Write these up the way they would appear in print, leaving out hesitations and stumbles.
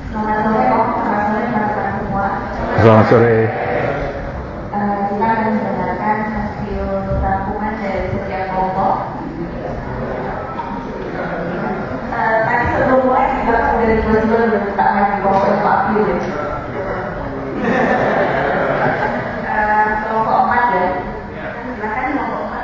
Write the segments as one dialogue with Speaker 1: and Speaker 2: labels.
Speaker 1: Selamat sore Om, selamat sore teman-teman semua.
Speaker 2: Selamat sore.
Speaker 1: Kita akan mendengarkan hasil rangkuman dari setiap kelompok. Tadi sebelum mulai kita udah tiba-tiba letakkan di kelompok Pak Bill ya. Kelompok 4 ya. Silakan kelompok 4.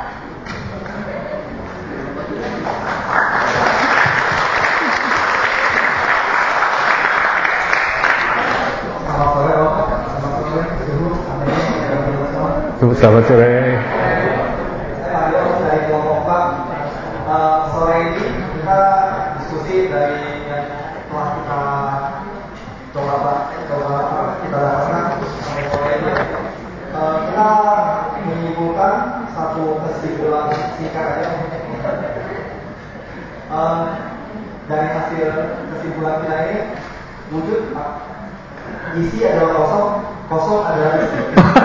Speaker 3: Selamat sore Om, selamat sore Ibu,
Speaker 2: Selamat sore.
Speaker 3: Saya Mario dari kelompok 4. Sore ini kita diskusi dari yang telah kita coba kita dapatkan sampai sore ini. Kita menyimpulkan satu kesimpulan singkat aja. Dari hasil kesimpulan kita ini, wujud isi adalah kosong, kosong adalah isi.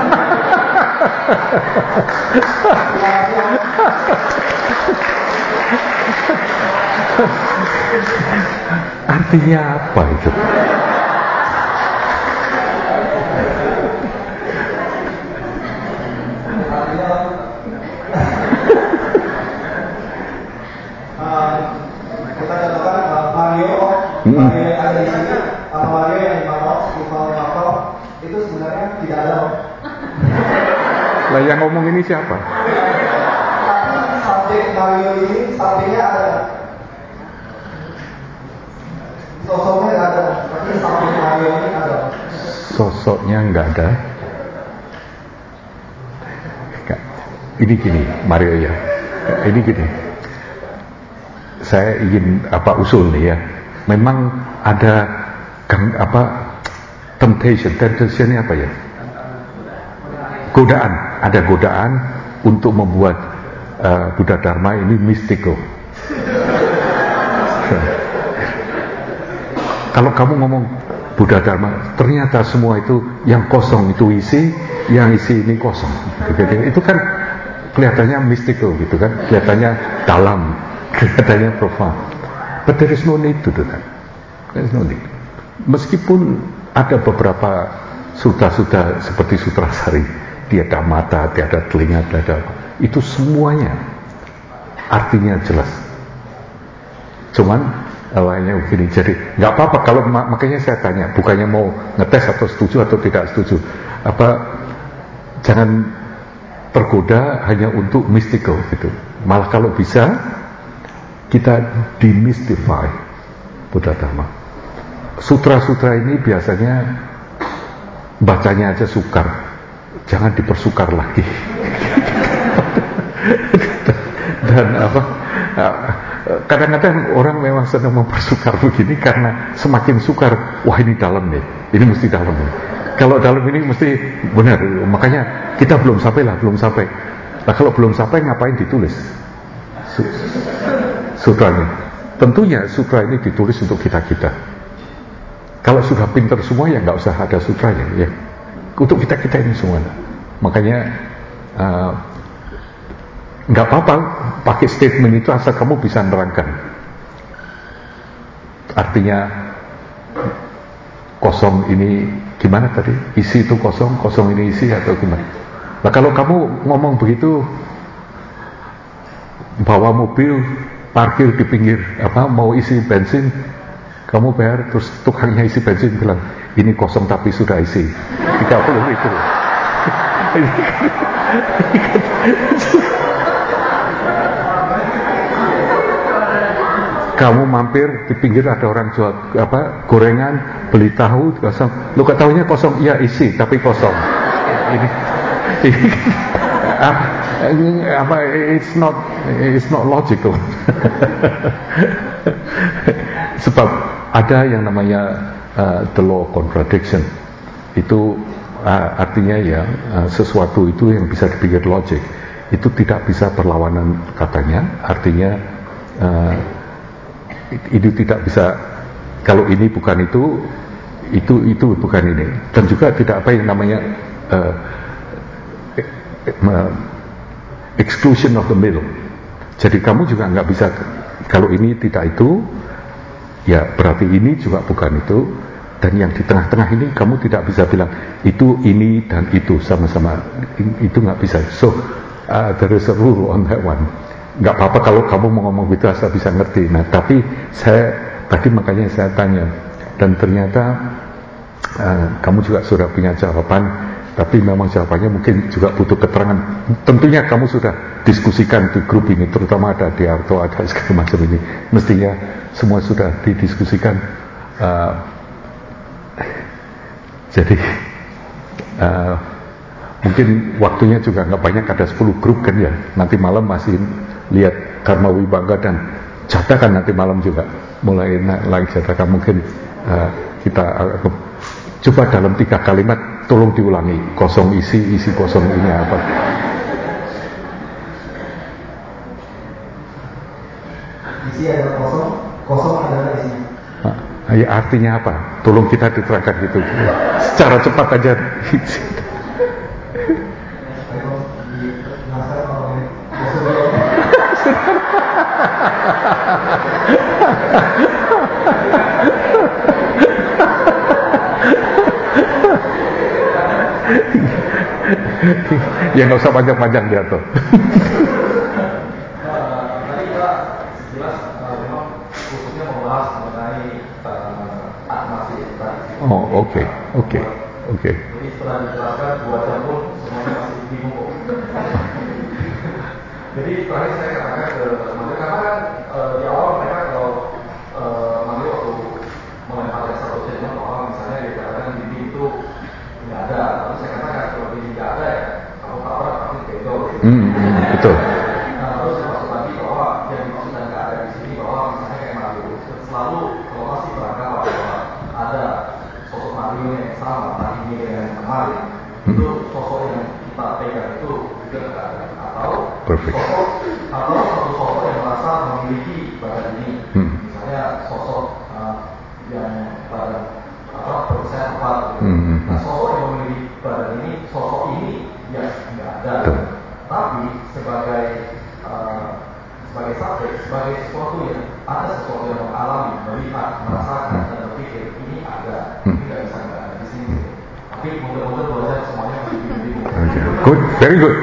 Speaker 2: Artinya apa itu?
Speaker 3: Kita contohkan Mario yang ada di sini, atau Mario yang 5 tahun, 10 tahun, itu sebenarnya tidak ada.
Speaker 2: Lah yang ngomong ini siapa?
Speaker 3: Tapi subjek Mario ini, subjeknya ada. Sosoknya nggak ada, tapi subjek Mario ini ada.
Speaker 2: Sosoknya nggak ada. Ini gini, Mario ya. Ini gini. Saya ingin usul nih ya. Memang ada temptationnya apa ya? Godaan, ada godaan untuk membuat Buddha Dharma ini mystical. Kalau kamu ngomong Buddha Dharma, ternyata semua itu yang kosong itu isi, yang isi ini kosong. Itu kan kelihatannya mystical gitu kan, kelihatannya dalam, kelihatannya profound. But there is no need to do that. There is no need. Meskipun ada beberapa sutra-sutra seperti Sutra Sari, tiada mata, tiada telinga, tiada apa, itu semuanya artinya jelas. Cuman awalnya begini, jadi nggak apa-apa kalau makanya saya tanya, bukannya mau ngetes atau setuju atau tidak setuju, jangan tergoda hanya untuk mystical gitu. Malah kalau bisa kita demystify Buddha Dharma. Sutra-sutra ini biasanya bacanya aja sukar, jangan dipersukar lagi. Dan kadang-kadang orang memang sedang mempersukar begini karena semakin sukar, wah ini dalam nih, ini mesti dalam nih. Kalau dalam ini mesti benar, makanya kita belum sampai. Nah kalau belum sampai ngapain ditulis sutranya? Tentunya sutra ini ditulis untuk kita. Kalau sudah pinter semua ya nggak usah ada sutranya ya. Untuk kita ini semua. Makanya nggak apa-apa pakai statement itu asal kamu bisa nerangkan. Artinya kosong ini gimana tadi? Isi itu kosong, kosong ini isi atau gimana? Nah kalau kamu ngomong begitu, bawa mobil parkir di pinggir mau isi bensin, kamu bayar, terus tukangnya isi bensin bilang ini kosong tapi sudah isi, tidak perlu itu. Kamu mampir di pinggir ada orang jual gorengan, beli tahu kosong, lu ketahuinya kosong, iya isi tapi kosong. Ini it's not logical. Sebab ada yang namanya the law of contradiction. Itu artinya ya sesuatu itu yang bisa dipikir logik itu tidak bisa berlawanan katanya. Artinya itu tidak bisa, kalau ini bukan itu bukan ini. Dan juga tidak apa yang namanya exclusion of the middle. Jadi kamu juga nggak bisa, kalau ini tidak itu, ya berarti ini juga bukan itu. Dan yang di tengah-tengah ini kamu tidak bisa bilang itu, ini, dan itu sama-sama. Itu nggak bisa. So there is a rule on that one. Nggak apa-apa kalau kamu mau ngomong gitu asal bisa ngerti. Nah, tapi tadi makanya saya tanya, dan ternyata kamu juga sudah punya jawaban. Tapi memang jawabannya mungkin juga butuh keterangan. Tentunya kamu sudah diskusikan di grup ini, terutama ada di Arto, ada segala macam ini. Mestinya semua sudah didiskusikan. Jadi mungkin waktunya juga nggak banyak, ada 10 grup kan ya. Nanti malam masih lihat Karma Wibangga dan Jataka nanti malam juga mulai naik Jataka. Mungkin kita coba dalam 3 kalimat tolong diulangi, kosong isi, isi kosong ini apa.
Speaker 3: Isi adalah kosong, kosong adalah isi.
Speaker 2: Ya, artinya apa? Tolong kita diterangkan gitu. Secara cepat aja. Ya nggak usah panjang-panjang dia tuh.
Speaker 3: Tadi kita jelas memang khususnya membahas mengenai animasi tadi.
Speaker 2: Oh, oke.
Speaker 3: Jadi setelah dijelaskan 2 jam pun semuanya masih bingung kok. Jadi terakhir saya katakan ke Mario, karena kan di awal mereka kalau Mario waktu melemparkan satu statement bahwa misalnya dikatakan dinding itu nggak ada, lalu saya katakan kalau dinding nggak ada ya kamu tabrak pasti benjol.
Speaker 2: Betul.
Speaker 3: Nah, terus saya masuk lagi bahwa yang dimaksud dan nggak ada di sini bahwa misalnya kayak Mario selalu kalau masih beranggapan bahwa ada sosok Mario yang sama hari ini dengan yang kemarin, itu sosok yang kita pegang itu juga nggak ada, atau satu sosok yang merasa memiliki badan ini, misalnya sosok yang badan berusaha apa, nah sosok yang memiliki badan ini, sosok ini ya nggak ada. Tapi sebagai subjek, sebagai sesuatu yang ada, sesuatu yang mengalami, melihat, merasakan dan berpikir, ini ada, ini nggak bisa nggak ada di sini. Tapi mudah-mudahan belajar semuanya masih bingung.
Speaker 2: Good, very good.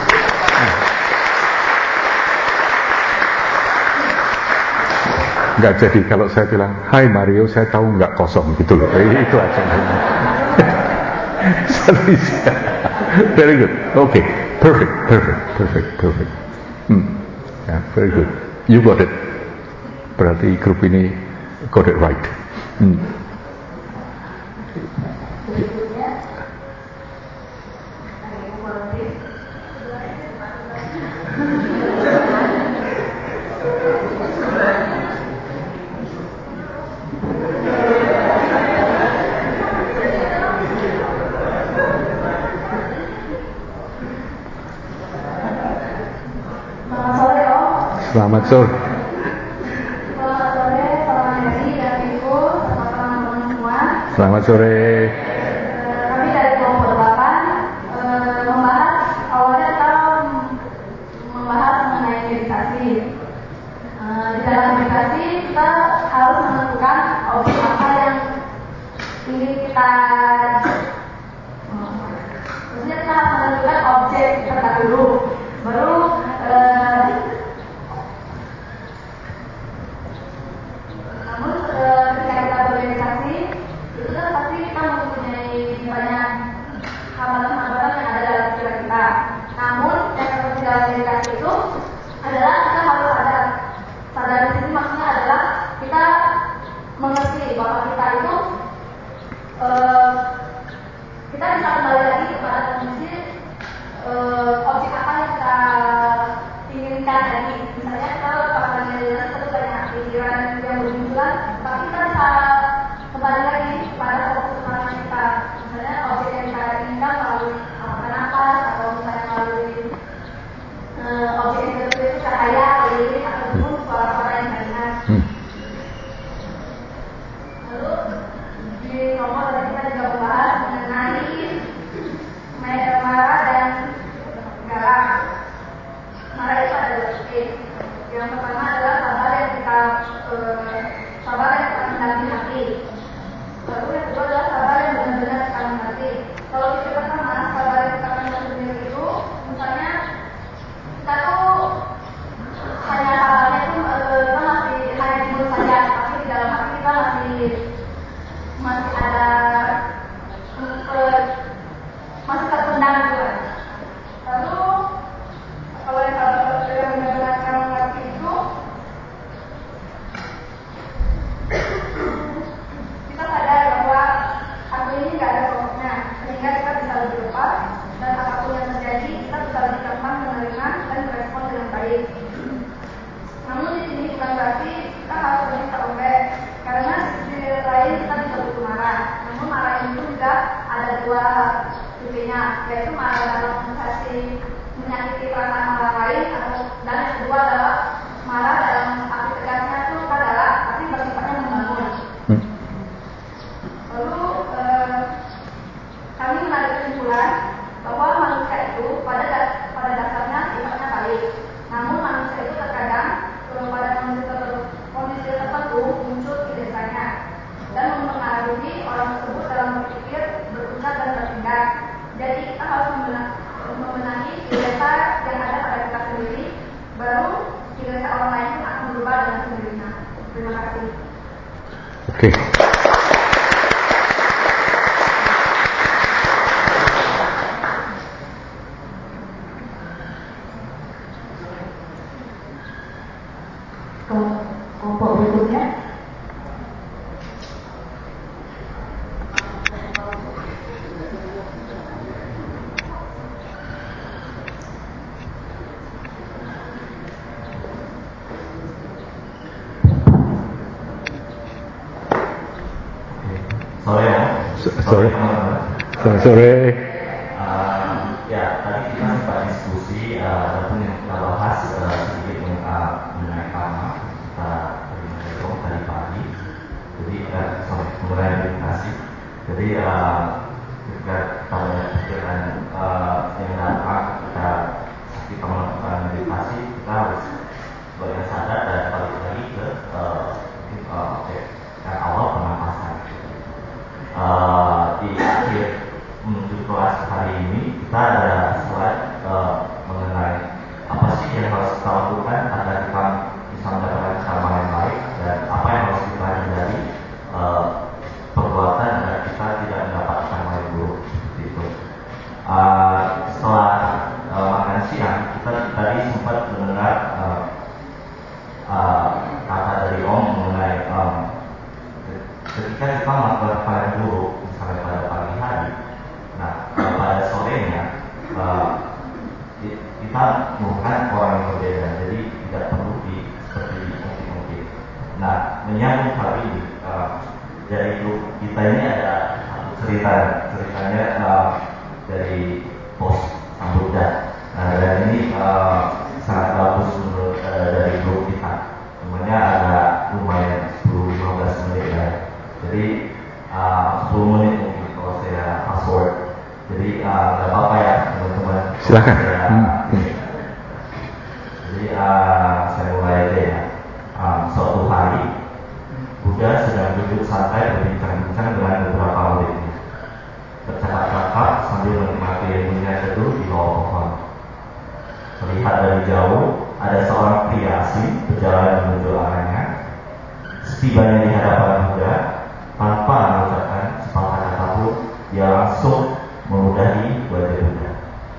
Speaker 2: Nggak jadi kalau saya bilang, Hai Mario, saya tahu nggak kosong gitu loh. Itu aja. Very good. Okay. Perfect. Yeah, very good. You got it. Berarti grup ini got it right.
Speaker 1: Berikutnya ada yang volunteer.
Speaker 2: Selamat sore.
Speaker 1: Selamat sore, Pak Heri dan Ibu, serta teman-teman semua.
Speaker 2: Selamat sore.
Speaker 1: Kami dari kelompok 8 membahas, awalnya kita membahas mengenai meditasi. Di dalam meditasi kita harus menentukan objek apa yang ingin kita, maksudnya kita harus menentukan objek terdahulu, baru namun ketika kita bermeditasi itu kan pasti kita mempunyai banyak hambatan-hambatan yang ada dalam pikiran kita. Namun yang seperti dalam meditasi itu adalah kita harus sadar di sini, maksudnya adalah kita mengerti bahwa kita itu kita bisa kembali lagi kepada kondisi objek apa yang kita inginkan tadi. Misalnya kita pas lagi meditasi itu banyak pikiran yang bermunculan, tapi kita bisa kembali lagi pada fokus utama kita. Misalnya objek yang kita inginkan melalui nafas, atau misalnya melalui objek yang seperti itu cahaya, lirik, ataupun suara-suara yang kita dengar. Lalu di nomor tadi kita juga membahas mengenai marah dan galak. Marah itu ada 2 tipe. Yang pertama adalah sabar yang kita mendampingi hati. Lalu yang kedua dua titiknya, yaitu marah dalam kasih menyakiti perasaan orang lain, dan yang kedua adalah marah dalam arti tegasnya itu adalah tapi bersifatnya membangun. Lalu kami menarik kesimpulan bahwa manusia itu pada dasarnya sifatnya baik, namun manusia itu terkadang pada kondisi tertentu muncul kebiasaannya dan mempengaruhi orang tersebut dalam berpikir, berucap dan bertindak. Jadi kita harus membenahi kebiasa yang ada pada kita sendiri, baru kebiasa orang lain pun akan berubah dengan sendirinya. Terima kasih.
Speaker 2: Oke.
Speaker 1: Kelompok berikutnya.
Speaker 2: Sore.
Speaker 4: Ya, tadi kita sempat diskusi ataupun yang kita bahas sedikit mengenai karma kita tadi pagi. Jadi mengenai meditasi. Jadi ketika kita banyak pikiran yang datang, kita melakukan meditasi, kita harus banyak sadar dan balik lagi ke yang awal pernapasan. Di akhir menuju kelas hari ini kita ada slide mengenai apa sih yang harus kita lakukan agar kita bisa mendapatkan karma yang baik dan apa yang harus kita hindari perbuatan agar kita tidak mendapat karma yang buruk seperti itu. Setelah makan siang kita tadi sempat mendengar kata dari Om mengenai ketika kita melakukan hal yang buruk misalnya pada pagi hari, nah pada sorenya kita bukan orang yang berbeda, jadi tidak perlu seperti mungkin. Nah, menyambung hal ini dari grup kita ini ada satu ceritanya dari Pos Sambuddha. Nah, dan ini sangat bagus menurut dari grup kita. Namanya agak lumayan 10-15 menit ya. Jadi 10 menit mungkin kalau saya password. Jadi nggak apa-apa ya teman-teman.
Speaker 2: Silakan.
Speaker 4: Jadi saya mulai aja ya. Suatu hari Buddha sedang duduk santai berbincang-bincang dengan beberapa muridnya. Bercakap-cakap sambil menikmati ilmunya teduh di bawah pohon. Terlihat dari jauh ada seorang pria asing berjalan menuju arahnya. Setibanya di hadapan Buddha, tanpa mengucapkan sepatah kata pun, dia langsung memudahi wajah Buddha.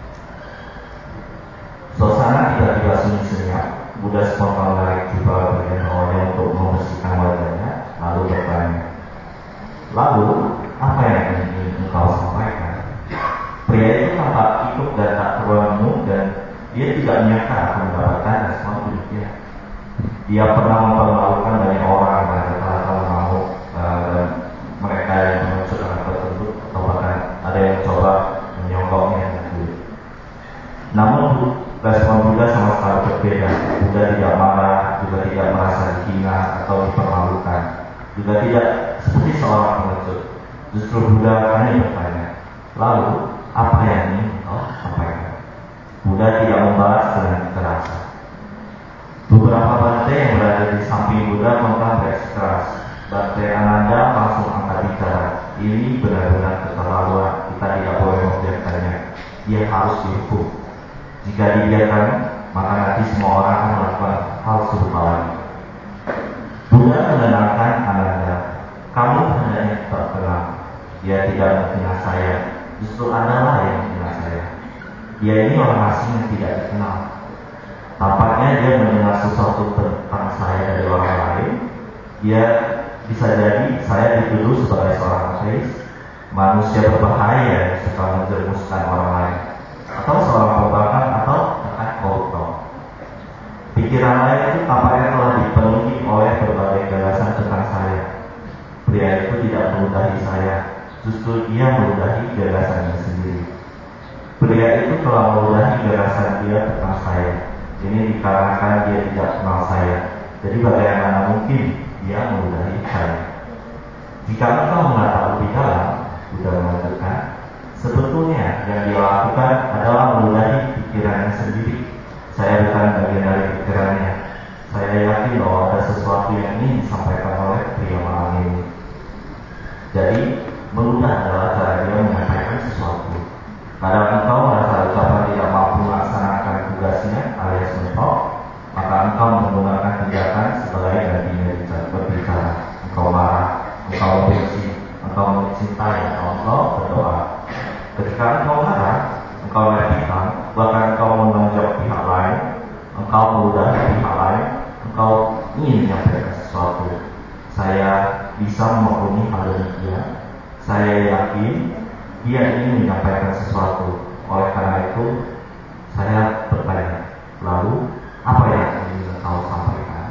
Speaker 4: Suasana tiba-tiba sunyi senyap. Buddha spontan menarik jubah bagian bawahnya untuk membersihkan wajahnya, lalu bertanya, "Lalu, apa yang ingin engkau sampaikan?" Pria itu tampak ikut dan tak terlalu dan dia tidak menyangka akan mendapatkan respon demikian. Dia pernah mempermalukan banyak orang dan rata-rata mengamuk dan mereka yang menunjuk anak tertentu atau bahkan ada yang mencoba menyogoknya dengan sulit. Namun respon Buddha sama sekali berbeda. Buddha tidak marah, juga tidak merasa dihina atau dipermalukan, juga tidak seperti seorang pengecut. Justru Buddha hanya bertanya, "Lalu apa yang ingin engkau sampaikan?" Buddha tidak membalas dengan kekerasan. Beberapa bante yang berada di samping Buddha kontan bereaksi keras. Bante Ananda langsung angkat bicara, "Ini benar-benar keterlaluan. Kita tidak boleh membiarkannya. Dia harus dihukum. Jika dibiarkan, maka nanti semua orang akan melakukan hal serupa lagi." Buddha menenangkan Ananda, "Kamu hendaknya tak tenang. Dia tidak menghina saya. Justru Anda lah yang menghina saya. Dia ini orang asing yang tidak dikenal. Tampaknya dia mendengar sesuatu tentang saya dari orang lain. Dia bisa jadi saya dituduh sebagai seorang ateis, manusia berbahaya yang suka menjerumuskan orang lain, atau seorang pembangkang atau bahkan koruptor. Pikiran lain itu tampaknya telah dipenuhi oleh berbagai gagasan tentang saya. Pria itu tidak meludahi saya. justru ia meludahi gagasannya sendiri. Pria itu telah meludahi gagasan dia tentang saya. Ini dikarenakan dia tidak kenal saya. Jadi bagaimana mungkin dia meludahi saya? Jika engkau menatap lebih dalam, Buddha melanjutkan, sebetulnya yang dia lakukan adalah meludahi pikirannya sendiri. Saya bukan bagian dari pikirannya. Saya yakin bahwa ada sesuatu yang ingin disampaikan oleh pria malang ini. Jadi, meludah adalah cara dia menyampaikan sesuatu. Kadang engkau merasa ucapan tidak mampu melaksanakan tugasnya alias mentok, maka engkau menggunakan tindakan sebagai gantinya berbicara. Engkau marah, engkau benci, engkau mencintai, atau engkau berdoa. Ketika engkau marah, engkau menyakitkan, bahkan engkau menonjok pihak lain, engkau meludahi pihak lain, engkau ingin menyampaikan sesuatu. Saya bisa memaklumi hal demikian. Saya yakin dia ingin menyampaikan sesuatu. Oleh karena itu, saya bertanya, lalu apa yang ingin engkau sampaikan?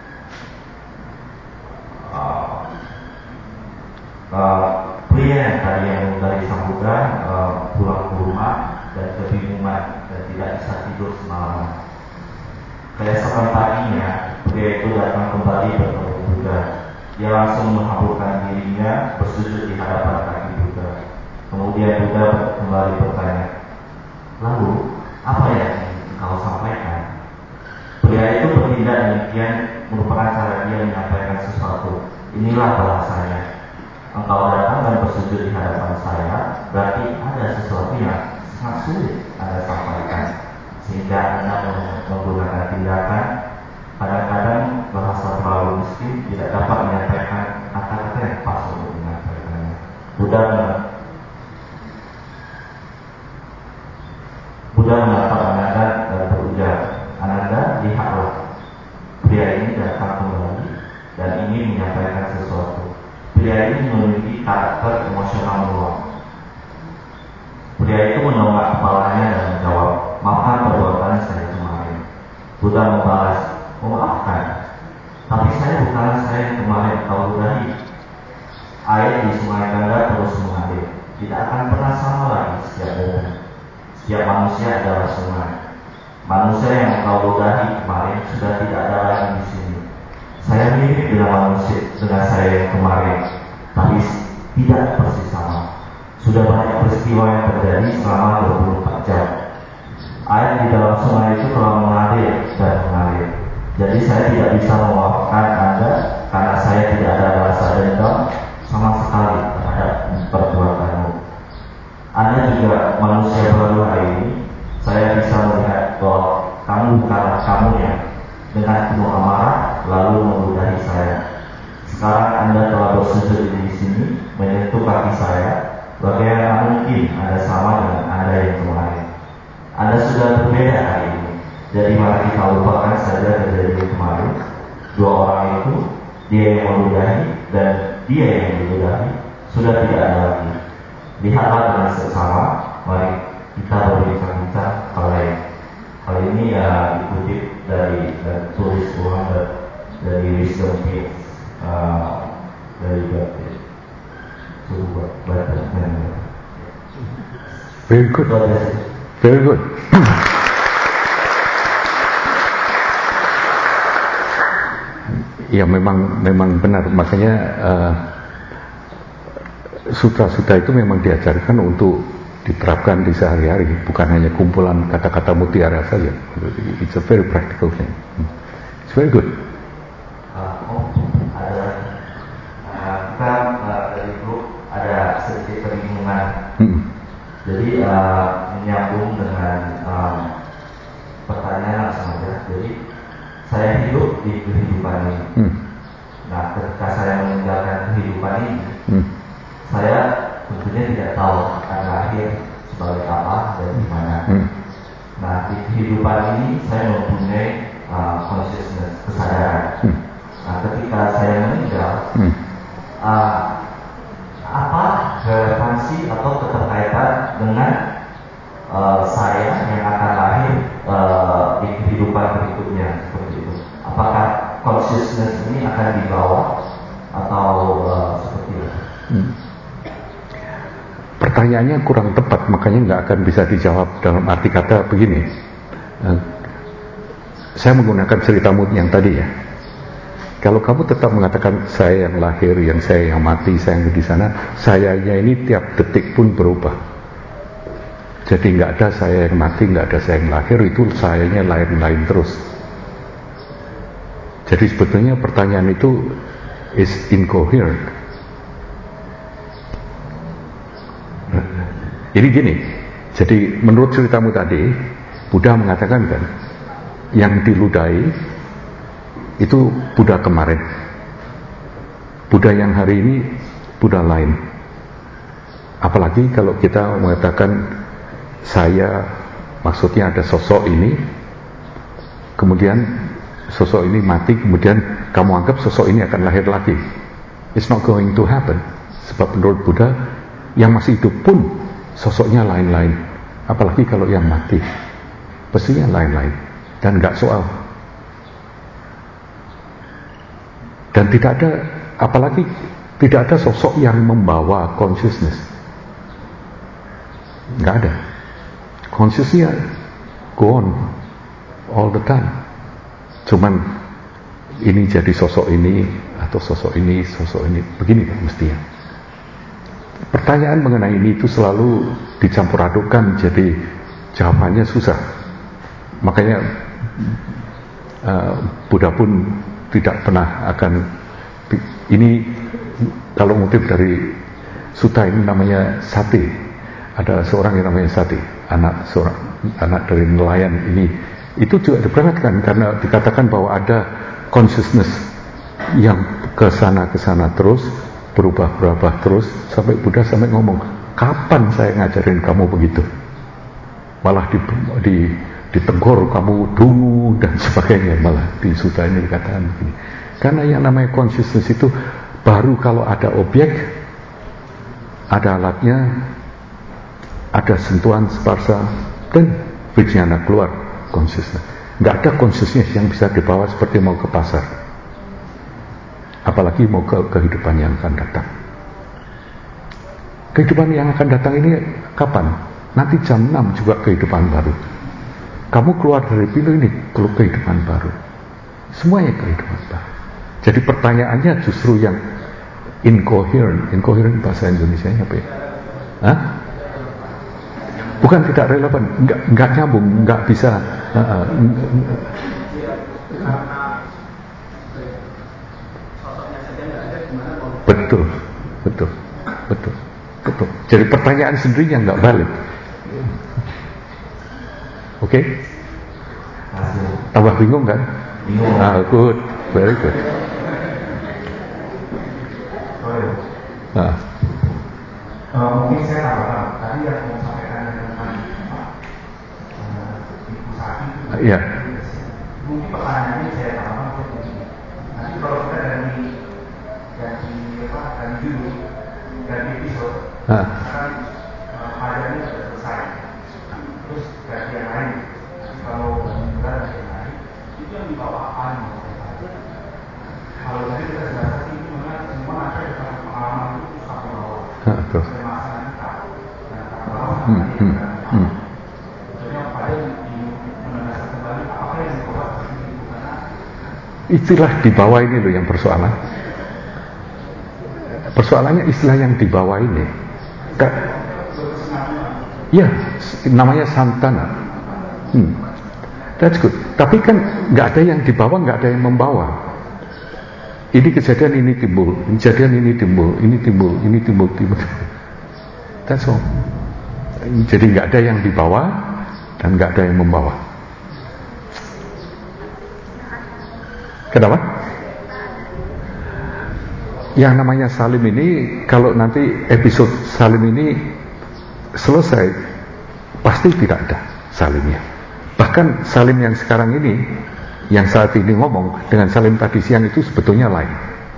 Speaker 4: Pria yang tadi yang meludahi sang Buddha pulang ke rumah dan kebingungan dan tidak bisa tidur semalaman. Keesokan paginya, pria itu datang kembali bertemu Buddha. Dia langsung menghamburkan dirinya bersujud di hadapan kaki Buddha. Kemudian Buddha kembali bertanya, lalu apa yang ingin engkau sampaikan? Pria itu bertindak demikian merupakan cara dia menyampaikan sesuatu. Inilah bahasanya. Engkau datang dan bersujud di hadapan saya, berarti ada sesuatu yang sangat sulit Anda sampaikan, sehingga Anda menggunakan tindakan. Kadang-kadang bahasa terlalu miskin tidak dapat menyampaikan kata-kata yang pas untuk menyampaikannya. Buddha menatap Ananda dan berujar, Ananda, lihatlah, pria ini datang kembali dan ingin menyampaikan sesuatu. Pria ini memiliki karakter emosional meluap. Pria itu mendongak kepalanya dan menjawab, maafkan perbuatan saya kemarin. Buddha membalas, memaafkan, tapi saya bukanlah saya yang kemarin kau ludahi. Air di sungai Ganda terus mengalir, tidak akan pernah sama lagi setiap momen. Setiap manusia adalah sungai. Manusia yang kau ludahi kemarin sudah tidak ada lagi di sini. Saya mirip dengan manusia, dengan saya yang kemarin, tapi tidak persis sama. Sudah banyak peristiwa yang terjadi selama 24 jam. Air di dalam sungai itu telah mengalir dan mengalir. Jadi saya tidak bisa memaafkan Anda karena saya tidak ada rasa dendam sama sekali terhadap perbuatanmu. Anda juga manusia baru hari ini. Saya bisa melihat bahwa kamu bukanlah kamu yang dengan penuh amarah lalu meludahi saya. Sekarang Anda telah bersujud di sini menyentuh kaki saya. Bagaimana mungkin Anda sama dengan Anda yang kemarin? Anda sudah berbeda hari ini. Jadi mari kita lupakan saja kejadian kemarin. Dua orang itu, dia yang meludahi dan dia yang diludahi, sudah tidak ada lagi. Lihatlah dengan seksama. Mari kita berbincang-bincang hal lain. Hal ini dikutip dari tulis ulang dari Wisdom Text dari Baptis. Coba baca.
Speaker 2: Very good. Very good. Ya memang benar. Makanya sutra-sutra itu memang diajarkan untuk diterapkan di sehari-hari, bukan hanya kumpulan kata-kata mutiara saja. It's a very practical thing. It's very good.
Speaker 4: Kita dari grup ada sedikit kebingungan. Jadi menyambung dengan pertanyaan langsung saja. Jadi saya hidup di kehidupan ini. Nah, ketika saya meninggalkan kehidupan ini, saya tentunya tidak tahu akan lahir sebagai apa dan di mana. Nah, di kehidupan ini saya mempunyai consciousness, kesadaran. Nah, ketika saya meninggal, apa relevansi atau keterkaitan dengan saya yang akan lahir di kehidupan berikutnya seperti itu? Apakah consciousness ini akan dibawa atau seperti itu?
Speaker 2: pertanyaannya kurang tepat, makanya nggak akan bisa dijawab dalam arti kata begini. Saya menggunakan ceritamu yang tadi ya. Kalau kamu tetap mengatakan saya yang lahir, yang saya yang mati, saya yang di sana, sayanya ini tiap detik pun berubah. Jadi nggak ada saya yang mati, nggak ada saya yang lahir, itu sayanya lain-lain terus. Jadi sebetulnya pertanyaan itu is incoherent. Jadi gini, jadi menurut ceritamu tadi, Buddha mengatakan kan, yang diludahi itu Buddha kemarin, Buddha yang hari ini Buddha lain. Apalagi kalau kita mengatakan saya, maksudnya ada sosok ini, kemudian sosok ini mati, kemudian kamu anggap sosok ini akan lahir lagi. It's not going to happen. Sebab menurut Buddha, yang masih hidup pun sosoknya lain-lain. Apalagi kalau yang mati, pastinya lain-lain. Dan gak soal. Dan tidak ada, apalagi tidak ada sosok yang membawa consciousness. Gak ada. Consciousnya go on all the time. Cuman ini jadi sosok ini atau sosok ini, begini kan mestinya. Pertanyaan mengenai ini itu selalu dicampur adukkan, jadi jawabannya susah. Makanya Buddha pun tidak pernah akan ini, kalau motif dari sutta ini namanya Sati. Ada seorang yang namanya Sati, anak dari nelayan ini. Itu juga diperhatikan karena dikatakan bahwa ada consciousness yang kesana terus, berubah terus, sampai Buddha sampai ngomong, kapan saya ngajarin kamu begitu? Malah ditegur kamu dungu dan sebagainya, malah di sutta ini dikatakan begini. Karena yang namanya consciousness itu baru kalau ada objek, ada alatnya, ada sentuhan sparsa, dan vijnana keluar consciousness. Nggak ada consciousness yang bisa dibawa seperti mau ke pasar, apalagi mau ke kehidupan yang akan datang. Kehidupan yang akan datang ini kapan? Nanti jam 6 juga kehidupan baru. Kamu keluar dari pintu ini, kehidupan baru. Semuanya kehidupan baru. Jadi pertanyaannya justru yang incoherent. Incoherent bahasa Indonesianya apa ya? Hah? Bukan tidak relevan, nggak nyambung, nggak bisa. Betul. Jadi pertanyaan sendiri yang nggak balik. Oke? Tambah bingung kan? Good, very good.
Speaker 4: Mungkin saya tambahkan tadi yang mau sampaikan tentang Ibu Sati.
Speaker 2: Iya.
Speaker 4: Mungkin pertanyaannya saya tambahkan begini. Nanti kalau kita dari judul dan episode, sekarang pajaknya sudah selesai. Terus ganti yang lain. Nanti kalau benar dan yang lain, itu yang dibawa apa nih? Kalau tadi kita sudah saksi itu memang semua ada dalam pengalaman itu satu bawah. Masalah kita dan bawah. Jadi apa yang menegaskan kembali apa yang dibawa itu karena
Speaker 2: istilah di bawah ini loh yang persoalan. Persoalannya istilah yang di bawah ini. Ya, namanya santana. That's good. Tapi kan nggak ada yang dibawa, nggak ada yang membawa. Ini kejadian ini timbul, kejadian ini timbul. That's all. Jadi nggak ada yang dibawa dan nggak ada yang membawa. Kenapa? Yang namanya salim ini, kalau nanti episode salim ini selesai, pasti tidak ada salimnya. Bahkan salim yang sekarang ini, yang saat ini ngomong, dengan salim tadi siang itu sebetulnya lain.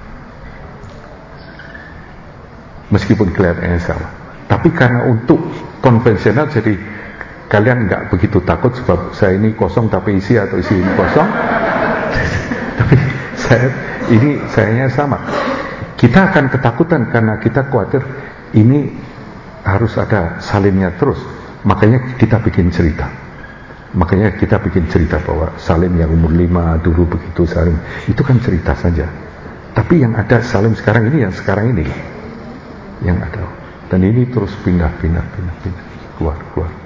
Speaker 2: Meskipun kelihatannya sama. Tapi karena untuk konvensional, jadi kalian nggak begitu takut sebab saya ini kosong tapi isi atau isi ini kosong. Tapi sayanya sama. Kita akan ketakutan karena kita khawatir ini harus ada salimnya terus. Makanya kita bikin cerita. Bahwa Salim yang umur 5 dulu begitu Salim. Itu kan cerita saja. Tapi yang ada Salim sekarang ini, yang sekarang ini yang ada. Dan ini terus pindah. Keluar.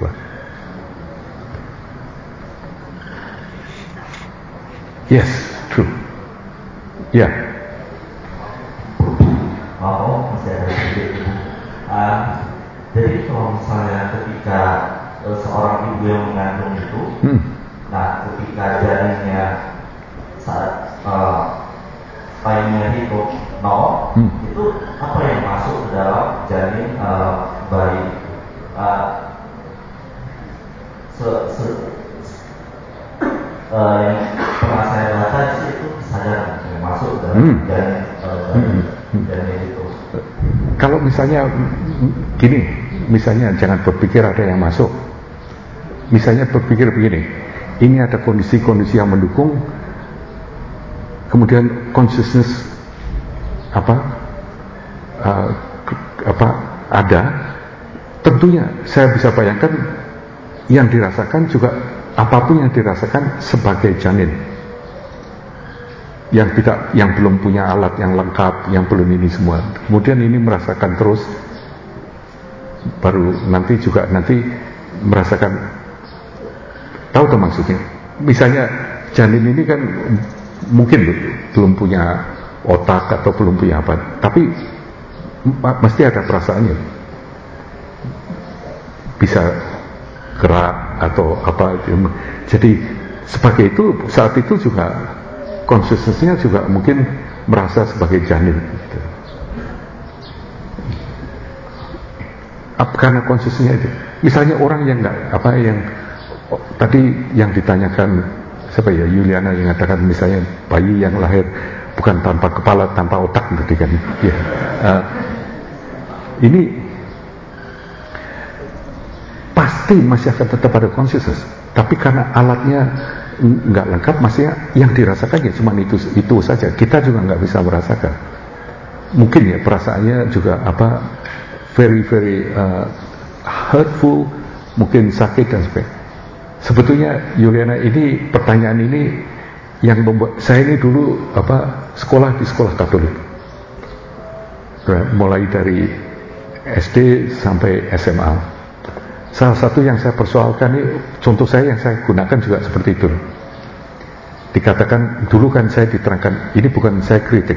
Speaker 2: Yes, true. Ya. Yeah.
Speaker 4: Masih ada sedikit. Jadi kalau misalnya ketika seorang ibu yang mengandung itu, nah ketika janinnya saat bayinya itu 0, itu apa yang masuk ke dalam janin bayi? Yang pernah saya baca itu kesadaran yang masuk ke dalam janin itu.
Speaker 2: Kalau misalnya gini, misalnya jangan berpikir ada yang masuk. Misalnya berpikir begini, ini ada kondisi-kondisi yang mendukung, kemudian consciousness ada. Tentunya saya bisa bayangkan yang dirasakan juga apapun yang dirasakan sebagai janin. Yang belum punya alat yang lengkap, yang belum ini semua. Kemudian ini merasakan terus, baru nanti merasakan, tahu tuh maksudnya. Misalnya janin ini kan mungkin belum punya otak atau belum punya apa, tapi mesti ada perasaannya, bisa gerak atau apa. Jadi sebagai itu, saat itu juga consciousness-nya juga mungkin merasa sebagai janin gitu. Karena consciousness-nya itu. Misalnya orang yang tadi yang ditanyakan siapa ya, Yuliana yang mengatakan misalnya bayi yang lahir bukan tanpa kepala, tanpa otak gitu kan. Ya. Ini pasti masih akan tetap ada consciousness, tapi karena alatnya nggak lengkap, maksudnya yang dirasakannya cuma itu saja. Kita juga nggak bisa merasakan. Mungkin ya perasaannya juga very hurtful, mungkin sakit dan sebagainya. Sebetulnya Yuliana, ini pertanyaan ini yang membuat saya ini dulu sekolah di sekolah Katolik, mulai dari SD sampai SMA. Salah satu yang saya persoalkan ini, contoh saya yang saya gunakan juga seperti itu. Dikatakan dulu kan saya diterangkan, ini bukan saya kritik,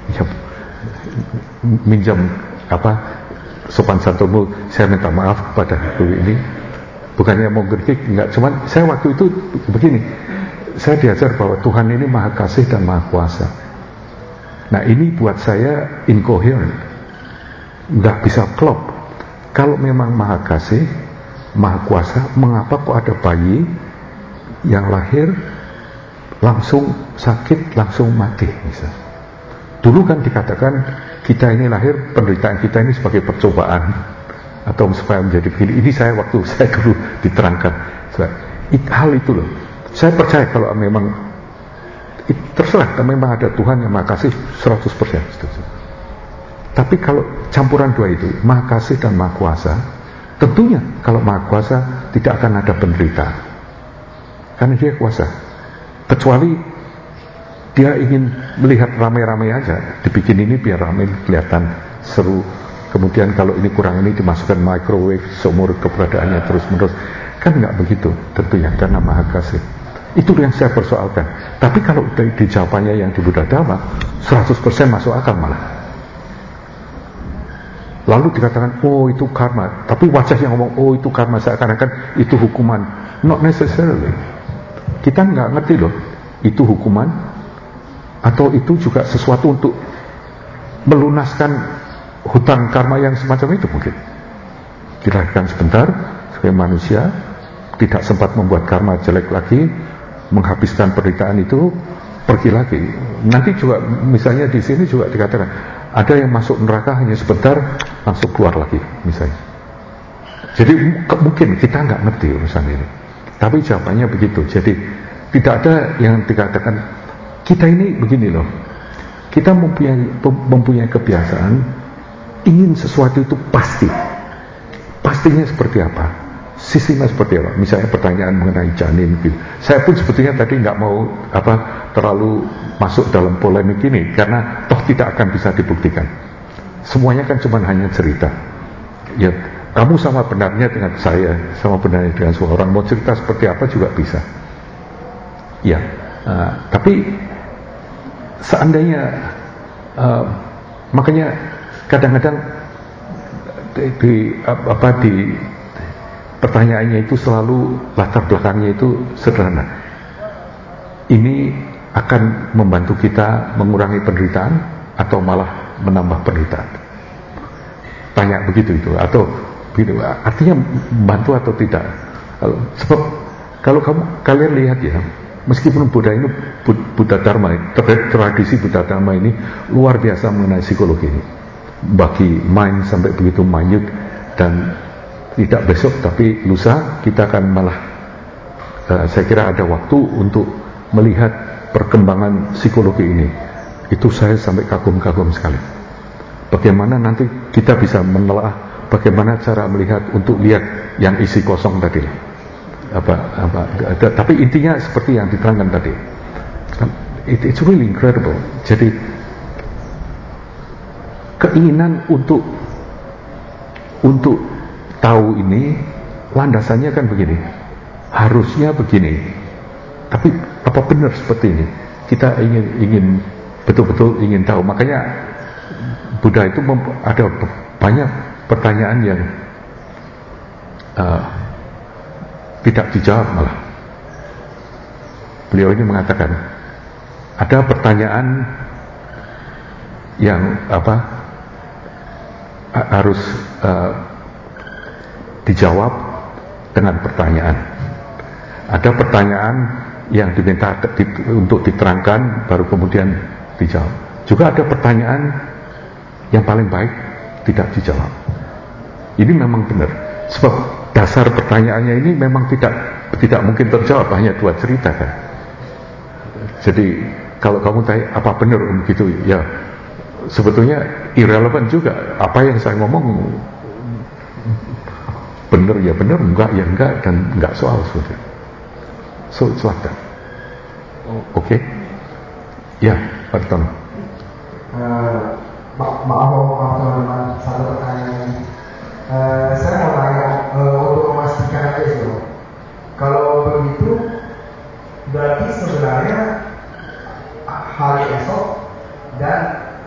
Speaker 2: minjam sopan santunmu, saya minta maaf kepada guru ini, bukannya mau kritik, enggak. Cuman saya waktu itu begini, saya diajar bahwa Tuhan ini maha kasih dan maha kuasa. Nah ini buat saya incoherent, nggak bisa klop. Kalau memang maha kasih, maha kuasa, mengapa kok ada bayi yang lahir langsung sakit, langsung mati misalnya. Dulu kan dikatakan kita ini lahir, penderitaan kita ini sebagai percobaan atau supaya menjadi begini. Ini saya waktu saya dulu diterangkan hal itu loh. Saya percaya kalau memang terserah, kalau memang ada Tuhan yang maha kasih 100% setuju. Tapi kalau campuran dua itu, maha kasih dan maha kuasa, tentunya kalau maha kuasa tidak akan ada penderitaan, karena dia kuasa. Kecuali dia ingin melihat ramai-ramai aja, dibikin ini biar ramai, kelihatan seru. Kemudian kalau ini kurang, ini dimasukkan microwave seumur keberadaannya terus menerus. Kan nggak begitu tentunya, karena maha kasih. Itu yang saya persoalkan. Tapi kalau di jawabannya yang di Buddha Dharma 100% masuk akal malah. Lalu dikatakan, oh itu karma. Tapi wajahnya ngomong, oh itu karma, seakan-akan itu hukuman. Not necessarily. Kita nggak ngerti loh, itu hukuman atau itu juga sesuatu untuk melunaskan hutang karma yang semacam itu mungkin. Dilahirkan sebentar sebagai manusia, tidak sempat membuat karma jelek lagi, menghabiskan penderitaan itu, pergi lagi. Nanti juga misalnya di sini juga dikatakan ada yang masuk neraka hanya sebentar langsung keluar lagi misalnya. Jadi mungkin kita nggak ngerti urusan ini, tapi jawabannya begitu. Jadi tidak ada yang dikatakan kita ini begini loh. Kita mempunyai kebiasaan ingin sesuatu itu pasti. pastinya seperti apa, sistemnya seperti apa. Misalnya pertanyaan mengenai janin gitu. Saya pun sebetulnya tadi nggak mau terlalu masuk dalam polemik ini karena toh tidak akan bisa dibuktikan. Semuanya kan cuma hanya cerita. Ya, kamu sama benarnya dengan saya, sama benarnya dengan semua orang. Mau cerita seperti apa juga bisa. Ya, tapi seandainya makanya kadang-kadang di pertanyaannya itu selalu latar belakangnya itu sederhana. Ini akan membantu kita mengurangi penderitaan atau malah menambah penderitaan? Tanya begitu itu, atau gitu, artinya membantu atau tidak? Sebab kalau kalian lihat ya, meskipun Buddha Dharma, tradisi Buddha Dharma ini luar biasa mengenai psikologi ini, bagi mind sampai begitu minute, dan tidak besok tapi lusa kita akan malah saya kira ada waktu untuk melihat perkembangan psikologi ini. Itu saya sampai kagum-kagum sekali. Bagaimana nanti kita bisa menelaah bagaimana cara melihat untuk lihat yang isi kosong tadi. Tapi intinya seperti yang diterangkan tadi. It's really incredible. Jadi keinginan untuk tahu ini landasannya kan begini, harusnya begini, tapi apa benar seperti ini? Kita ingin betul-betul ingin tahu. Makanya Buddha itu ada banyak pertanyaan yang tidak dijawab malah. Beliau ini mengatakan ada pertanyaan yang harus dijawab dengan pertanyaan. Ada pertanyaan yang diminta untuk diterangkan baru kemudian dijawab. Juga ada pertanyaan yang paling baik tidak dijawab. Ini memang benar. Sebab dasar pertanyaannya ini memang tidak mungkin terjawab, hanya dua cerita kan. Jadi kalau kamu tanya apa benar begitu, ya sebetulnya irrelevant juga. Apa yang saya ngomong benar ya benar, enggak ya enggak, dan enggak soal sudah. So it's like that. Oke. Ya, Pak Tono.
Speaker 5: Maaf teman-teman, satu pertanyaan. Saya mau tanya untuk memastikan aja sih. Kalau begitu, berarti sebenarnya hari esok dan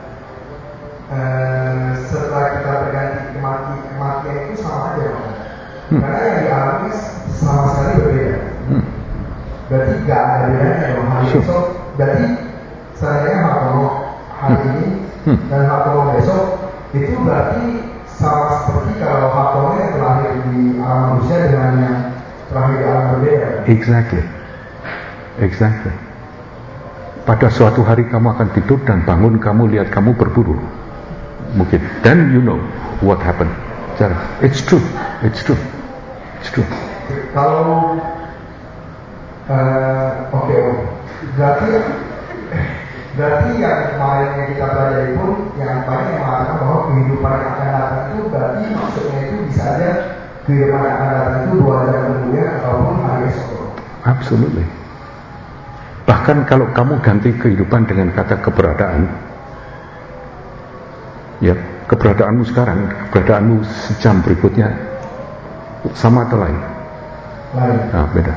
Speaker 5: setelah kita berganti kematian itu sama aja, Pak. Karena yang dialami sama sekali berbeda. Berarti nggak ada bedanya dong hari esok. Berarti seandainya Hartono hari ini dan Hartono besok itu berarti sama seperti kalau Hartono yang terlahir di alam manusia dengan yang terlahir di alam berbeda. Exactly. Pada suatu hari kamu akan tidur dan bangun, kamu lihat kamu berburu. Mungkin. Then you know what happened. It's true. Kalau oke. Berarti yang kemarin yang kita pelajari pun yang banyak yang mengatakan bahwa kehidupan yang akan datang itu berarti maksudnya itu bisa aja kehidupan yang akan datang itu 2 jam kemudian ataupun hari esok.
Speaker 2: Absolutely. Bahkan kalau kamu ganti kehidupan dengan kata keberadaan, ya keberadaanmu sekarang, keberadaanmu sejam berikutnya sama atau lain?
Speaker 5: Lain.
Speaker 2: Nah, beda.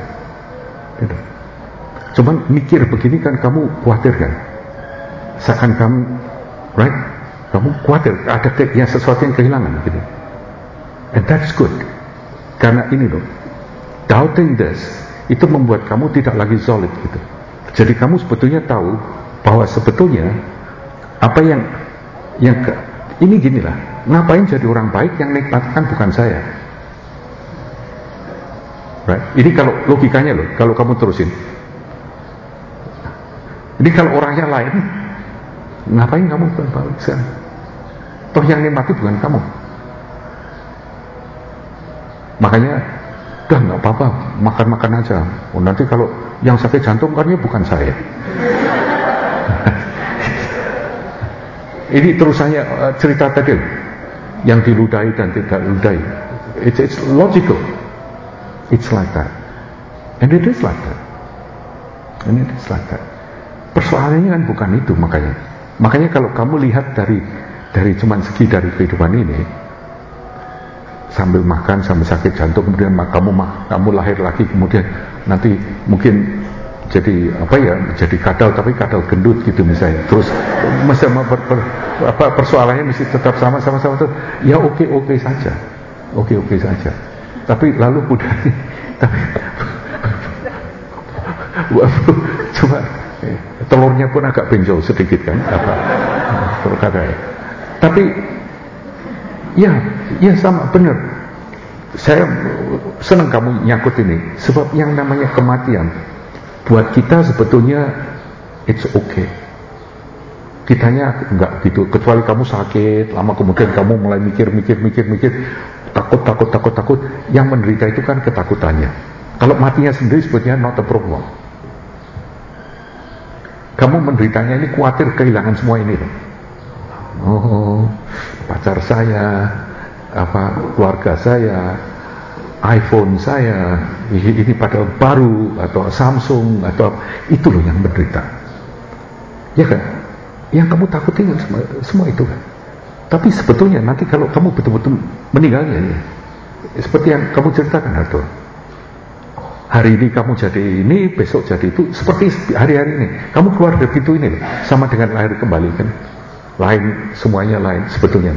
Speaker 2: Cuman mikir begini kan kamu khawatir kan? Seakan kamu, right? Kamu khawatir ada sesuatu yang kehilangan gitu. And that's good. Karena ini loh, doubting this itu membuat kamu tidak lagi solid gitu. Jadi kamu sebetulnya tahu bahwa sebetulnya apa yang ini ginilah, ngapain jadi orang baik, yang nikmatkan bukan saya. Right? Ini kalau logikanya loh, kalau kamu terusin. Ini kalau orangnya lain, ngapain kamu balik sekarang? Toh yang nikmati bukan kamu. Makanya udah nggak apa-apa, makan aja. Oh, nanti kalau yang sakit jantung kan ya bukan saya. Ini terusannya cerita tadi yang diludahi dan tidak diludahi. It's logical. It's like that. And it is like that. And it is like that. Persoalannya kan bukan itu, makanya kalau kamu lihat dari cuman segi dari kehidupan ini, sambil makan, sambil sakit jantung, kemudian kamu lahir lagi, kemudian nanti mungkin jadi jadi kadal, tapi kadal gendut gitu misalnya, terus persoalannya mesti tetap sama tuh, ya oke saja, tapi lalu udah tapi cuma telurnya pun agak benjol sedikit kan, tapi ya sama, benar. Saya senang kamu nyangkut ini, sebab yang namanya kematian buat kita sebetulnya it's okay. Kitanya enggak gitu, kecuali kamu sakit lama, kemudian kamu mulai mikir, takut. Yang menderita itu kan ketakutannya. Kalau matinya sendiri sebetulnya not a problem. Kamu menderitanya ini khawatir kehilangan semua ini loh. Oh, pacar saya, keluarga saya, iPhone saya, ini padahal baru, atau Samsung, atau itu loh yang menderita. Ya kan? Yang kamu takutin semua itu kan. Tapi sebetulnya nanti kalau kamu betul-betul meninggalnya, ya, seperti yang kamu ceritakan Arthur, hari ini kamu jadi ini, besok jadi itu, seperti hari-hari ini kamu keluar dari pintu ini loh, sama dengan lahir kembali kan, lain, semuanya lain sebetulnya.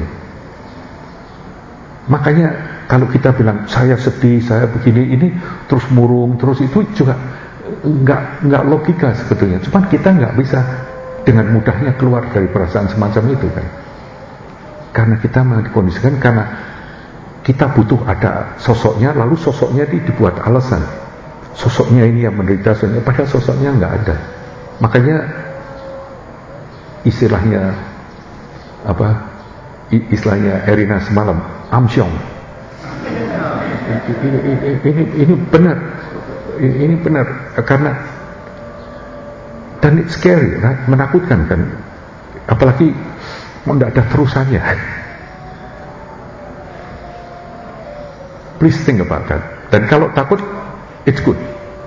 Speaker 2: Makanya kalau kita bilang saya sedih, saya begini, ini terus murung, terus itu juga nggak logika sebetulnya. Cuman kita nggak bisa dengan mudahnya keluar dari perasaan semacam itu kan, karena kita dikondisikan, karena kita butuh ada sosoknya, lalu sosoknya dibuat alasan. Sosoknya ini yang menderita, padahal sosoknya nggak ada. Makanya istilahnya Erina semalam, amsyong. Ini benar, karena dan it's scary, right? Menakutkan kan, apalagi tidak ada terusannya. Please think about that. Dan kalau takut, it's good.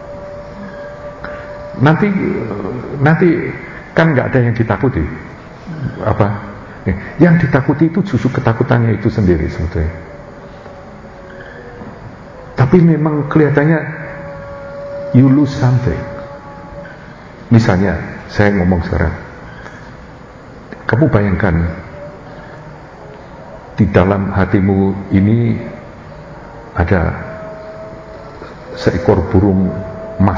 Speaker 2: Nanti kan nggak ada yang ditakuti. Yang ditakuti itu justru ketakutannya itu sendiri sebetulnya. Tapi memang kelihatannya you lose something. Misalnya saya ngomong sekarang, kamu bayangkan di dalam hatimu ini ada seekor burung emas,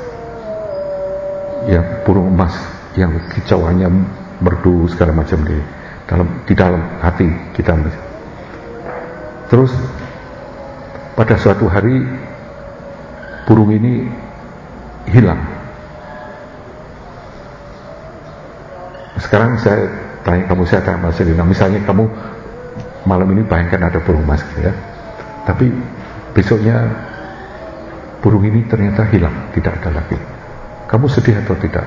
Speaker 2: ya, burung emas yang kicauannya merdu segala macam di dalam hati kita. Terus pada suatu hari burung ini hilang. Sekarang saya tanya Mas Elina, misalnya kamu malam ini bayangkan ada burung emas ya, tapi besoknya burung ini ternyata hilang, tidak ada lagi. Kamu sedih atau tidak?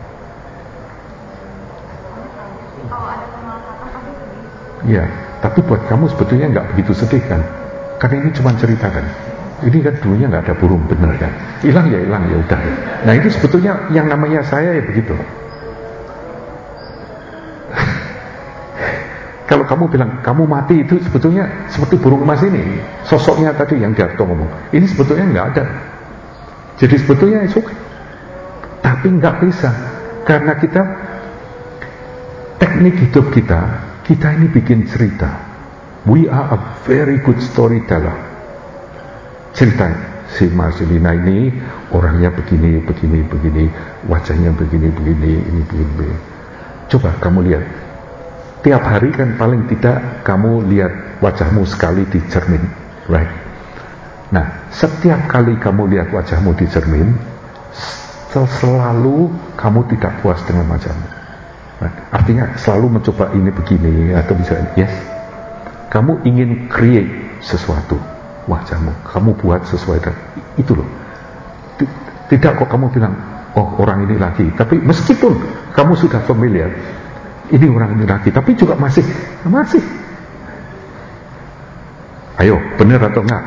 Speaker 2: Ya, tapi buat kamu sebetulnya nggak begitu sedih kan? Karena ini cuma cerita kan. Ini kan dulunya nggak ada burung, bener kan? Hilang ya udah. Nah itu sebetulnya yang namanya saya ya begitu. Kalau kamu bilang kamu mati, itu sebetulnya seperti burung emas ini, sosoknya tadi yang Darto ngomong, ini sebetulnya nggak ada. Jadi sebetulnya itu okay. Tapi nggak bisa, karena kita teknik hidup kita ini bikin cerita. We are a very good storyteller. Cerita si Marcelina ini orangnya begini, wajahnya begini, ini begini. Coba kamu lihat. Tiap hari kan paling tidak kamu lihat wajahmu sekali di cermin, right? Nah, setiap kali kamu lihat wajahmu di cermin, selalu kamu tidak puas dengan wajahmu. Right? Artinya selalu mencoba ini begini atau bisa yes. Kamu ingin create sesuatu wajahmu, kamu buat sesuatu itu loh. Tidak kok kamu bilang, oh orang ini lagi, tapi meskipun kamu sudah familiar. Ini orang ini lagi, tapi juga masih Ayo, benar atau enggak?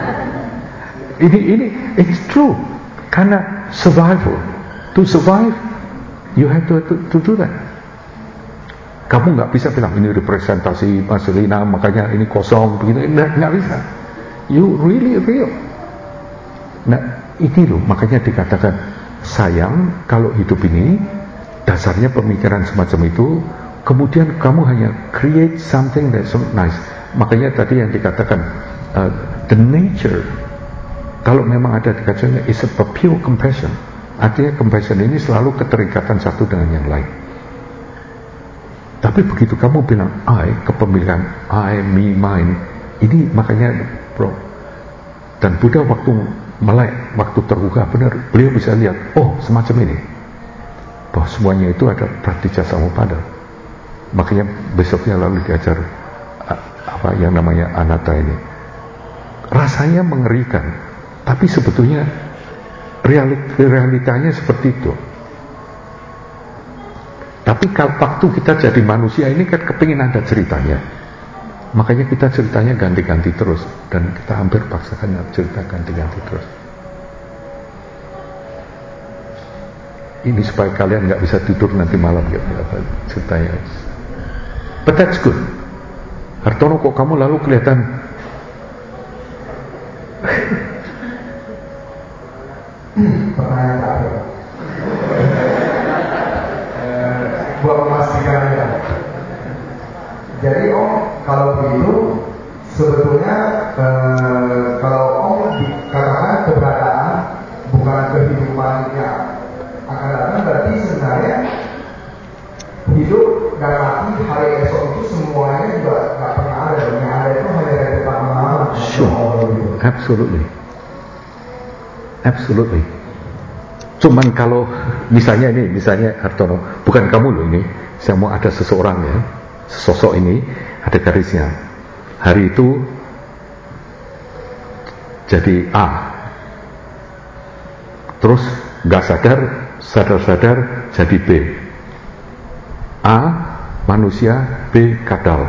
Speaker 2: Ini it's true. Karena survival. To survive, you have to do that. Kamu nggak bisa bilang ini representasi Marcelina, makanya ini kosong begitu. Nggak bisa. You really real. Nah, ini loh makanya dikatakan sayang kalau hidup ini dasarnya pemikiran semacam itu, kemudian kamu hanya create something that's so nice. Makanya tadi yang dikatakan the nature, kalau memang ada dikatakan is a pure compassion. Artinya compassion ini selalu keterikatan satu dengan yang lain. Tapi begitu kamu bilang I, kepemilikan I, me, mine, ini makanya bro. Dan Buddha waktu melek, waktu terbuka benar, beliau bisa lihat, oh semacam ini, bahwa semuanya itu ada pratitya samuppada. Makanya besoknya lalu diajar apa yang namanya anatta ini. Rasanya mengerikan, tapi sebetulnya realitanya seperti itu. Tapi kalau waktu kita jadi manusia ini kan kepingin ada ceritanya, makanya kita ceritanya ganti-ganti terus, dan kita hampir paksakan cerita ganti-ganti terus. Ini supaya kalian nggak bisa tidur nanti malam ya, apa ceritanya. But that's good. Hartono, kok kamu lalu kelihatan
Speaker 5: pertanyaan terakhir buat memastikan ya. Jadi Om, kalau begitu sebetulnya kalau Om dikatakan keberadaan bukan kehidupan yang akan datang, berarti sebenarnya hidup dan mati hari esok itu semuanya juga nggak pernah ada. Yang ada itu hanya dari pengalaman.
Speaker 2: Sure, absolutely. Cuman kalau misalnya Hartono, bukan kamu loh ini, saya mau ada seseorang ya, sosok ini ada garisnya. Hari itu jadi A, terus nggak sadar jadi B. A manusia, B kadal.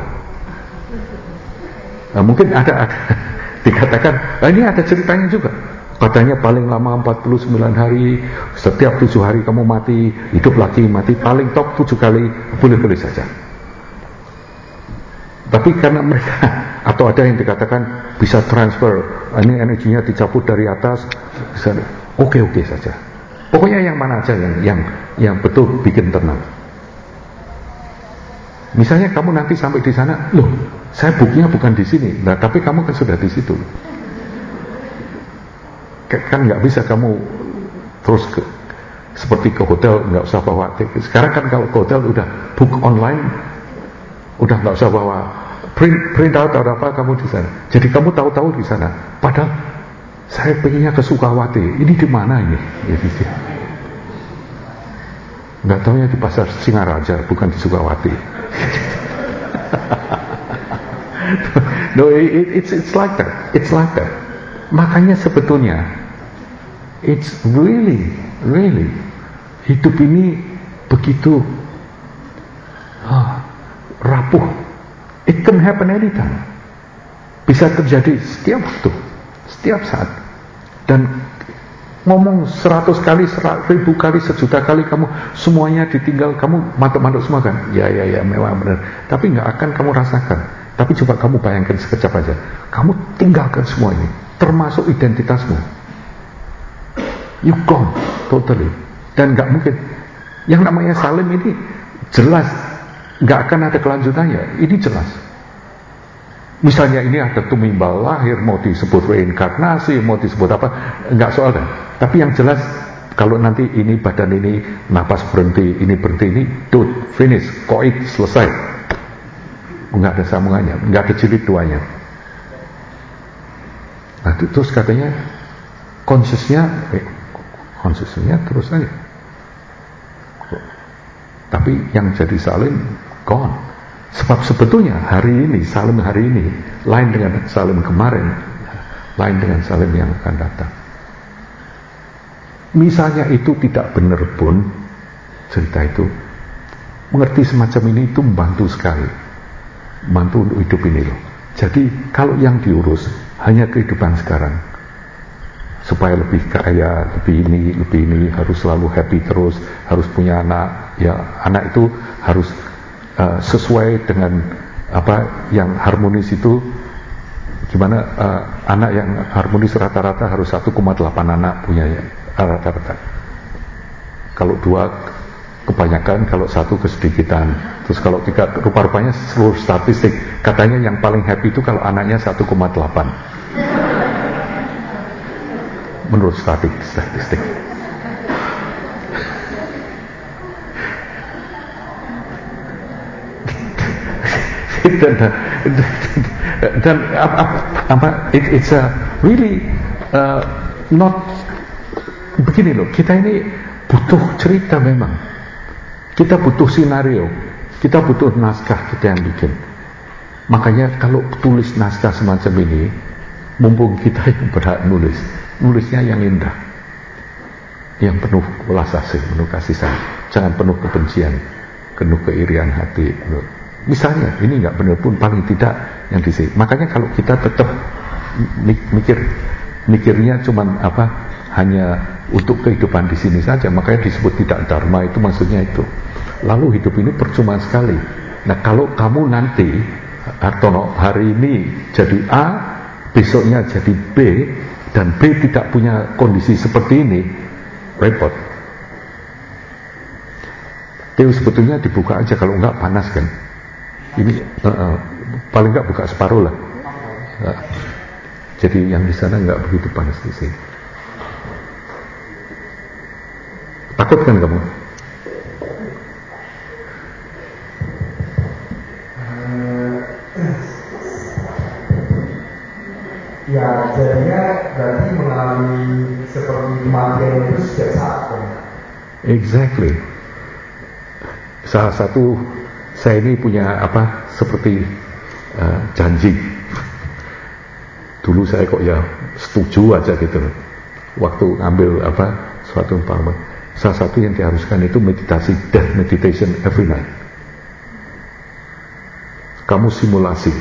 Speaker 2: Nah, mungkin ada dikatakan, ini ada ceritanya juga. Katanya paling lama 49 hari, setiap 7 hari kamu mati, hidup lagi, mati, paling top 7 kali, boleh-boleh saja. Tapi karena mereka, atau ada yang dikatakan bisa transfer, ini energinya dicabut dari atas, oke saja. Pokoknya yang mana aja yang betul bikin tenang. Misalnya kamu nanti sampai di sana, loh, saya booknya bukan di sini, nah tapi kamu kan sudah di situ. Kan nggak bisa kamu terus seperti ke hotel, nggak usah bawa tiket. Sekarang kan kalau ke hotel udah book online, udah nggak usah bawa print out atau apa, kamu di sana. Jadi kamu tahu-tahu di sana. Padahal saya pengennya ke Sukawati. Ini di mana ini? Nggak tahunya di pasar Singaraja, bukan di Sukawati. No, it's like that. It's like that. Makanya sebetulnya it's really hidup ini begitu rapuh. It can happen anytime. Bisa terjadi setiap waktu, setiap saat. Dan ngomong 100 kali, 1000 kali, 1.000.000 kali kamu semuanya ditinggal, kamu mantuk-mantuk semua kan? Ya memang benar. Tapi nggak akan kamu rasakan. Tapi coba kamu bayangkan sekejap aja, kamu tinggalkan semua ini, termasuk identitasmu. You gone totally. Dan nggak mungkin. Yang namanya salim ini jelas nggak akan ada kelanjutannya. Ini jelas. Misalnya ini ada tumimbal lahir, mau disebut reinkarnasi, mau disebut apa, nggak soal kan. Tapi yang jelas kalau nanti ini badan ini napas berhenti, ini finish, koit selesai. Nggak ada sambungannya, nggak ada jilid duanya. Nah terus katanya consciousnya terus aja. Tapi yang jadi salim gone. Sebab sebetulnya salim hari ini lain dengan salim kemarin, lain dengan salim yang akan datang. Misalnya itu tidak benar pun cerita itu, mengerti semacam ini itu membantu sekali, membantu untuk hidup ini loh. Jadi kalau yang diurus hanya kehidupan sekarang, supaya lebih kaya, lebih ini, harus selalu happy terus, harus punya anak, ya anak itu harus sesuai dengan apa yang harmonis itu. Gimana anak yang harmonis rata-rata harus 1,8 anak punya ya, rata-rata. Kalau 2 kebanyakan, kalau 1 kesedikitan. Terus kalau 3, rupa-rupanya seluruh statistik katanya yang paling happy itu kalau anaknya 1,8 menurut statistik. dan it's a really not begini loh, kita ini butuh cerita memang, kita butuh skenario, kita butuh naskah kita yang bikin. Makanya kalau tulis naskah semacam ini, mumpung kita yang berhak nulisnya yang indah, yang penuh welas asih, penuh kasih sayang, jangan penuh kebencian, penuh keirian hati. Misalnya ini nggak benar pun paling tidak yang disini. Makanya kalau kita tetap mikirnya cuman apa, hanya untuk kehidupan di sini saja, makanya disebut tidak dharma, itu maksudnya itu. Lalu hidup ini percuma sekali. Nah kalau kamu nanti Hartono hari ini jadi A, besoknya jadi B, dan B tidak punya kondisi seperti ini, repot. Itu sebetulnya dibuka aja, kalau enggak panas kan. Ini paling enggak buka separuh lah. Jadi yang di sana enggak begitu panas di sini. Takut kan kamu?
Speaker 5: Ya jadinya berarti mengalami seperti kematian itu setiap saat kan?
Speaker 2: Exactly. Salah satu saya ini punya apa seperti janji. Dulu saya kok ya setuju aja gitu loh. Waktu ngambil apa suatu umpama. Salah satu yang diharuskan itu meditasi, death meditation every night. Kamu simulasi.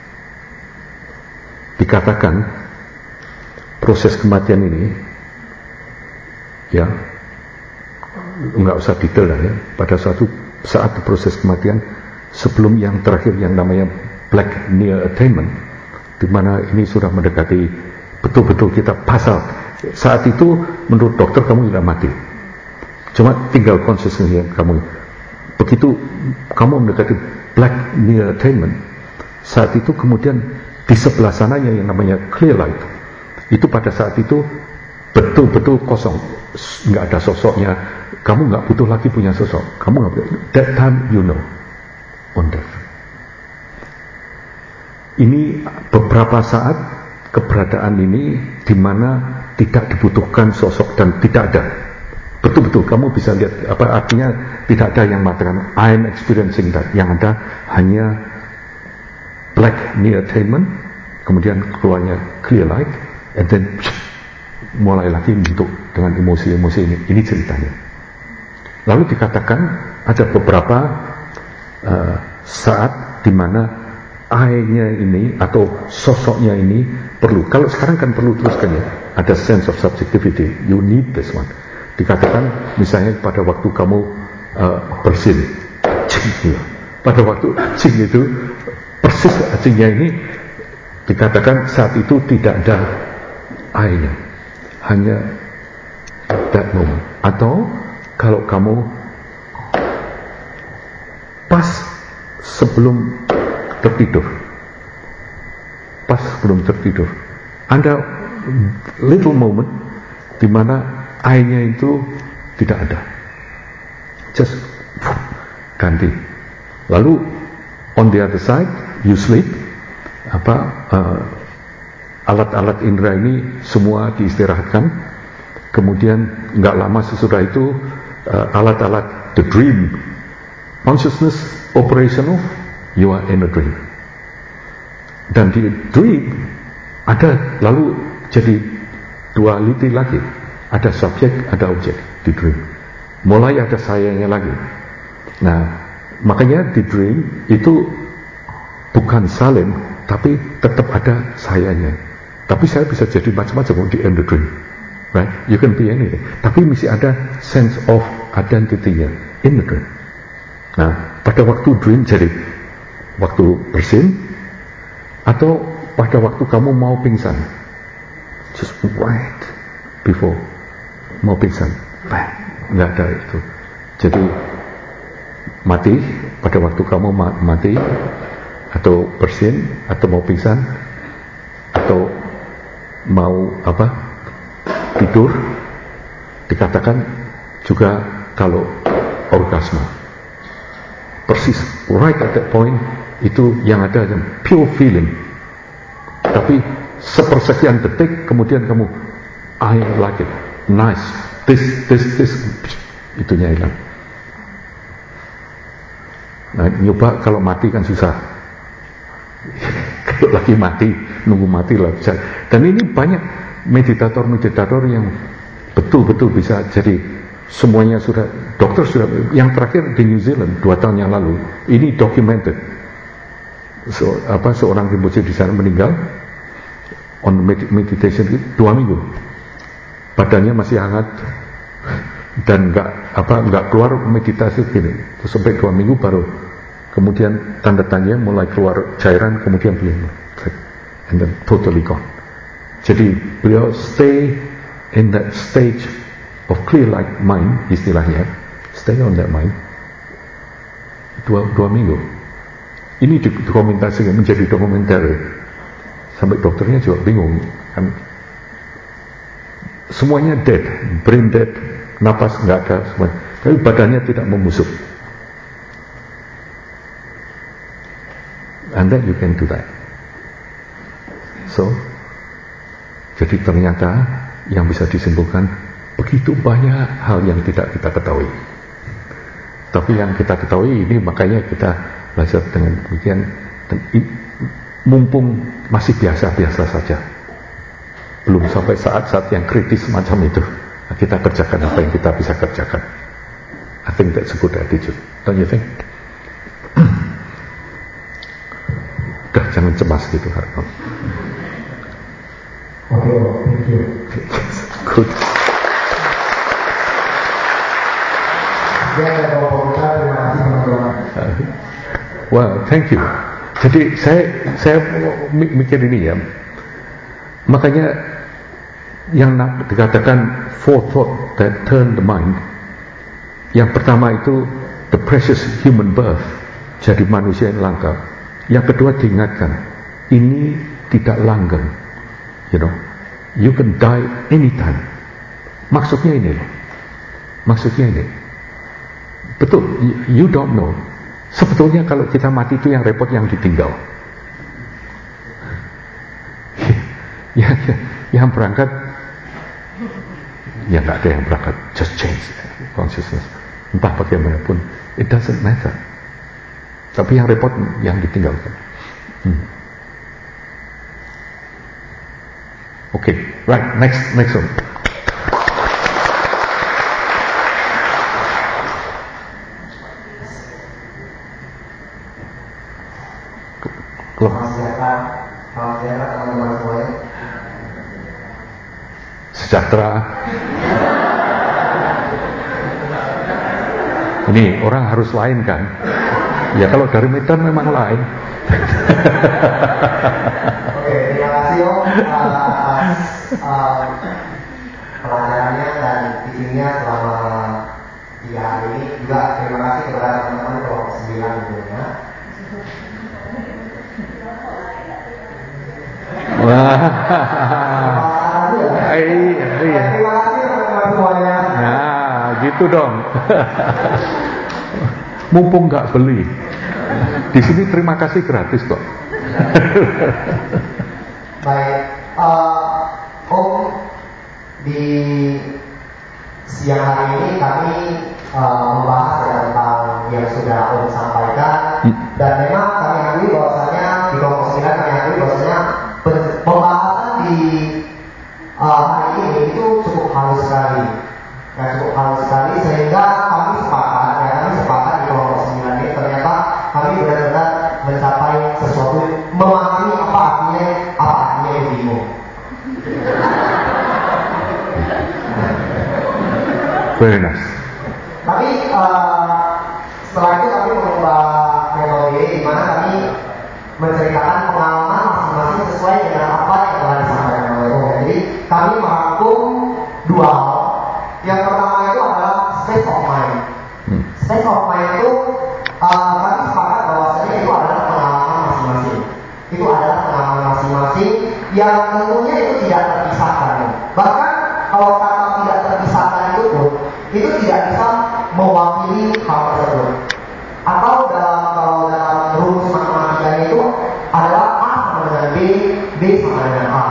Speaker 2: Dikatakan proses kematian ini, ya, nggak usah detail lah ya. Pada suatu saat proses kematian, sebelum yang terakhir yang namanya black near attainment, di mana ini sudah mendekati betul-betul kita pasal. Saat itu menurut dokter kamu sudah mati. Cuma tinggal consciousness kamu. Begitu kamu mendekati black near attainment, saat itu kemudian di sebelah sananya yang namanya clear light, itu pada saat itu betul-betul kosong, nggak ada sosoknya. Kamu nggak butuh lagi punya sosok. Kamu nggak butuh. That time you know on death. Ini beberapa saat keberadaan ini di mana tidak dibutuhkan sosok dan tidak ada. Betul-betul kamu bisa lihat apa artinya, tidak ada yang mengatakan I'm experiencing that. Yang ada hanya black near attainment, kemudian keluarnya clear light, and then mulai lagi bentuk dengan emosi-emosi ini. Ini ceritanya. Lalu dikatakan ada beberapa saat di mana I-nya ini atau sosoknya ini perlu. Kalau sekarang kan perlu teruskan ya, ada sense of subjectivity. You need this one. Dikatakan misalnya pada waktu kamu bersin, pada waktu cing itu persis cingnya ini, dikatakan saat itu tidak ada I-nya, hanya that moment. Atau kalau kamu pas sebelum tertidur, ada little moment di mana I-nya itu tidak ada, just ganti. Lalu on the other side you sleep, alat-alat indera ini semua diistirahatkan. Kemudian nggak lama sesudah itu alat-alat the dream consciousness operational, you are in a dream. Dan di dream ada lalu jadi duality lagi, ada subjek, ada objek di dream. Mulai ada sayanya lagi. Nah, makanya di dream itu bukan salin, tapi tetap ada sayanya. Tapi saya bisa jadi macam-macam di end the dream, right? You can be anything. Tapi mesti ada sense of identity-nya in the dream. Nah, pada waktu dream jadi waktu bersin atau pada waktu kamu mau pingsan, just right before mau pingsan, bang, nggak ada itu. Jadi mati pada waktu kamu mati atau bersin atau mau pingsan atau mau tidur, dikatakan juga kalau orgasme persis right at that point itu yang ada yang pure feeling, tapi sepersekian detik kemudian kamu I like it, nice, this itunya hilang. Nah, nyoba kalau mati kan susah. Kalau lagi mati, nunggu mati lah bisa. Dan ini banyak meditator yang betul-betul bisa jadi semuanya sudah, dokter sudah, yang terakhir di New Zealand 2 tahun yang lalu, ini documented. Seorang Rinpoche di sana meninggal on meditation 2 minggu. Badannya masih hangat dan nggak keluar meditasi gini. Terus sampai 2 minggu baru kemudian tanda tanya mulai keluar cairan, kemudian beliau and then totally gone. Jadi beliau stay in that stage of clear like mind, istilahnya, stay on that mind 2 minggu. Ini dokumentasi menjadi dokumenter sampai dokternya juga bingung kan, semuanya dead, brain dead, napas nggak ada semua, tapi badannya tidak membusuk. And then you can do that. So, jadi ternyata yang bisa disimpulkan begitu banyak hal yang tidak kita ketahui. Tapi yang kita ketahui ini makanya kita belajar dengan demikian. Dan mumpung masih biasa-biasa saja, belum sampai saat-saat yang kritis macam itu, kita kerjakan apa yang kita bisa kerjakan. I think that's a good attitude, don't you think? Udah, jangan cemas gitu, Harno.
Speaker 5: Oke, thank you.
Speaker 2: Good.
Speaker 5: Ya, ada komentar, terima kasih teman-teman.
Speaker 2: Well, thank you. Jadi saya mikir ini ya, makanya yang dikatakan 4 thought that turn the mind, yang pertama itu the precious human birth, jadi manusia yang langka. Yang kedua diingatkan, ini tidak langgeng, you can die anytime. Maksudnya ini loh, betul, you don't know. Sebetulnya kalau kita mati itu yang repot yang ditinggal. Yang berangkat, ya nggak ada yang berangkat, just change consciousness. Entah bagaimanapun, it doesn't matter. Tapi yang repot yang ditinggalkan. Okay, right, next one.
Speaker 5: Salam sejahtera teman-teman semuanya.
Speaker 2: Sejahtera. Ini orang harus lain kan? Ya kalau dari Medan memang lain.
Speaker 5: Oke, terima kasih Om atas pelajarannya dan teachingnya selama 3 hari ini. Juga terima kasih kepada teman-teman kelompok 9 tentunya.
Speaker 2: Wah.
Speaker 5: Iya. Terima kasih teman-teman semuanya.
Speaker 2: Nah, gitu dong. Mumpung nggak beli. Di sini terima kasih gratis kok.
Speaker 5: Baik, Om, di siang hari ini kami membahas tentang yang sudah Om sampaikan, dan memang kami akui bahwasanya di kelompok 9 kami akui bahwasanya pembahasan di hari ini itu cukup halus sekali, sehingga kami sepakat di kelompok 9 ini ternyata kami benar-benar mencapai sesuatu, memahami apa
Speaker 2: Very nice.
Speaker 5: Tapi setelah itu kami mengubah metode di mana kami menceritakan pengalaman masing-masing sesuai dengan apa yang telah disampaikan oleh Om. Jadi kami merangkum dua hal. Yang pertama itu adalah state of mind. State of mind itu kami sepakat bahwasanya itu adalah pengalaman masing-masing. Itu adalah pengalaman masing-masing yang tentunya itu tidak terpisahkan. Bahkan kalau kata tidak terpisahkan itu pun itu tidak bisa mewakili hal tersebut. Atau kalau dalam rumus matematikanya itu adalah A sama dengan B, B sama dengan A.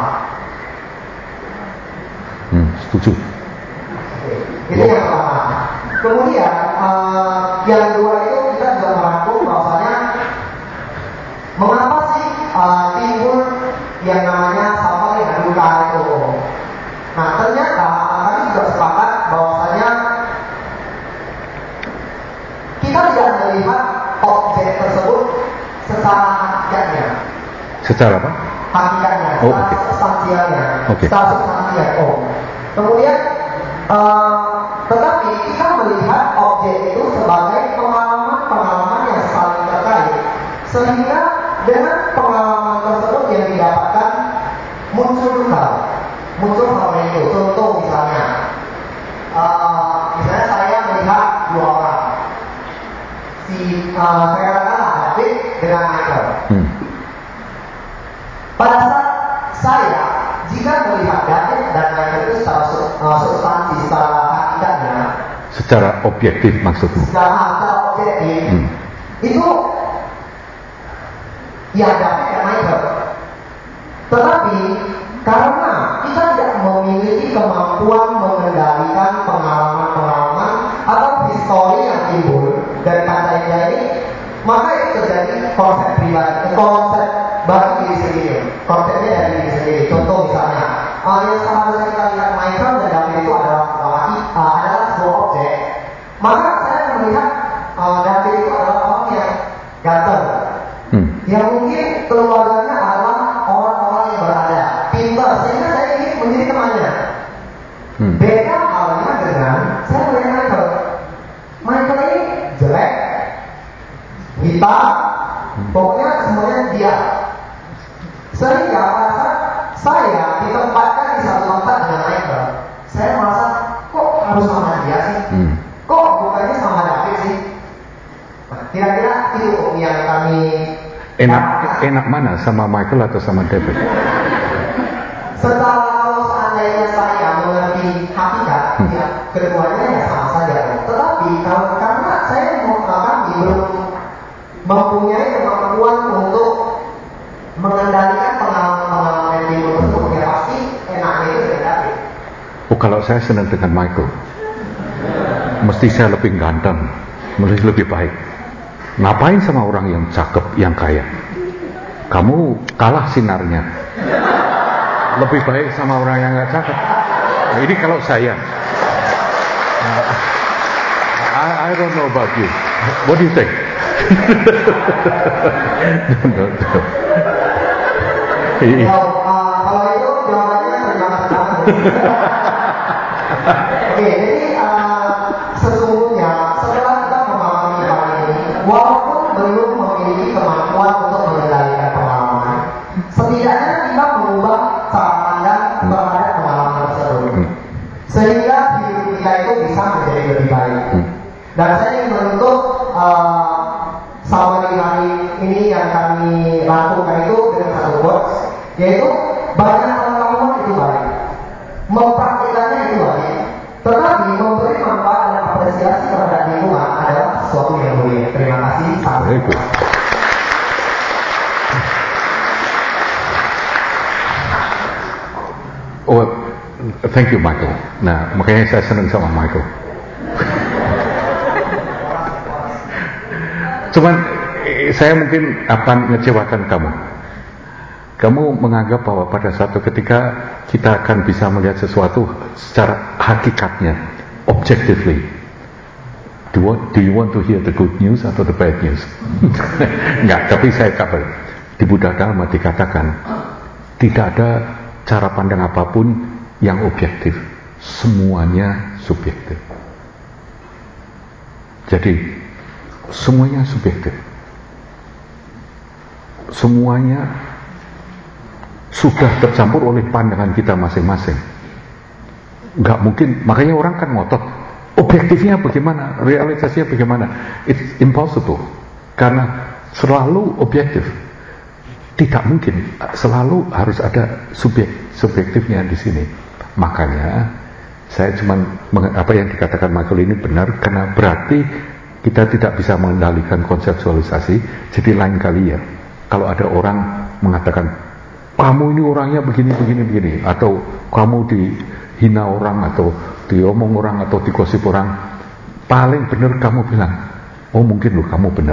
Speaker 2: Setuju.
Speaker 5: Itu yang pertama. Kemudian yang kedua itu kita juga merangkum bahwasanya mengapa sih timbul yang namanya suffering dan duka itu. Nah ternyata kami juga sepakat bahwasanya kita tidak melihat objek tersebut secara hakikatnya.
Speaker 2: Secara apa?
Speaker 5: Hakikatnya, secara substansialnya, secara substansial. Kemudian, tetapi kita melihat objek itu sebagai pengalaman-pengalaman yang saling terkait, sehingga dengan pengalaman tersebut yang didapatkan muncul duka, muncul suffering itu. Contoh misalnya saya melihat dua orang. Saya katakan David dengan Michael. Pada saat saya jika melihat David dan Michael itu secara substansi, secara hakikatnya,
Speaker 2: secara objektif maksudmu?
Speaker 5: Secara objektif, itu ya David dan Michael. Tetapi karena kita tidak memiliki kemampuan mengendalikan pengalaman-pengalaman atau histori yang timbul dari kata ini, maka itu terjadi konsep pribadi, konsep bagi diri sendiri, konsepnya dari diri sendiri. Contoh misalnya, yang seharusnya kita lihat Michael dan David itu adalah sebuah objek, maka saya melihat David itu adalah orang yang ganteng, yang mungkin keluarganya adalah orang-orang yang berada, pintar, sehingga saya ingin menjadi temannya. Beda halnya dengan saya melihat Michael. Michael ini jelek, hitam, pokoknya semuanya dia. Sehingga pada saat saya ditempatkan di satu tempat dengan Michael, saya merasa kok harus sama dia sih? Kok bukannya sama David sih? Nah, kira-kira itu yang kami
Speaker 2: enak mana, sama Michael atau sama David?
Speaker 5: Setelah kalau seandainya saya mengerti hakikat, ya keduanya ya sama saja. Tetapi kalau karena saya kami belum mempunyai kemampuan untuk mengendalikan pengalaman-pengalaman yang timbul tersebut, ya pasti enaknya itu dengan David.
Speaker 2: Kalau saya senang dengan Michael, mesti saya lebih ganteng, mesti lebih baik. Ngapain sama orang yang cakep, yang kaya? Kamu kalah sinarnya. Lebih baik sama orang yang gak cakep. Nah, ini kalau saya. I don't know about you. What do you think? No.
Speaker 5: Kalau itu jawabannya terima kasih. Oke, jadi sesungguhnya setelah kita memahami hal ini, walaupun belum memiliki kemampuan untuk mengendalikan pengalaman, setidaknya kita mengubah cara pandang terhadap pengalaman tersebut, sehingga hidup kita itu bisa menjadi lebih baik. Dan saya ingin menutup summary hari ini yang kami lakukan itu dengan satu quotes, yaitu banyak pengalaman itu baik, mempraktikannya itu baik, tetapi memberi manfaat dan apresiasi terhadap lingkungan adalah sesuatu yang mulia. Terima kasih. Sampai jumpa.
Speaker 2: Oh, thank you Michael. Nah, makanya saya senang sama Michael. Cuman saya mungkin akan mengecewakan kamu. Kamu menganggap bahwa pada suatu ketika kita akan bisa melihat sesuatu secara hakikatnya, objectively. Do you want to hear the good news atau the bad news? Enggak, tapi saya kabar. Di Buddha Dharma dikatakan tidak ada cara pandang apapun yang objektif, semuanya subjektif. Jadi semuanya subjektif, semuanya sudah tercampur oleh pandangan kita masing-masing. Nggak mungkin, makanya orang kan ngotot objektifnya bagaimana, realisasinya bagaimana. It's impossible, karena selalu objektif. Tidak mungkin, selalu harus ada subjektifnya di sini. Makanya saya cuma apa yang dikatakan Michael ini benar, karena berarti kita tidak bisa mengendalikan konseptualisasi. Jadi lain kali ya, kalau ada orang mengatakan kamu ini orangnya begini, atau kamu dihina orang, atau diomong orang, atau digosip orang, paling benar kamu bilang, oh mungkin loh kamu benar,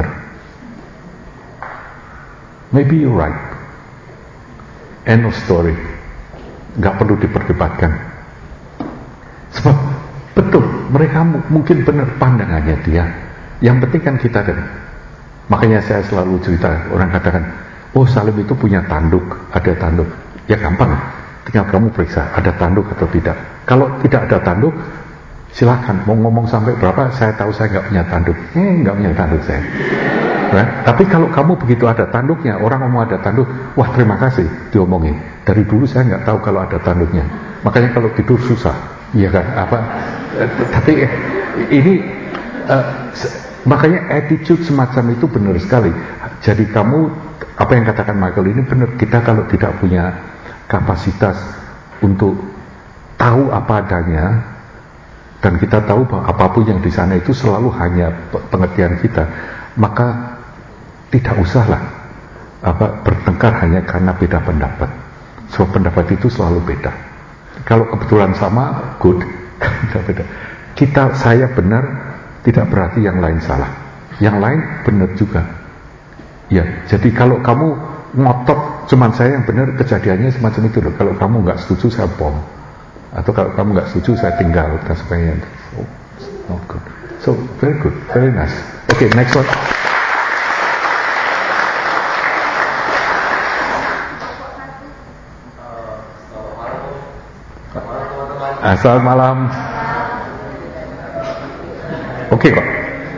Speaker 2: maybe you're right, end of story. Nggak perlu diperdebatkan. Sebab betul, mereka mungkin benar pandangannya dia. Yang penting kan kita kan. Makanya saya selalu cerita, orang katakan, oh Salim itu punya tanduk, ada tanduk. Ya gampang, tinggal kamu periksa ada tanduk atau tidak. Kalau tidak ada tanduk, silakan mau ngomong sampai berapa, saya tahu saya nggak punya tanduk. Nggak punya tanduk saya. Nah, tapi kalau kamu begitu ada tanduknya, orang ngomong ada tanduk, wah terima kasih diomongin. Dari dulu saya nggak tahu kalau ada tanduknya. Makanya kalau tidur susah, iya kan? Tapi ini makanya attitude semacam itu benar sekali. Jadi kamu, apa yang katakan Michael ini benar. Kita kalau tidak punya kapasitas untuk tahu apa adanya, dan kita tahu bahwa apapun yang di sana itu selalu hanya pengertian kita, maka tidak usahlah bertengkar hanya karena beda pendapat. Sebab pendapat itu selalu beda. Kalau kebetulan sama, good. Beda. Saya benar, tidak berarti yang lain salah. Yang lain benar juga. Ya, jadi kalau kamu ngotot cuman saya yang benar, kejadiannya semacam itu loh. Kalau kamu nggak setuju, saya bom. Atau kalau kamu nggak setuju, saya tinggal dan sebagainya. Oh, not good. So very good, very nice. Okay, next one. Selamat malam. Oke kok.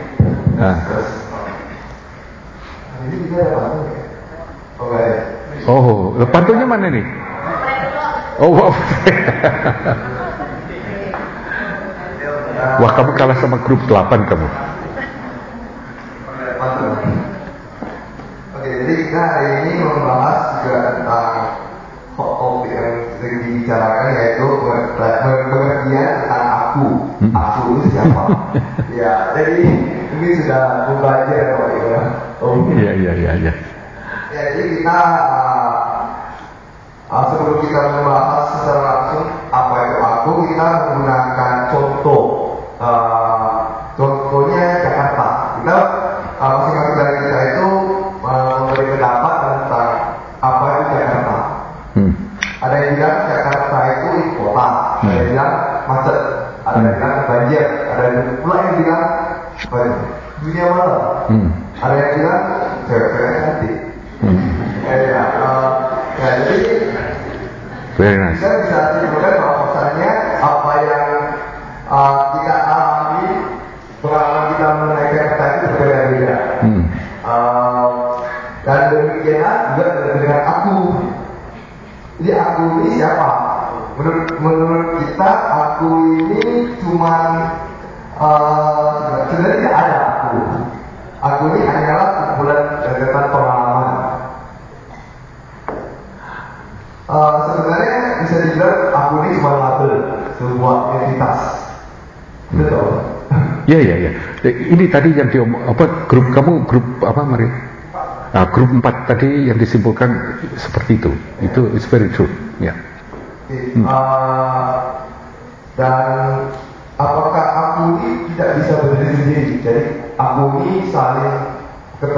Speaker 2: Oh, pantunya mana nih? Oh, wow. Wah, kamu kalah sama grup 8 kamu.
Speaker 5: Oke, jadi kita hari ini membahas juga tentang topik yang sering dibicarakan, yaitu pengertian tentang aku. Aku itu siapa? Ya, jadi ini sudah membaca ya.
Speaker 2: Iya.
Speaker 5: Ya, jadi kita sebelum kita membahas secara langsung apa itu aku, kita menggunakan contoh. Contohnya Jakarta. Kita masing-masing dari kita itu memberi pendapat tentang apa itu Jakarta. Ada yang bilang Jakarta itu ibu kota, ada yang bilang macet, ada yang bilang banjir, ada yang pula yang bilang dunia malam, ada yang bilang cewek-cewek cantik. Jadi kita bisa simpulkan bahwasannya apa yang kita alami, pengalaman kita mengenai Jakarta itu berbeda-beda. Dan demikian juga dengan aku. Jadi aku ini siapa? Menurut kita aku ini cuman sebenarnya tidak ada aku. Aku ini hanyalah kumpulan rentetan pengalaman. Sebenarnya bisa dibilang aku ini cuma label sebuah entitas. Betul.
Speaker 2: Iya. Ini tadi yang grup kamu grup apa Mari? Grup 4 tadi yang disimpulkan seperti itu. Itu is very true. Ya.
Speaker 5: Dan apakah aku ini tidak bisa berdiri sendiri? Jadi aku ini saling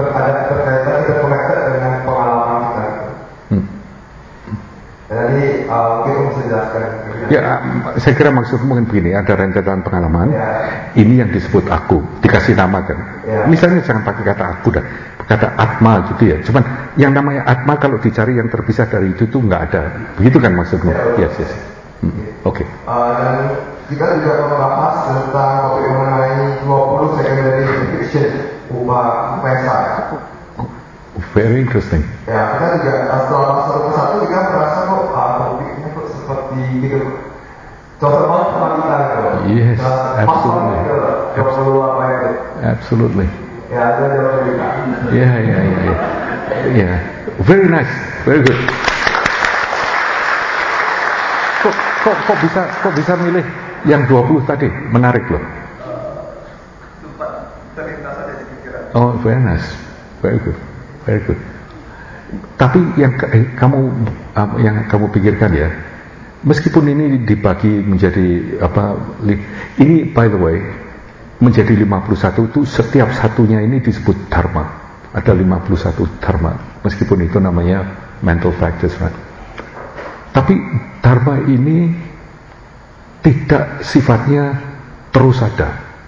Speaker 5: interconnected dengan pengalaman kita. Jadi mungkin bisa jelaskan.
Speaker 2: Ya, saya kira maksud mungkin begini, ada rentetan pengalaman. Ini yang disebut aku, dikasih nama kan. Misalnya jangan pakai kata aku dah, kata atma gitu ya. Cuman yang namanya atma kalau dicari yang terpisah dari itu tuh nggak ada. Begitu kan maksudnya? Yes. Oke.
Speaker 5: Dan kita juga membahas tentang topik mengenai 20 secondary fiction UPSA.
Speaker 2: Very interesting.
Speaker 5: Ya, kita juga setelah satu persatu kita merasa kok topiknya kok seperti gitu. Cocok banget sama kita gitu.
Speaker 2: Yes, absolutely.
Speaker 5: Apa itu?
Speaker 2: Absolutely.
Speaker 5: Ya, ada kita.
Speaker 2: Yeah. Very nice. Very good. Kok bisa milih yang 20 tadi? Menarik loh.
Speaker 5: Terlintas aja di pikiran.
Speaker 2: Oh, very nice. Very good. Tapi yang kamu pikirkan ya, meskipun ini dibagi menjadi ini by the way menjadi 51 itu setiap satunya ini disebut dharma. Ada 51 dharma, meskipun itu namanya mental practice, right? Tapi dharma ini tidak sifatnya terus ada.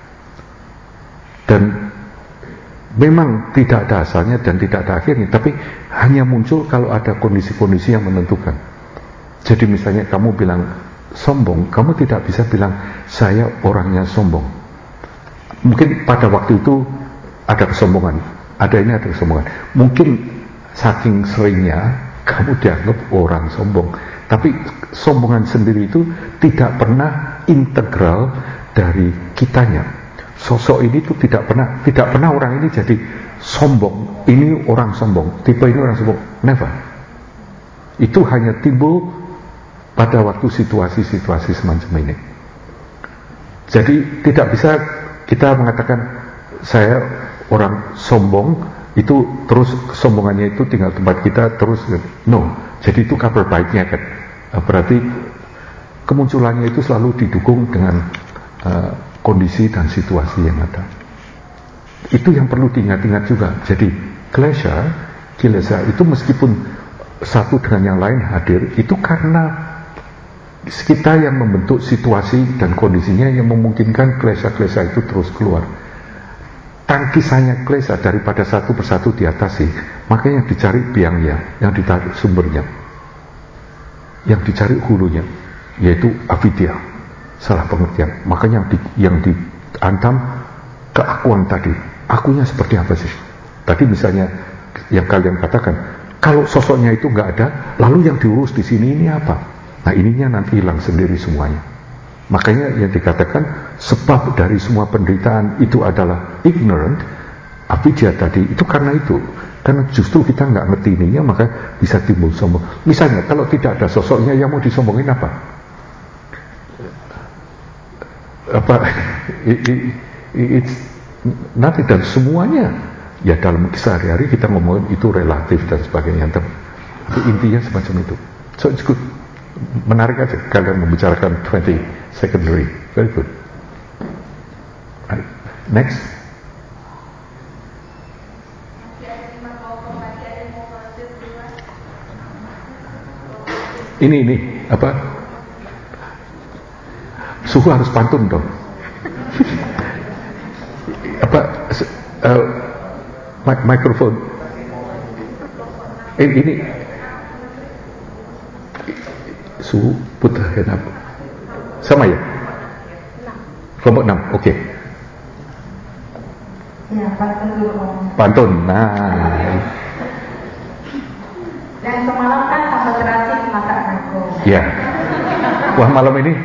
Speaker 2: Dan memang tidak ada asalnya dan tidak ada akhirnya, tapi hanya muncul kalau ada kondisi-kondisi yang menentukan. Jadi misalnya kamu bilang sombong, kamu tidak bisa bilang saya orangnya sombong. Mungkin pada waktu itu ada kesombongan, ada kesombongan. Mungkin saking seringnya kamu dianggap orang sombong, tapi sombongan sendiri itu tidak pernah integral dari kitanya. Sosok ini tuh tidak pernah orang ini jadi sombong. Ini orang sombong, tipe ini orang sombong. Never. Itu hanya timbul pada waktu situasi-situasi semacam ini. Jadi tidak bisa kita mengatakan saya orang sombong itu terus kesombongannya itu tinggal tempat kita terus. No. Jadi itu kabar baiknya kan. Berarti kemunculannya itu selalu didukung dengan kondisi dan situasi yang ada. Itu yang perlu diingat-ingat juga. Jadi kilesa itu meskipun satu dengan yang lain hadir, itu karena kita yang membentuk situasi dan kondisinya yang memungkinkan klesa itu terus keluar. Tangkisannya klesa daripada satu persatu diatasi, maka yang dicari biangnya, yang ditarik sumbernya, yang dicari hulunya, yaitu avidya, salah pengertian. Makanya yang diantam keakuan tadi. Akunya seperti apa sih? Tadi misalnya yang kalian katakan, kalau sosoknya itu nggak ada, lalu yang diurus di sini ini apa? Nah ininya nanti hilang sendiri semuanya. Makanya yang dikatakan sebab dari semua penderitaan itu adalah ignorant, avidya tadi, itu karena itu. Karena justru kita nggak ngerti ininya, maka bisa timbul sombong. Misalnya kalau tidak ada sosoknya, yang mau disombongin apa? It's nanti dan semuanya ya dalam sehari-hari kita ngomongin itu relatif dan sebagainya, tapi intinya semacam itu. So it's good, menarik aja kalian membicarakan 20 secondary, very good. Right. Next. Ini apa? Suhu harus pantun dong. Mikrofon. Ini suhu putar apa? Sama ya? Kelompok 6, oke.
Speaker 1: Ya, pantun dulu.
Speaker 2: Pantun, nah.
Speaker 1: Dan semalam kan sama terasi masak kangkung.
Speaker 2: Ya. Wah malam ini.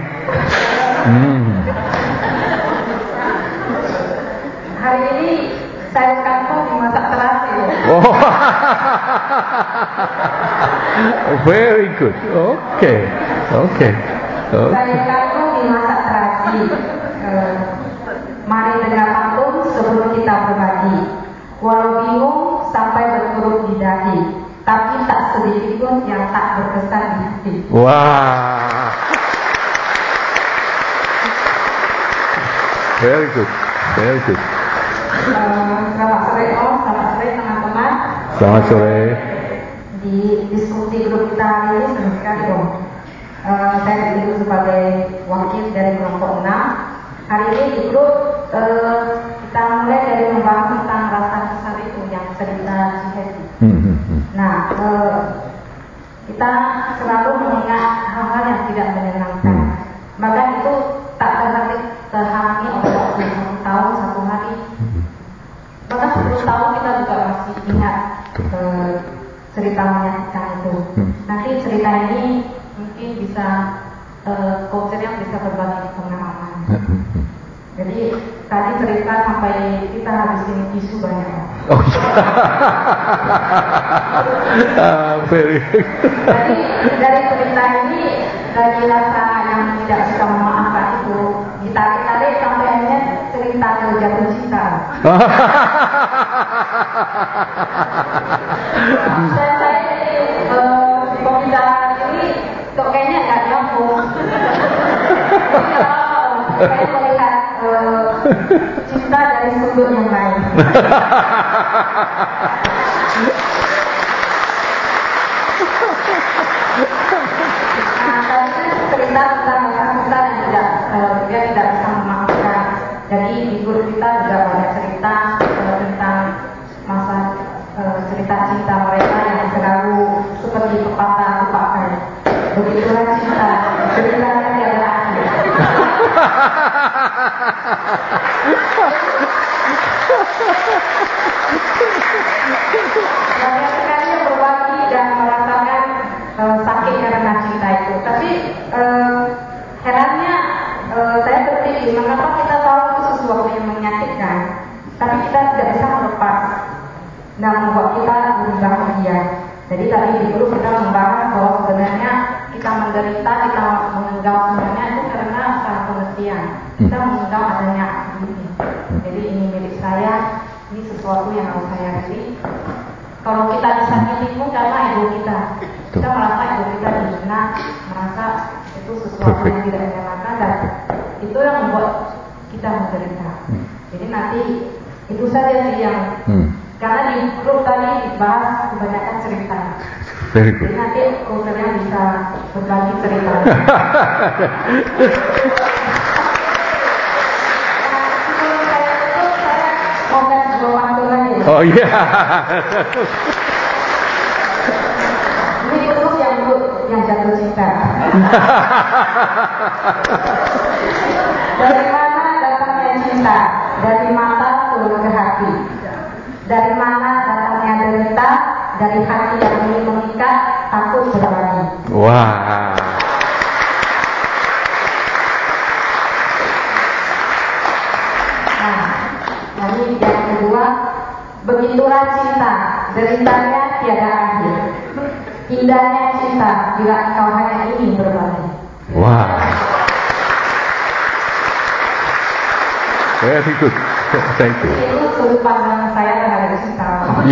Speaker 1: Hari ini sayur kangkung dimasak terasi.
Speaker 2: Oh. Very good. Okay.
Speaker 1: Sayur kangkung dimasak terasi. Mari dengar pantun sebelum kita berbagi. Walau bingung sampai berkerut di dahi, tapi tak sedikit pun yang tak berkesan di hati.
Speaker 2: Wah. Very good.
Speaker 1: Selamat sore Om, selamat sore teman-teman.
Speaker 2: Selamat sore.
Speaker 1: Di diskusi grup kita hari ini seru sekali Om.
Speaker 6: sebagai wakil dari kelompok 6. Hari ini di grup kita mulai dari membahas tentang rasa besar itu yang cerita Ciheti. Nah, kita selalu mengingat hal-hal yang tidak menyenangkan. Bahkan itu tak terhalangi oleh waktu 1 tahun 1 hari. Bahkan 10 tahun kita juga masih ingat cerita menyakitkan itu. Nanti cerita ini mungkin bisa coachnya bisa berbagi pengalaman. Jadi tadi cerita sampai kita habisin isu banyak.
Speaker 2: Oh iya. Very.
Speaker 6: Jadi dari cerita ini dari rasa yang tidak bisa memaafkan itu ditarik-tarik sampai akhirnya cerita jatuh cinta. Dan saya pembicaraan ini kok kayaknya nggak nyambung. Saya melihat cinta dari sudut yang lain. Nah, tadi cerita tentang kita dia tidak bisa memaafkan. Jadi di grup kita juga banyak cerita tentang masa cerita cinta mereka yang selalu seperti pepatah lupakan. Begitulah cinta, ceritanya tiada akhir. Banyak sekali berbagi dan merasakan sakit karena cinta itu. Tapi herannya saya berpikir mengapa kita tahu itu sesuatu yang menyakitkan, tapi kita tidak bisa melepas dan membuat kita lebih bahagia. Jadi tadi di grup kita membahas bahwa sebenarnya kita menderita, kita mengenggam semuanya itu karena salah pengertian. Kita mengenggam adanya ini. Jadi ini milik saya, ini sesuatu yang harus saya beri. Kalau kita disakiti pun karena ego kita. Kita merasa ego kita dihina, merasa itu sesuatu yang tidak menyenangkan dan itu yang membuat kita menderita. Jadi nanti itu saja sih yang karena di grup tadi dibahas kebanyakan cerita.
Speaker 2: Very good.
Speaker 6: Jadi nanti coachnya bisa berbagi cerita. Sebelum saya tutup, saya mau kasih dua waktu lagi.
Speaker 2: Oh iya.
Speaker 6: Ini khusus yang jatuh cinta. Dari mana datangnya cinta? Dari mata turun ke hati. Dari mana datangnya derita? Dari hati yang ingin mengikat, takut berbagi.
Speaker 2: Wah.
Speaker 6: Nah, jadi yang kedua, begitulah cinta, deritanya tiada akhir. Indahnya cinta bila engkau hanya ingin berbagi.
Speaker 2: Wah. Very good. Thank you.
Speaker 6: Itu sudut pandang saya terhadap cinta.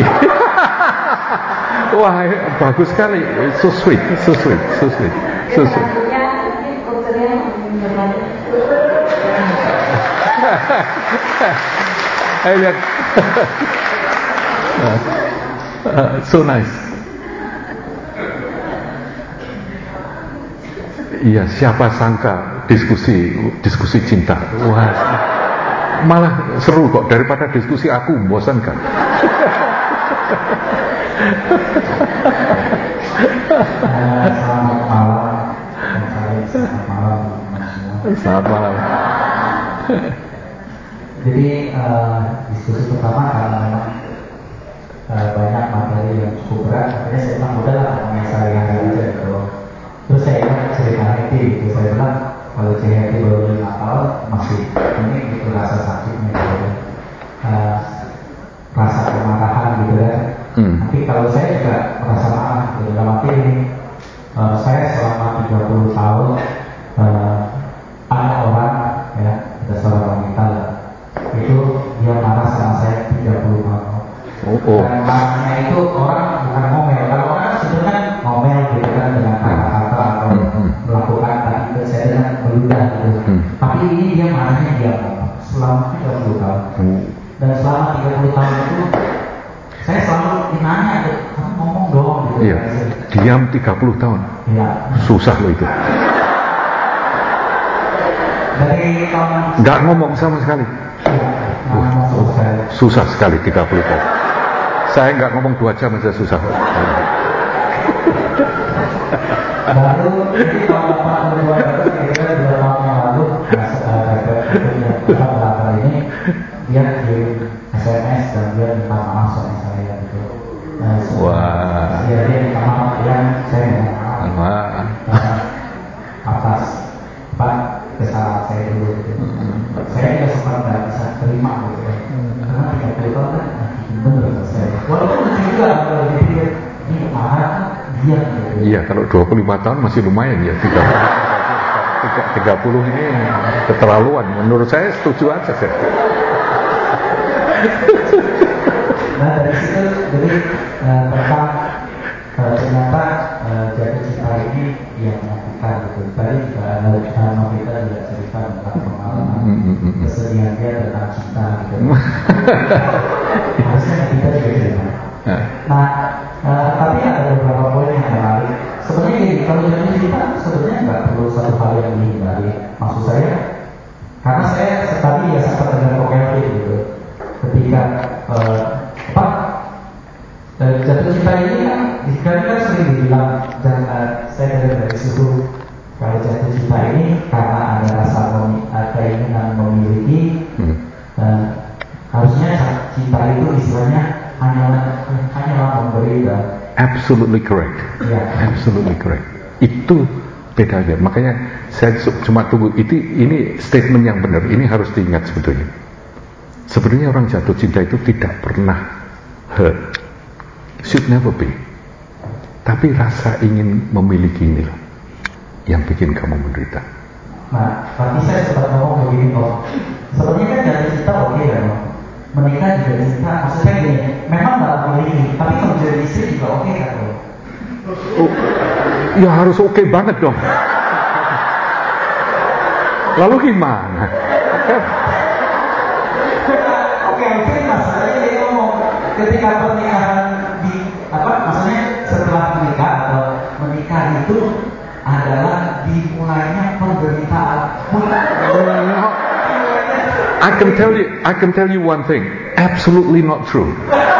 Speaker 2: Wah, bagus sekali. So sweet, so sweet, so sweet, so sweet.
Speaker 6: Selanjutnya mungkin coachnya ingin berbagi.
Speaker 2: Lihat. So nice. Iya, siapa sangka diskusi cinta. Wah, malah seru kok daripada diskusi aku membosankan.
Speaker 7: Selamat malam. Selamat malam semua.
Speaker 2: Selamat malam.
Speaker 7: Jadi diskusi pertama karena memang banyak materi yang cukup berat, akhirnya saya bilang udah lah ngomongin sehari-hari aja gitu. Terus saya ingat cerita Heti gitu, saya bilang kalau Heti baru 5 tahun masih ini gitu rasa sakitnya gitu, rasa kemarahan gitu kan. Nanti kalau saya juga merasa marah gitu, dalam arti ini saya selama 30 tahun ada orang ya, ada seorang wanita itu dia marah sama saya 30 tahun. Dan marahnya itu orang bukan ngomel. Kalau orang sebenarnya ngomel gitu kan dengan kata-kata atau melakukan tadi itu saya dengan meludah gitu. Tapi ini dia marahnya diam selama 30 tahun. Dan selama 30 tahun itu saya selalu nanya, kamu ngomong dong gitu.
Speaker 2: Iya. Diam 30 tahun.
Speaker 7: Iya.
Speaker 2: Susah loh itu.
Speaker 7: Dari tahun
Speaker 2: nggak ngomong sama sekali. Susah sekali 30 tahun. Saya nggak ngomong 2 jam aja susah.
Speaker 7: Baru di tahun 82 itu kira-kira 2 tahun yang lalu ini dia kirim SMS dan dia minta maaf sama saya gitu.
Speaker 2: Wah.
Speaker 7: Dia minta maaf dan saya minta maaf atas kesalahan saya dulu gitu. Saya juga sempat nggak bisa terima gitu ya. Karena 30 tahun kan bener saya. Walaupun juga kalau dipikir ini marah dia gitu.
Speaker 2: Iya, kalau 25 tahun masih lumayan ya. 30 ini keterlaluan. Menurut saya setuju aja sih.
Speaker 7: Nah dari situ jadi tentang ternyata jatuh cinta ini yang menyakitkan gitu. Tadi juga Novita juga cerita tentang pengalaman kesedihan dia tentang cinta gitu. Harusnya kita juga cerita. Nah tapi ada beberapa poin yang menarik. Sebenarnya gini, kalau jatuh cinta sebenarnya nggak perlu satu hal yang dihindari. Maksud saya, karena saya tadi ya sempat dengan Kokelvi gitu. Ketika jatuh cinta ini kan sering dibilang dan saya dari situ kalau jatuh cinta ini karena ada rasa keinginan memiliki harusnya cinta itu istilahnya hanyalah memberi dan
Speaker 2: Absolutely correct.
Speaker 7: Yeah.
Speaker 2: Absolutely correct. Itu bedanya. Makanya saya cuma tunggu. Ini statement yang benar. Ini harus diingat sebetulnya. Sebenarnya orang jatuh cinta itu tidak pernah hurt. Should never be. Tapi rasa ingin memiliki inilah yang bikin kamu menderita.
Speaker 7: Nah, tapi saya sempat ngomong begini kok. Sebenarnya kan jatuh cinta oke ya, menikah juga cinta. Maksudnya gini, memang nggak memiliki, tapi kalau jadi istri juga oke kan?
Speaker 2: Oh, ya harus oke banget dong. Lalu gimana?
Speaker 7: Oke, masalahnya dia ngomong ketika pernikahan maksudnya setelah menikah atau menikah itu adalah dimulainya penderitaan.
Speaker 2: I can tell you one thing. Absolutely not true.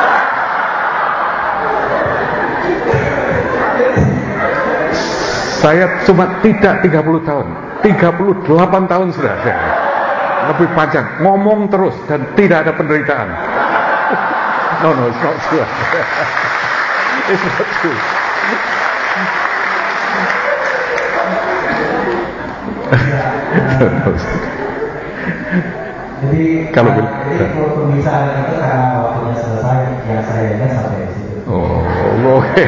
Speaker 2: Saya cuma tidak 30 tahun, 38 tahun sudah saya. Lebih panjang, ngomong terus dan tidak ada penderitaan. No, it's not true. It's not true.
Speaker 7: Jadi
Speaker 2: kalau
Speaker 7: pembicaraan itu karena waktunya selesai, yang saya lihat sampai di situ.
Speaker 2: Oh, oke.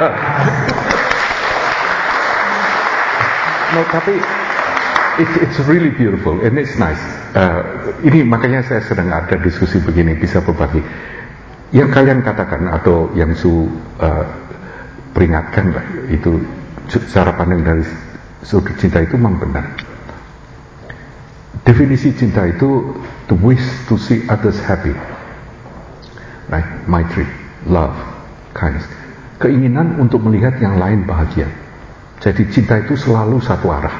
Speaker 2: No, tapi it's really beautiful and it's nice. Ini makanya saya sedang ada diskusi begini, bisa berbagi. Yang kalian katakan atau yang peringatkan lah, itu cara pandang dari sudut cinta itu memang benar. Definisi cinta itu to wish to see others happy, right? Maitri, love, kindness. Keinginan untuk melihat yang lain bahagia. Jadi cinta itu selalu satu arah.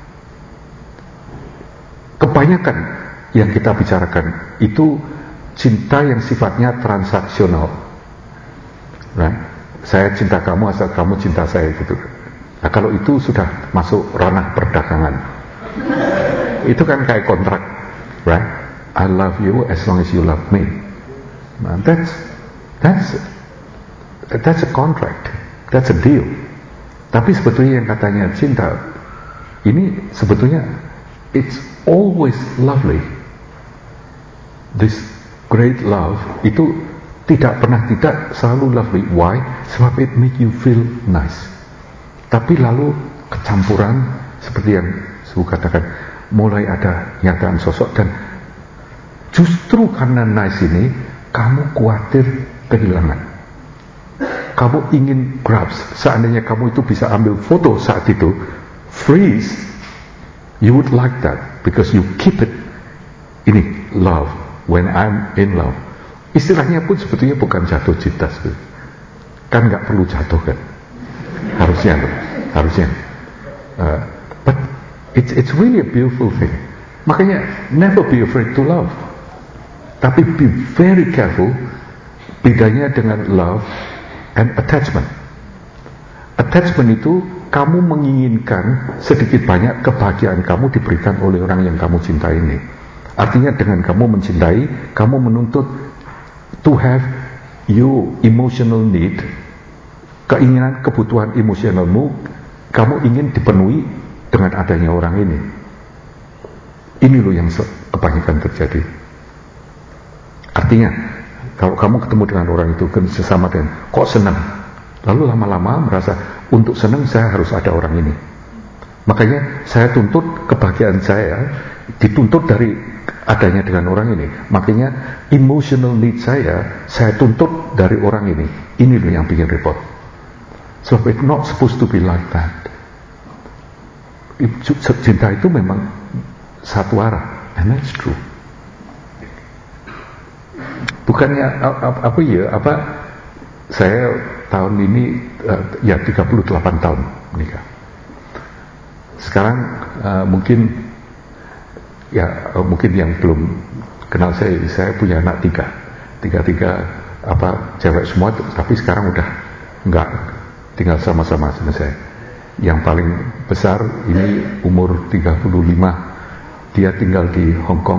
Speaker 2: Kebanyakan yang kita bicarakan itu cinta yang sifatnya transaksional, right? Saya cinta kamu asal kamu cinta saya gitu. Nah kalau itu sudah masuk ranah perdagangan, itu kan kayak kontrak, right? I love you as long as you love me. Nah, that's a contract, that's a deal. Tapi sebetulnya yang katanya cinta ini sebetulnya it's always lovely. This great love itu tidak pernah tidak, selalu lovely. Why? Sebab it make you feel nice. Tapi lalu kecampuran seperti yang saya katakan, mulai ada nyataan sosok dan justru karena nice ini kamu khawatir kehilangan. Kamu ingin grabs. Seandainya kamu itu bisa ambil foto saat itu, freeze, you would like that because you keep it. Ini love. When I'm in love, istilahnya pun sebetulnya bukan jatuh cinta sebetulnya. Kan nggak perlu jatuh kan, harusnya. But it's really a beautiful thing. Makanya never be afraid to love. Tapi be very careful bedanya dengan love and attachment. Attachment itu kamu menginginkan sedikit banyak kebahagiaan kamu diberikan oleh orang yang kamu cintai ini. Artinya dengan kamu mencintai, kamu menuntut to have your emotional need, keinginan, kebutuhan emosionalmu, kamu ingin dipenuhi dengan adanya orang ini. Ini loh yang kebanyakan terjadi. Artinya, kalau kamu ketemu dengan orang itu sesama dengan, kok senang? Lalu lama-lama merasa, untuk senang saya harus ada orang ini. Makanya saya tuntut kebahagiaan saya, dituntut dari adanya dengan orang ini. Makanya emotional need saya tuntut dari orang ini. Ini loh yang bikin repot. So it's not supposed to be like that. Cinta itu memang satu arah, and that's true. Bukannya saya tahun ini ya 38 tahun menikah. Sekarang mungkin yang belum kenal saya punya anak tiga cewek semua, tapi sekarang udah enggak tinggal sama-sama sama saya. Yang paling besar ini umur 35, dia tinggal di Hong Kong,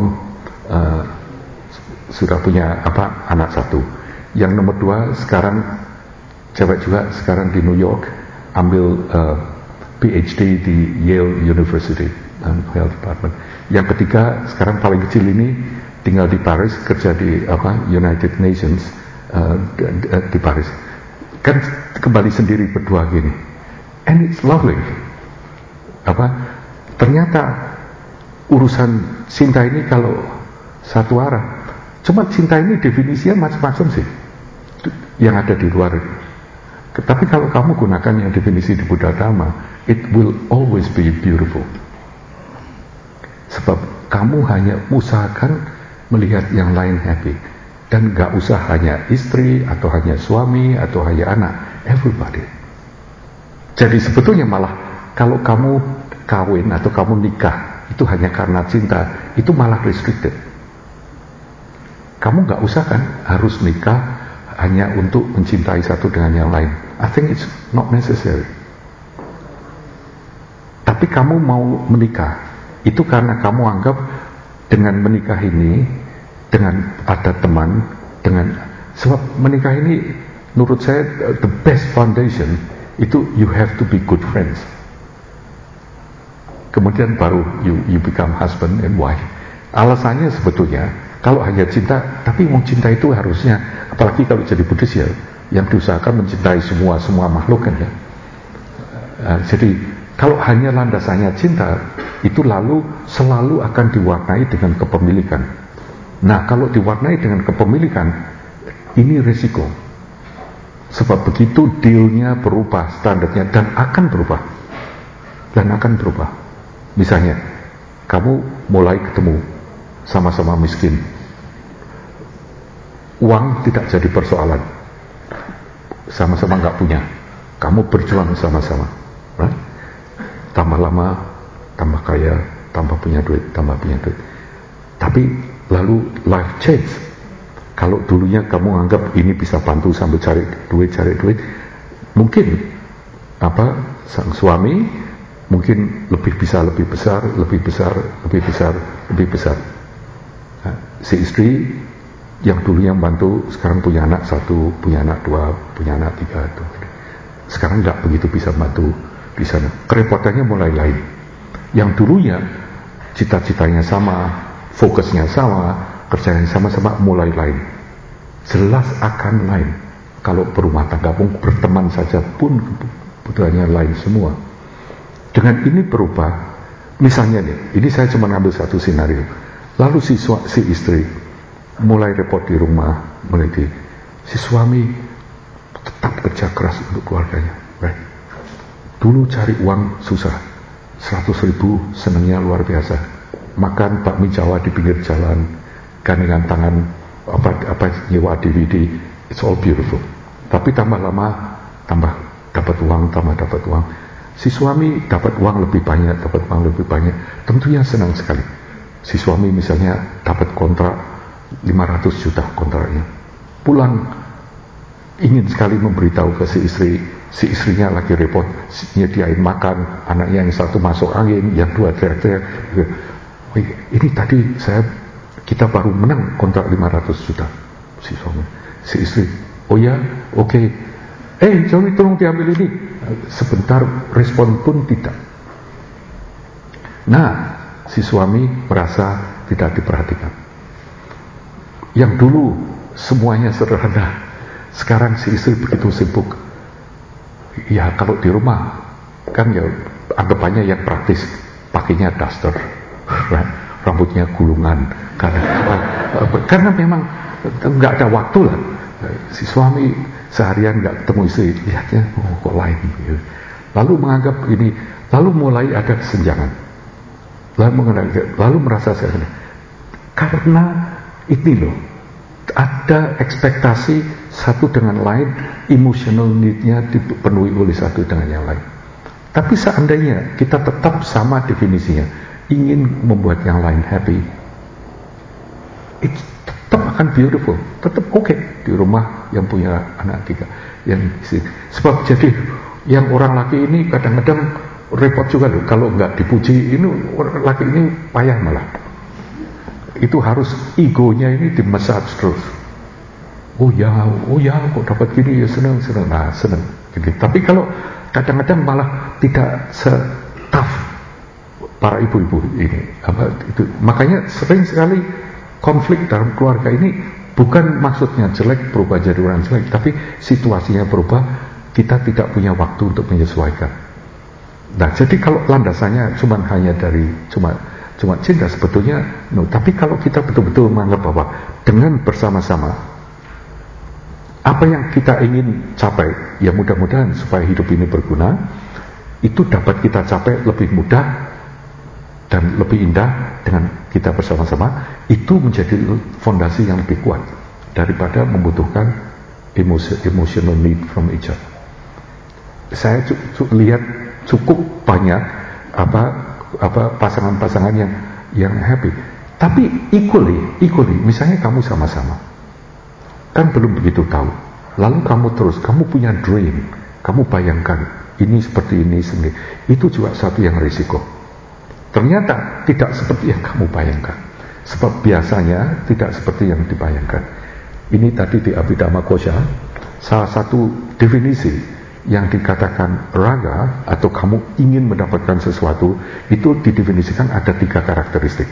Speaker 2: sudah punya anak satu. Yang nomor 2 sekarang cewek juga, sekarang di New York, ambil PhD di Yale University Health Department. Yang ketiga sekarang paling kecil ini tinggal di Paris, kerja di United Nations di Paris. Kan kembali sendiri berdua gini, and it's lovely. Ternyata urusan cinta ini kalau satu arah. Cuma cinta ini definisinya macam-macam sih yang ada di luar. Tapi kalau kamu gunakan yang definisi di Buddha Dhamma, it will always be beautiful. Sebab kamu hanya usahakan melihat yang lain happy, dan gak usah hanya istri atau hanya suami atau hanya anak, everybody. Jadi sebetulnya malah kalau kamu kawin atau kamu nikah itu hanya karena cinta, itu malah restricted. Kamu gak usah kan harus nikah hanya untuk mencintai satu dengan yang lain. I think it's not necessary. Tapi kamu mau menikah itu karena kamu anggap dengan menikah ini, dengan ada teman, sebab menikah ini menurut saya the best foundation itu you have to be good friends. Kemudian baru you become husband and wife. Alasannya sebetulnya kalau hanya cinta, tapi mau cinta itu harusnya, apalagi kalau jadi Buddhis ya, yang diusahakan mencintai semua makhluk kan ya. Jadi kalau hanya landasannya cinta, itu selalu akan diwarnai dengan kepemilikan. Nah kalau diwarnai dengan kepemilikan, ini risiko. Sebab begitu dealnya berubah, standarnya, dan akan berubah. Misalnya, kamu mulai ketemu sama-sama miskin, uang tidak jadi persoalan, sama-sama nggak punya, kamu berjuang sama-sama, right? Tambah lama, tambah kaya, tambah punya duit. Tapi lalu life change. Kalau dulunya kamu anggap ini bisa bantu sambil cari duit, mungkin sang suami mungkin lebih besar. Nah, si istri yang dulunya membantu sekarang punya anak 1, punya anak 2, punya anak 3 tuh. Sekarang nggak begitu bisa bantu di sana. Kerepotannya mulai lain. Yang dulunya cita-citanya sama, fokusnya sama, kerjanya sama-sama, mulai lain. Jelas akan lain. Kalau berumah tangga pun, berteman saja pun kebutuhannya lain semua. Dengan ini berubah. Misalnya nih, ini saya cuma ngambil satu scenario. Lalu si istri mulai repot di rumah, si suami tetap kerja keras untuk keluarganya, right? Dulu cari uang susah, 100.000 senangnya luar biasa, makan bakmi Jawa di pinggir jalan, gandengan tangan, nyewa DVD, it's all beautiful. Tapi tambah lama, tambah dapat uang, si suami dapat uang lebih banyak, tentunya senang sekali. Si suami misalnya dapat kontrak 500 juta kontraknya, pulang ingin sekali memberitahu ke si istrinya lagi repot, nyediain makan, anaknya yang satu masuk angin, yang dua teriak-teriak, ini tadi kita baru menang kontrak 500 juta. Si suami, si istri, oh ya, oke. Joey tolong diambil ini. Sebentar, respon pun tidak. Nah, si suami merasa tidak diperhatikan. Yang dulu semuanya sederhana, sekarang si istri begitu sibuk. Ya kalau di rumah kan ya anggapannya yang praktis, pakainya daster, rambutnya gulungan, karena memang nggak ada waktu lah. Si suami seharian nggak ketemu istri, lihatnya kok lain gitu. Lalu menganggap ini, lalu mulai ada kesenjangan, lalu merasa sedih karena ini loh, ada ekspektasi satu dengan lain, emotional need-nya dipenuhi oleh satu dengan yang lain. Tapi seandainya kita tetap sama definisinya, ingin membuat yang lain happy, itu tetap akan beautiful, tetap oke di rumah yang punya anak 3, yang isi. Sebab jadi yang orang laki ini kadang-kadang repot juga loh, kalau nggak dipuji ini orang laki ini payah malah. Itu harus egonya ini dimassage terus. Oh ya, kok dapat gini ya senang. Nah, senang. Gitu. Tapi kalau kadang-kadang malah tidak se-tough para ibu-ibu ini. Itu. Makanya sering sekali konflik dalam keluarga ini bukan maksudnya jelek berubah jadi orang jelek, tapi situasinya berubah, kita tidak punya waktu untuk menyesuaikan. Nah, jadi kalau landasannya cuma cinta sebetulnya no. Tapi kalau kita betul-betul menganggap bahwa dengan bersama-sama apa yang kita ingin capai, ya mudah-mudahan supaya hidup ini berguna, itu dapat kita capai lebih mudah dan lebih indah dengan kita bersama-sama. Itu menjadi fondasi yang lebih kuat daripada membutuhkan emotional need from each other. Saya lihat cukup banyak pasangan-pasangan yang happy. Tapi equally, misalnya kamu sama-sama, kan belum begitu tahu. Lalu kamu punya dream, kamu bayangkan ini seperti ini sendiri. Itu juga satu yang risiko. Ternyata tidak seperti yang kamu bayangkan. Sebab biasanya tidak seperti yang dibayangkan. Ini tadi di Abhidhamma Kosha, salah satu definisi yang dikatakan raga atau kamu ingin mendapatkan sesuatu, itu didefinisikan ada 3 karakteristik.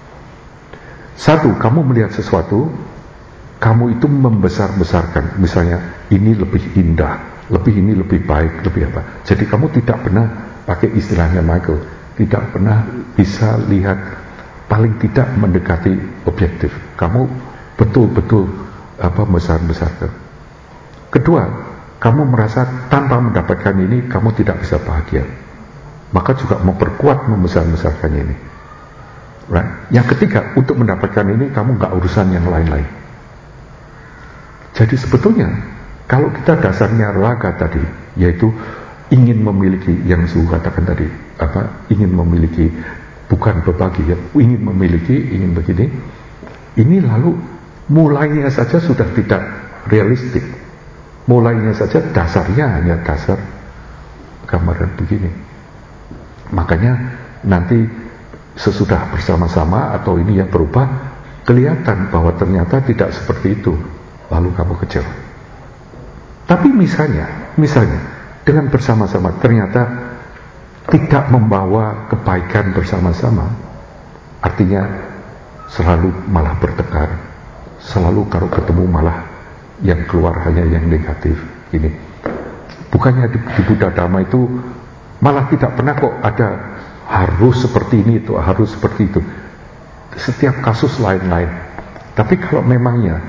Speaker 2: 1, kamu melihat sesuatu, kamu itu membesar-besarkan, misalnya ini lebih indah, ini lebih baik, lebih apa. Jadi kamu tidak pernah pakai istilahnya Michael, tidak pernah bisa lihat, paling tidak mendekati objektif. Kamu betul-betul besar-besarkan. Kedua, kamu merasa tanpa mendapatkan ini kamu tidak bisa bahagia, maka juga memperkuat membesar-besarkan ini. Right? Yang ketiga, untuk mendapatkan ini kamu nggak urusan yang lain-lain. Jadi sebetulnya kalau kita dasarnya raga tadi, yaitu ingin memiliki, yang Suhu katakan tadi, ingin memiliki, bukan berbagi ya, ingin memiliki, ingin begini, ini lalu mulainya saja sudah tidak realistik. Mulainya saja dasarnya hanya dasar gambaran begini. Makanya nanti sesudah bersama-sama atau ini yang berubah, kelihatan bahwa ternyata tidak seperti itu, lalu kamu kecewa. Tapi misalnya dengan bersama-sama ternyata tidak membawa kebaikan bersama-sama, artinya selalu malah bertengkar, selalu kalau ketemu malah yang keluar hanya yang negatif ini. Bukannya di Buddha Dhamma itu malah tidak pernah kok ada harus seperti ini, itu harus seperti itu. Setiap kasus lain-lain. Tapi kalau memangnya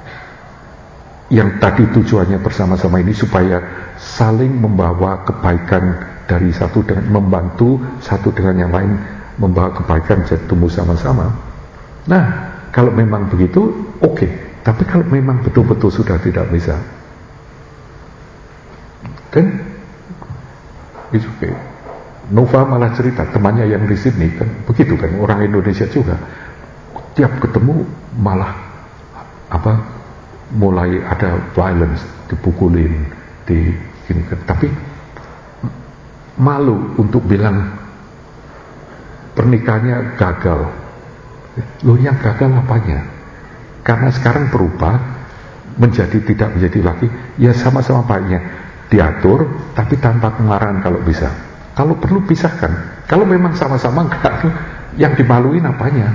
Speaker 2: yang tadi tujuannya bersama-sama ini supaya saling membawa kebaikan dari satu dengan membantu satu dengan yang lain, membawa kebaikan jadi tumbuh sama-sama. Nah, kalau memang begitu, oke. Tapi kalau memang betul-betul sudah tidak bisa, kan it's okay. Nova malah cerita temannya yang di Sydney kan begitu kan, orang Indonesia juga tiap ketemu malah mulai ada violence, dipukulin, gini kan. Tapi malu untuk bilang pernikahannya gagal. Loh, yang gagal apanya? Karena sekarang berubah menjadi tidak menjadi lagi, ya sama-sama baiknya diatur tapi tanpa kemarahan kalau bisa. Kalau perlu pisahkan. Kalau memang sama-sama enggak, yang dimaluin apanya?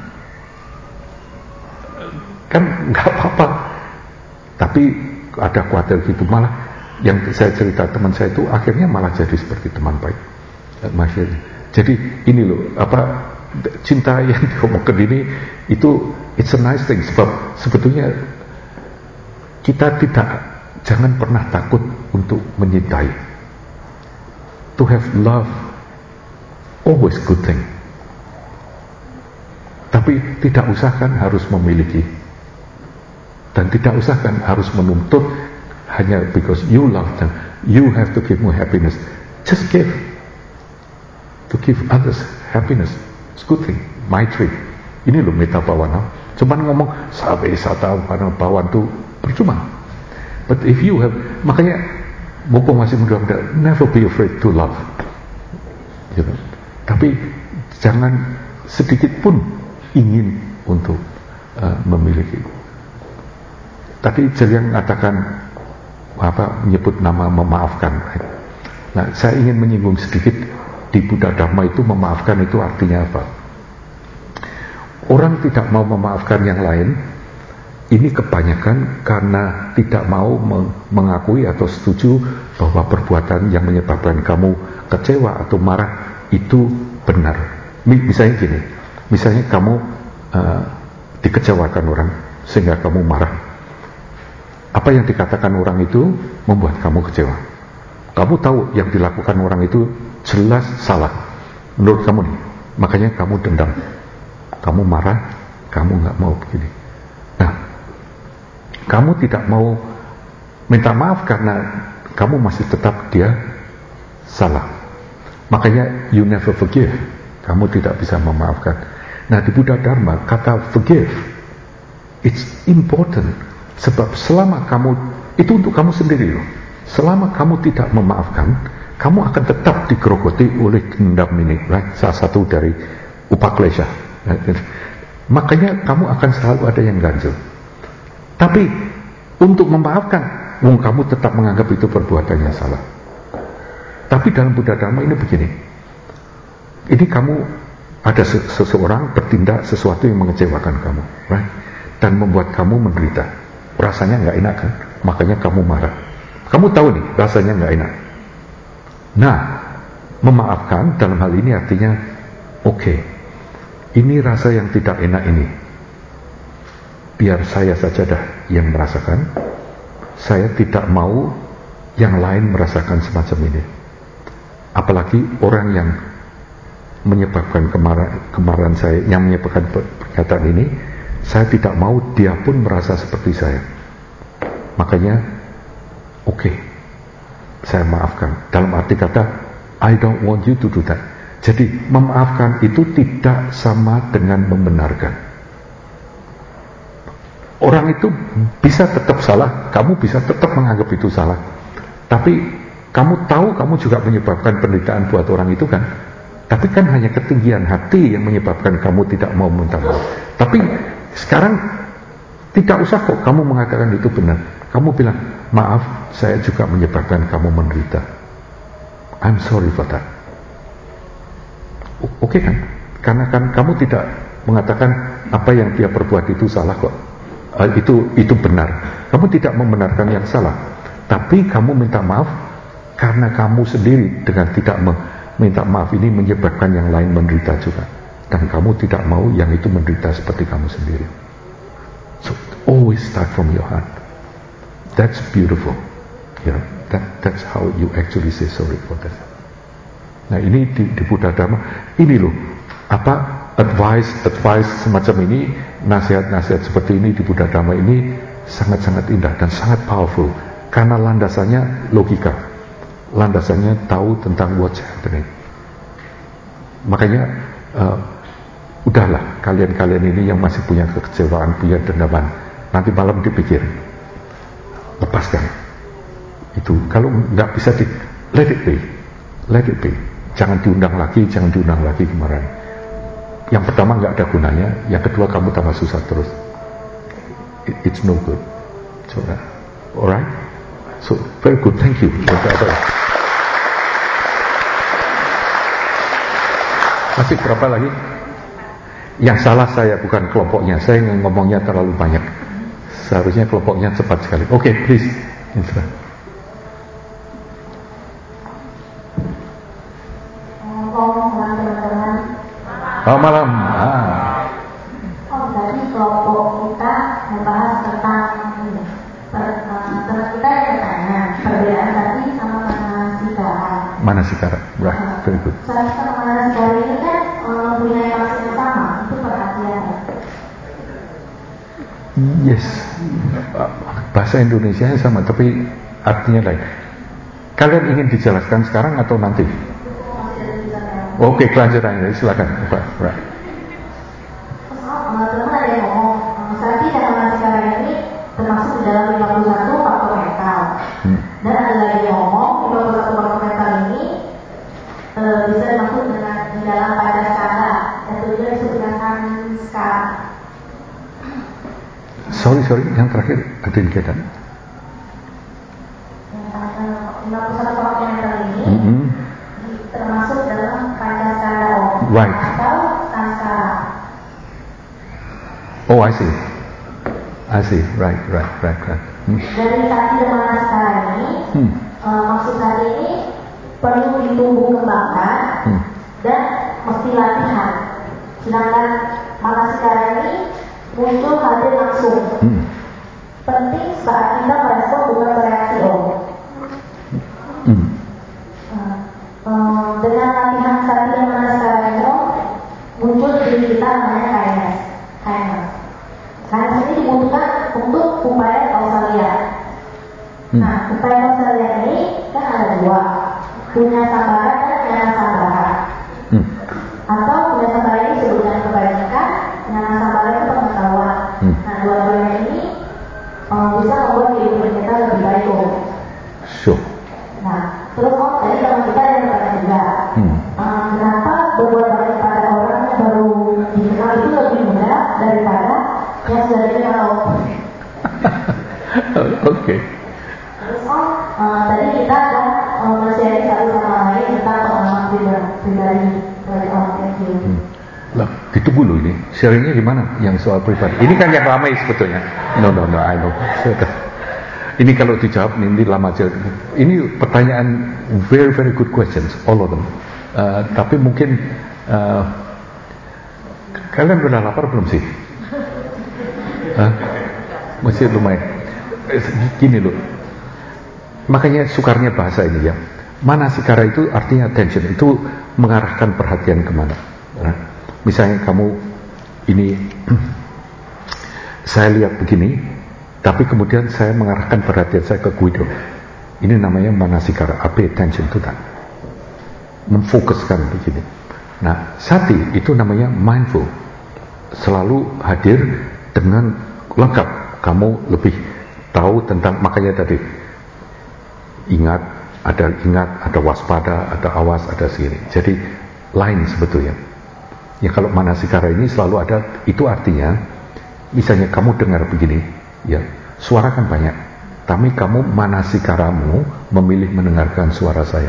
Speaker 2: Kan enggak apa-apa. Tapi ada khawatir gitu, malah yang saya cerita teman saya itu akhirnya malah jadi seperti teman baik. Jadi ini loh, cinta yang diomongkan ini itu it's a nice thing, sebab sebetulnya kita jangan pernah takut untuk menyintai. To have love always good thing. Tapi tidak usahkan harus memiliki, dan tidak usahkan harus menuntut hanya because you love them. You have to give more happiness. Just give. To give others happiness, it's good thing. Maitri. Ini loh meta bawana. Cuman ngomong sabe sata bawan itu percuma. But if you have, makanya mumpung masih muda-muda, never be afraid to love. Gitu. Tapi jangan sedikit pun ingin untuk memiliki. Tadi Jelian mengatakan menyebut nama memaafkan. Nah, saya ingin menyinggung sedikit. Di Buddha Dharma itu memaafkan itu artinya apa? Orang tidak mau memaafkan yang lain, ini kebanyakan karena tidak mau mengakui atau setuju bahwa perbuatan yang menyebabkan kamu kecewa atau marah itu benar. Misalnya gini, misalnya kamu dikecewakan orang sehingga kamu marah. Apa yang dikatakan orang itu membuat kamu kecewa. Kamu tahu yang dilakukan orang itu jelas salah menurut kamu nih, makanya kamu dendam, kamu marah, kamu nggak mau begini. Nah, kamu tidak mau minta maaf karena kamu masih tetap dia salah, makanya you never forgive, kamu tidak bisa memaafkan. Nah, di Buddha Dharma kata forgive it's important, sebab selama kamu itu untuk kamu sendiri loh. Selama kamu tidak memaafkan, kamu akan tetap digerogoti oleh dendam ini, right? Salah satu dari upaklesha. Right? Makanya kamu akan selalu ada yang ganjil. Tapi untuk memaafkan, kamu tetap menganggap itu perbuatannya salah. Tapi dalam Buddha Dharma ini begini. Ini kamu ada seseorang bertindak sesuatu yang mengecewakan kamu, right? Dan membuat kamu menderita. Rasanya nggak enak kan? Makanya kamu marah. Kamu tahu nih rasanya nggak enak. Nah, memaafkan dalam hal ini artinya okay, ini rasa yang tidak enak ini biar saya saja dah yang merasakan. Saya tidak mau yang lain merasakan semacam ini. Apalagi orang yang menyebabkan kemarahan saya, yang menyebabkan pernyataan ini, saya tidak mau dia pun merasa seperti saya. Makanya oke, saya maafkan. Dalam arti kata, I don't want you to do that. Jadi, memaafkan itu tidak sama dengan membenarkan. Orang itu bisa tetap salah, kamu bisa tetap menganggap itu salah. Tapi, kamu tahu kamu juga menyebabkan penderitaan buat orang itu kan? Tapi kan hanya ketinggian hati yang menyebabkan kamu tidak mau minta maaf. Tapi, sekarang tidak usah kok kamu mengatakan itu benar. Kamu bilang, maaf, saya juga menyebabkan kamu menderita. I'm sorry for that. Oke kan? Karena kan kamu tidak mengatakan apa yang dia perbuat itu salah kok. Itu benar. Kamu tidak membenarkan yang salah. Tapi kamu minta maaf karena kamu sendiri dengan tidak minta maaf ini menyebabkan yang lain menderita juga. Dan kamu tidak mau yang itu menderita seperti kamu sendiri. So always start from your heart. That's beautiful. Yeah, that's how you actually say sorry for that. Nah, ini di Buddha Dharma, ini loh, advice semacam ini, nasihat-nasihat seperti ini di Buddha Dharma ini sangat-sangat indah dan sangat powerful. Karena landasannya logika, landasannya tahu tentang what's happening. Makanya udahlah, kalian ini yang masih punya kekecewaan, punya dendaman, nanti malam dipikir, lepaskan itu. Kalau nggak bisa let it be. Jangan diundang lagi kemarin. Yang pertama nggak ada gunanya, yang kedua kamu tambah susah terus. It's no good. So, alright. So very good, thank you. Masih berapa lagi? Yang salah saya bukan kelompoknya, saya ngomongnya terlalu banyak. Seharusnya kelompoknya cepat sekali. Oke, please. Infra. Oh, malam.
Speaker 6: Tadi kelompok kita membahas tentang teman kita yang bertanya perbedaan tadi sama Manasikara.
Speaker 2: Right, very good.
Speaker 6: Sama Manasikara ini kan mempunyai maksud yang sama, itu perhatian.
Speaker 2: Yes, bahasa Indonesia sama, tapi artinya lain. Kalian ingin dijelaskan sekarang atau nanti? Oke, kelanjutannya, silakan. Right.
Speaker 6: Teman ada yang ngomong, Santi dan Manasikara ini termasuk di dalam 51 faktor mental. Dan ada lagi yang ngomong 51 faktor mental ini bisa dimaksud dengan di dalam Pancasila dan tujuan disebutkan skala.
Speaker 2: Sorry, yang terakhir ada kegiatan.
Speaker 6: 51 faktor mental ini termasuk dalam Pancasila
Speaker 2: right.
Speaker 6: Atau skala.
Speaker 2: Oh, I see. Right.
Speaker 6: Dari Santi dan Manasikara ini, maksud Santi ini perlu ditumbuh kembangkan dan mesti latihan. Sedangkan Manasikara ini muncul hadir langsung. Penting saat kita merespon bukan bereaksi. Dengan latihan Santi dan Manasikara ini muncul di diri kita namanya kindness. Karena ini dibutuhkan untuk upaya kausalia. Nah, upaya kausalia ini kan ada dua, punya sambara dan nyana sambara. Atau punya sambara ini disebut dengan kebajikan, nyana sambara itu pengetahuan. Nah, dua-duanya ini bisa membuat kehidupan kita lebih baik.
Speaker 2: Sure.
Speaker 6: Nah, terus tadi teman kita yang bertanya juga, kenapa berbuat baik pada orang yang baru dikenal itu lebih mudah daripada yang sudah dikenal.
Speaker 2: Oke.
Speaker 6: Terus tadi kita akan men-share satu sama lain tentang pengalaman pribadi dari orang yang
Speaker 2: Lah, ditunggu dulu ini. Sharingnya gimana? Yang soal pribadi. Ini kan yang ramai sebetulnya. No, I know. Ini kalau dijawab ini lama aja. Ini pertanyaan very good questions, all of them. Tapi mungkin kalian udah lapar belum sih? Masih lumayan. Gini loh. Makanya sukarnya bahasa ini ya. Manasikara itu artinya attention, itu mengarahkan perhatian kemana. Misalnya kamu ini saya lihat begini, tapi kemudian saya mengarahkan perhatian saya ke Guido. Ini namanya Manasikara. Pay attention to that. Memfokuskan begini. Nah, Sati itu namanya mindful. Selalu hadir dengan lengkap. Kamu lebih tahu tentang, makanya tadi ingat, ada waspada, ada awas, ada segini. Jadi lain sebetulnya. Ya kalau Manasikara ini selalu ada, itu artinya misalnya kamu dengar begini, ya suara kan banyak, tapi kamu Manasikaramu memilih mendengarkan suara saya.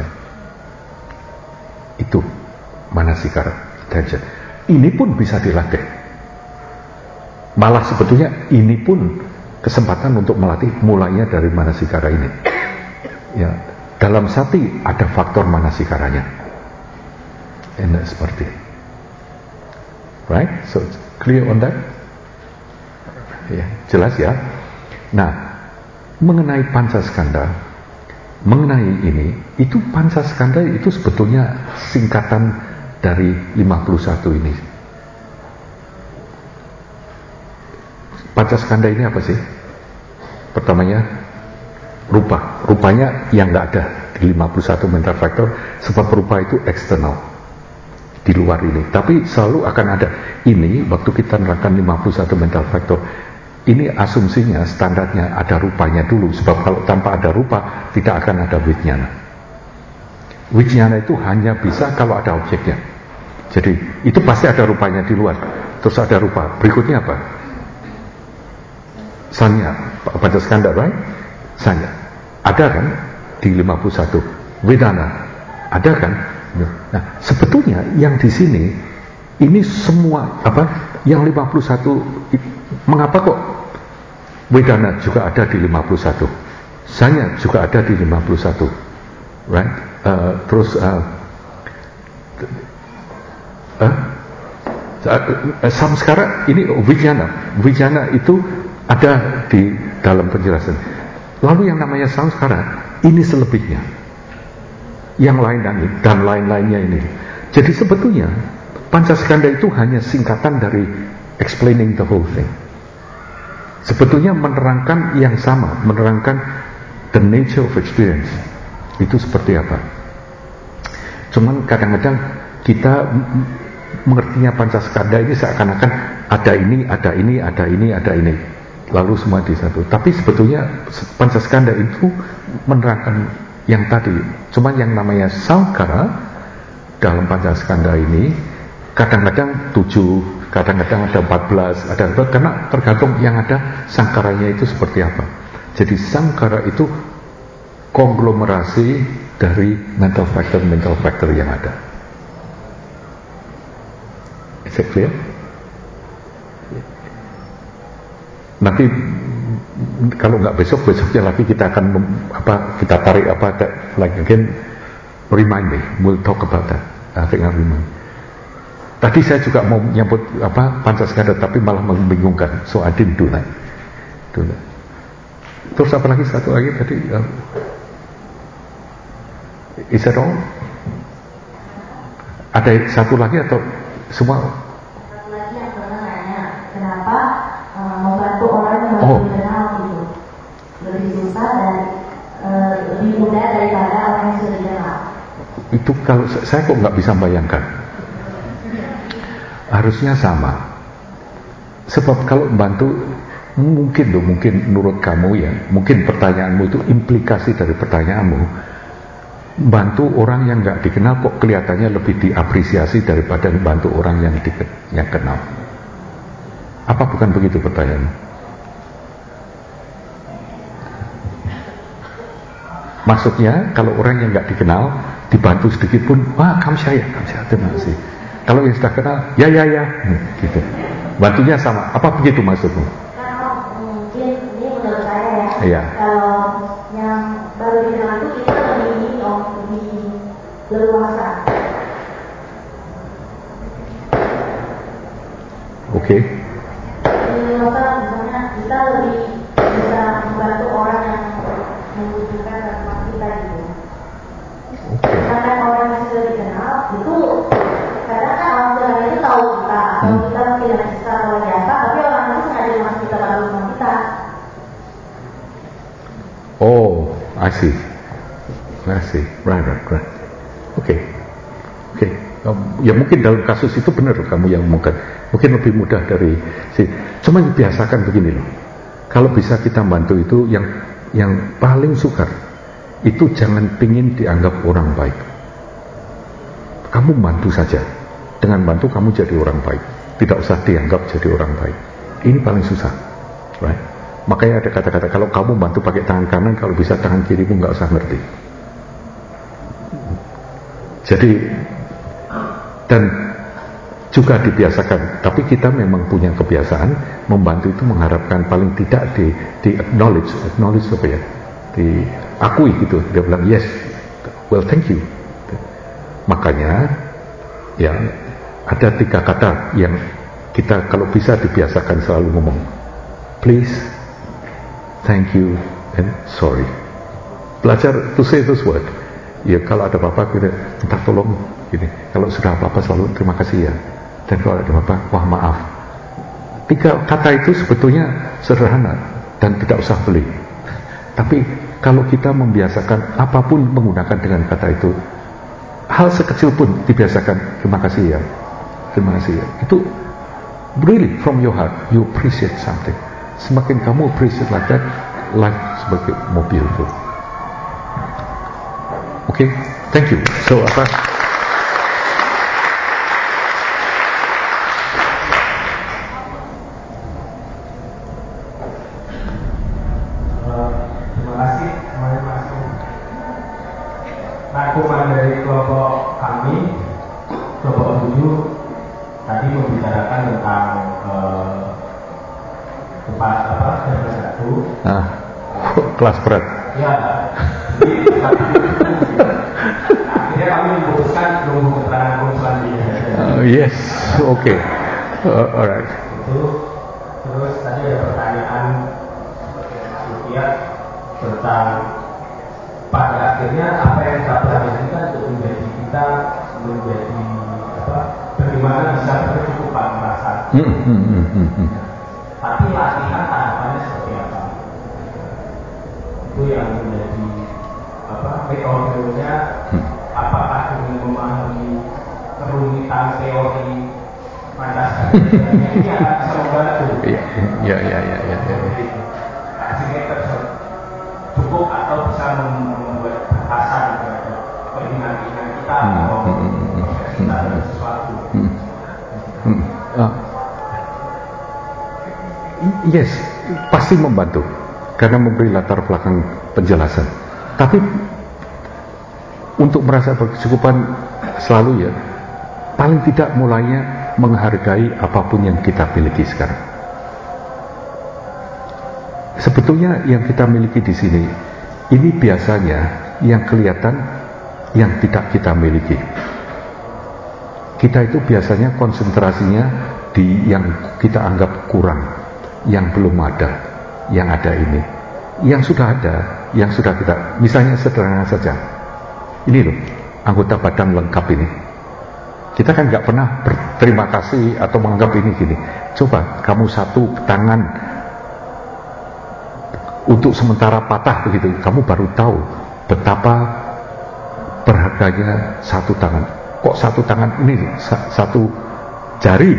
Speaker 2: Itu Manasikara, attention. Ini pun bisa dilatih. Malah sebetulnya ini pun kesempatan untuk melatih, mulainya dari Manasikara ini. Ya, dalam Sati ada faktor Manasikaranya. Enak seperti ini. Right? So clear on that? Ya, jelas ya. Nah, mengenai Pancaskanda, mengenai ini, itu Pancaskanda itu sebetulnya singkatan dari 51 ini. Pancaskanda ini apa sih? Pertamanya rupa. Rupanya yang nggak ada di 51 mental factor, sebab rupa itu eksternal. di luar ini. Tapi selalu akan ada ini, waktu kita menerangkan 51 mental factor, ini asumsinya, standarnya ada rupanya dulu. Sebab kalau tanpa ada rupa, tidak akan ada vijnana. Vijnana itu hanya bisa kalau ada objeknya. Jadi itu pasti ada rupanya di luar. Terus ada rupa. Berikutnya apa? Sanya, Pancaskanda, right? Sanya. Ada kan di 51. Vedana. Ada kan? Nah, sebetulnya yang di sini ini semua yang 51, mengapa kok Vedana juga ada di 51, Sanya juga ada di 51, right? Samskara ini Vijnana itu ada di dalam penjelasan. Lalu yang namanya samskara ini selebihnya, yang lain dan lain-lainnya ini. Jadi sebetulnya Pancaskanda itu hanya singkatan dari explaining the whole thing. Sebetulnya menerangkan yang sama, menerangkan the nature of experience itu seperti apa. Cuman kadang-kadang kita mengertinya Pancaskanda ini seakan-akan ada ini, lalu semua di satu. Tapi sebetulnya Pancaskanda itu menerangkan yang tadi. Cuma yang namanya Samskara dalam Pancaskanda ini kadang-kadang 7, kadang-kadang ada 14, karena tergantung yang ada sangkaranya itu seperti apa. Jadi Samskara itu konglomerasi dari mental factor yang ada. Is it clear? Nanti kalau nggak besoknya lagi kita akan kita tarik like again, remind me, we'll talk about that. I think I'll remind. Tadi saya juga mau nyebut Pancaskanda tapi malah membingungkan, so I didn't do that. Terus apa lagi, satu lagi tadi, is that all? Ada satu lagi atau semua?
Speaker 6: Satu lagi yang pernah nanya, kenapa membantu orang yang baru dikenal gitu lebih susah dan lebih mudah daripada orang yang sudah dikenal?
Speaker 2: Itu kalau saya kok nggak bisa bayangkan. Harusnya sama. Sebab kalau membantu mungkin menurut kamu ya, mungkin pertanyaanmu itu implikasi dari pertanyaanmu. Bantu orang yang nggak dikenal kok kelihatannya lebih diapresiasi daripada bantu orang yang kenal. Apa bukan begitu pertanyaanmu? Maksudnya kalau orang yang nggak dikenal dibantu sedikit pun, wah kamsyaya, terima kasih. Kalau yang sudah kenal, ya, gitu. Bantunya sama. Apa begitu maksudmu?
Speaker 6: Nah, mungkin ini menurut saya ya.
Speaker 2: Iya.
Speaker 6: Kalau yang baru dikenal itu kita lebih leluasa.
Speaker 2: Oke.
Speaker 6: Leluasa, misalnya kita lebih bisa membantu orang yang membutuhkan bantuan kita gitu. Sedangkan orang yang sudah dikenal itu kadang kan orang sudah itu tahu kita atau kita tidak bisa oleh jasa, tapi orang itu sengaja masuk kita dalam rumah kita.
Speaker 2: Oh, I see. Right. Oke. Ya mungkin dalam kasus itu benar kamu yang mungkin lebih mudah dari cuma biasakan begini loh. Kalau bisa kita bantu itu yang paling sukar itu jangan pingin dianggap orang baik. Kamu bantu saja. Dengan bantu kamu jadi orang baik. Tidak usah dianggap jadi orang baik. Ini paling susah, right? Makanya ada kata-kata kalau kamu bantu pakai tangan kanan, kalau bisa tangan kirimu nggak usah ngerti. Jadi dan juga dibiasakan. Tapi kita memang punya kebiasaan membantu itu mengharapkan paling tidak di acknowledge apa ya? Diakui gitu. Dia bilang yes, well thank you. Makanya ya ada 3 kata yang kita kalau bisa dibiasakan selalu ngomong. Please, thank you, and sorry. Belajar to say this word. Ya kalau ada apa-apa kita minta tolong gini. Kalau sudah apa-apa selalu terima kasih ya. Dan kalau ada apa-apa, wah maaf. 3 kata itu sebetulnya sederhana dan tidak usah beli. Tapi kalau kita membiasakan apapun menggunakan dengan kata itu, hal sekecil pun dibiasakan. Terima kasih ya, terima kasih ya. Itu really from your heart, you appreciate something. Semakin kamu appreciate like that, life sebagai mobil itu. Okay, thank you. So apa?
Speaker 7: Terima kasih. Rangkuman dari kelompok kami, kelompok 7 tadi membicarakan tentang tempat satu.
Speaker 2: Kelas berat.
Speaker 7: Ya. Akhirnya kami memutuskan menunggu keterangan selanjutnya.
Speaker 2: Yes, okay. Alright.
Speaker 7: Itu terus tadi ada pertanyaan Sofia tentang pada akhirnya apa yang kita pelajari kan untuk menjadi kita menjadi bagaimana bisa berkecukupan merasa. Tapi latihan tahapannya seperti apa? Itu yang menjadi metodenya. Apakah dengan memahami kerumitan teori Pancasila ini akan bisa membantu?
Speaker 2: Ya.
Speaker 7: Sehingga cukup atau bisa membuat batasan terhadap keinginan kita atau kita dalam sesuatu.
Speaker 2: Yes, pasti membantu karena memberi latar belakang penjelasan. Tapi untuk merasa berkecukupan selalu ya, paling tidak mulainya menghargai apapun yang kita miliki sekarang. Sebetulnya yang kita miliki di sini ini biasanya yang kelihatan yang tidak kita miliki. Kita itu biasanya konsentrasinya di yang kita anggap kurang, yang belum ada, yang ada ini, yang sudah ada, yang sudah kita. Misalnya sederhana saja, ini loh anggota badan lengkap ini. Kita kan nggak pernah berterima kasih atau menganggap ini gini. Coba kamu satu tangan untuk sementara patah begitu, kamu baru tahu betapa berharganya satu tangan. Kok satu tangan ini satu jari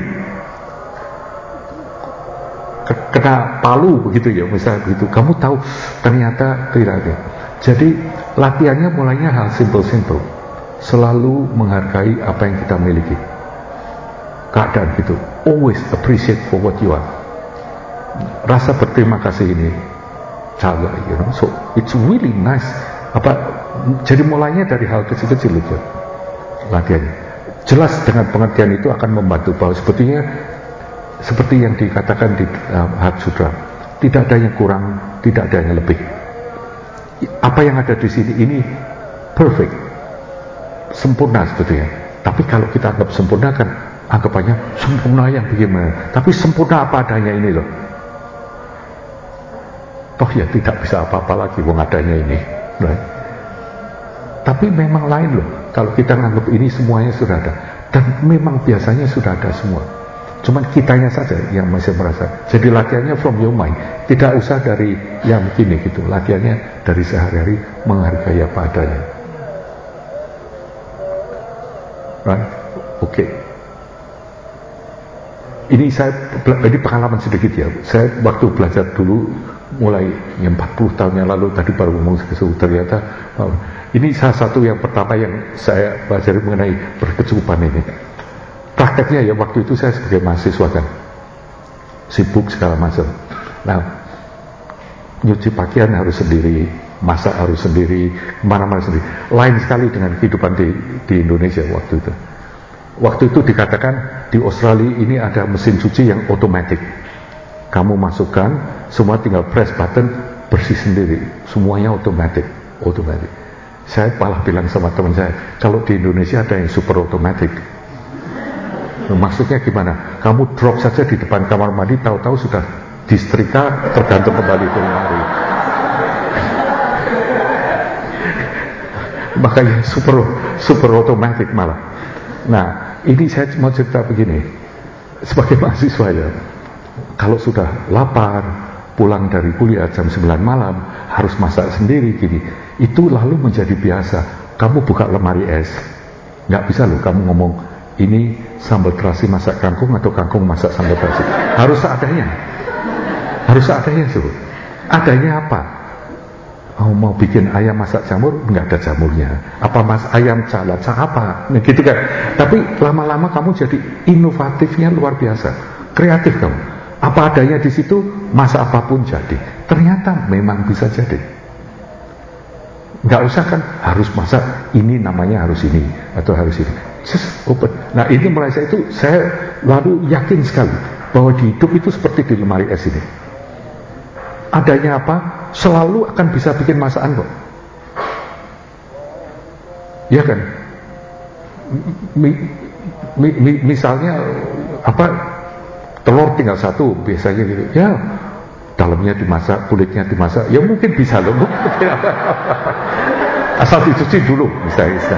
Speaker 2: kena palu begitu ya, misalnya begitu, kamu tahu ternyata tidak. Jadi latihannya mulainya hal simple, selalu menghargai apa yang kita miliki, keadaan gitu, always appreciate for what you are. Rasa berterima kasih ini jaga, so it's really nice. Jadi mulainya dari hal kecil-kecil itu latihannya. Jelas dengan pengertian itu akan membantu bahwa sebetulnya seperti yang dikatakan di Hat Sutra, tidak ada yang kurang, tidak ada yang lebih. Apa yang ada di sini ini perfect, sempurna sebetulnya. Tapi kalau kita anggap sempurna kan anggapannya sempurna yang bagaimana? Tapi sempurna apa adanya ini loh. Toh ya tidak bisa apa-apa lagi wong adanya ini. Right? Tapi memang lain loh. Kalau kita anggap ini semuanya sudah ada, dan memang biasanya sudah ada semua. Cuman kitanya saja yang masih merasa. Jadi latihannya from your mind, tidak usah dari yang begini gitu. Latihannya dari sehari-hari menghargai apa adanya. Right? Oke. Ini pengalaman sedikit ya. Saya waktu belajar dulu mulai 40 tahun yang lalu, tadi baru ngomong ternyata ini salah satu yang pertama yang saya pelajari mengenai berkecukupan ini. Prakteknya ya, waktu itu saya sebagai mahasiswa kan sibuk segala macam. Nah, nyuci pakaian harus sendiri, masak harus sendiri, kemana-mana sendiri. Lain sekali dengan kehidupan di Indonesia waktu itu. Waktu itu dikatakan di Australia ini ada mesin cuci yang otomatis. Kamu masukkan, semua tinggal press button, bersih sendiri. Semuanya otomatis. Saya malah bilang sama teman saya, kalau di Indonesia ada yang super otomatis. Maksudnya gimana? Kamu drop saja di depan kamar mandi, tahu-tahu sudah disetrika, tergantung kembali ke lemari. Makanya super otomatis malah. Nah, ini saya mau cerita begini. Sebagai mahasiswa ya, kalau sudah lapar, pulang dari kuliah jam 9 malam, harus masak sendiri gini, itu lalu menjadi biasa. Kamu buka lemari es, Nggak bisa loh kamu ngomong ini sambal terasi masak kangkung atau kangkung masak sambal terasi. Harus seadanya. Harus seadanya suruh. Adanya apa? Oh, mau bikin ayam masak jamur, nggak ada jamurnya. Apa ayam calacak apa? Nah, gitu kan. Tapi lama-lama kamu jadi inovatifnya luar biasa, kreatif kamu. Apa adanya di situ, masak apapun jadi. Ternyata memang bisa jadi. Nggak usah kan harus masak ini namanya harus ini atau harus ini. Just open. Nah ini Malaysia itu saya lalu yakin sekali bahwa di hidup itu seperti di lemari es ini. Adanya apa? Selalu akan bisa bikin masakan kok. Ya kan? Misalnya apa? Telur tinggal satu biasanya gitu. Ya, dalamnya dimasak, kulitnya dimasak. Ya mungkin bisa loh. Asal dicuci dulu misalnya.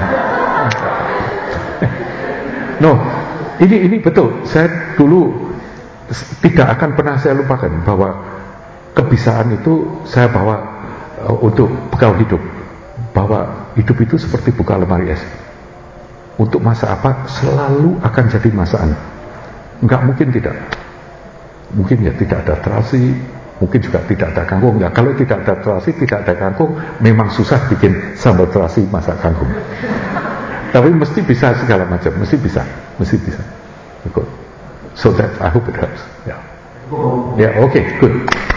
Speaker 2: No, ini betul. Saya dulu tidak akan pernah saya lupakan bahwa kebisaan itu saya bawa untuk bekal hidup. Bahwa hidup itu seperti buka lemari es. Untuk masak apa selalu akan jadi masakan. Enggak mungkin tidak. Mungkin ya tidak ada terasi, mungkin juga tidak ada kangkung. Ya, kalau tidak ada terasi, tidak ada kangkung, memang susah bikin sambal terasi masak kangkung. Tapi mesti bisa segala macam, mesti bisa. Good. So that I hope it helps. Yeah, okay, good.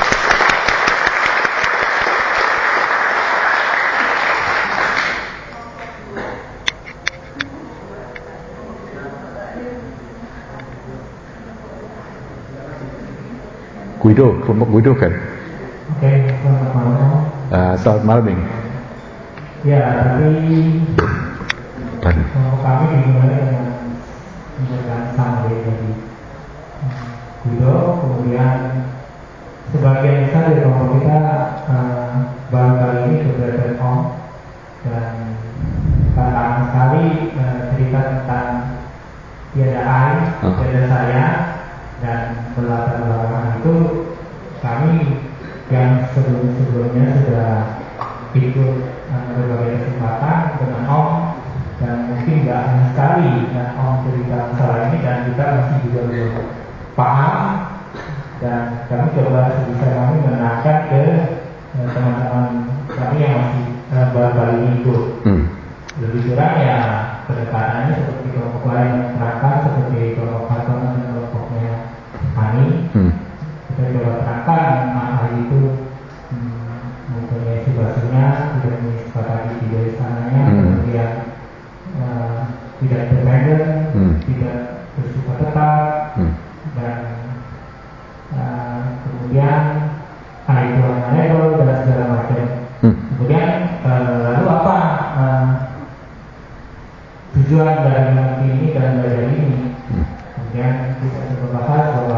Speaker 2: Guido, kelompok Guido kan?
Speaker 7: Oke, selamat malam.
Speaker 2: Selamat malam.
Speaker 7: Ya, tadi kelompok kami dimulai dengan memberikan summary dari Guido, kemudian sebagian besar dari kelompok kita baru kali ini berbeda om dan tantangan sekali cerita tentang tiada air, tiada saya. Dan berlatar belakang itu kami yang sebelumnya sudah ikut berbagai kesempatan dengan Om dan mungkin nggak hanya sekali dan Om cerita masalah ini dan kita masih juga belum paham dan kami coba sebisa kami menanyakan ke teman-teman kami yang masih baru kali ini ikut. Lebih kurang ya pendekatannya seperti kelompok lain yang terangkan seperti kelompok Karton dan kelompoknya Hani. Kita coba terangkan hal itu mempunyai situasinya, tidak disepakati di dari sananya, kemudian tidak independen, tidak bersifat tetap, dan kemudian itu hanya level dan segala macam. Kemudian lalu apa tujuan dari mengerti ini dan belajar ini? Kemudian kita coba bahas bahwa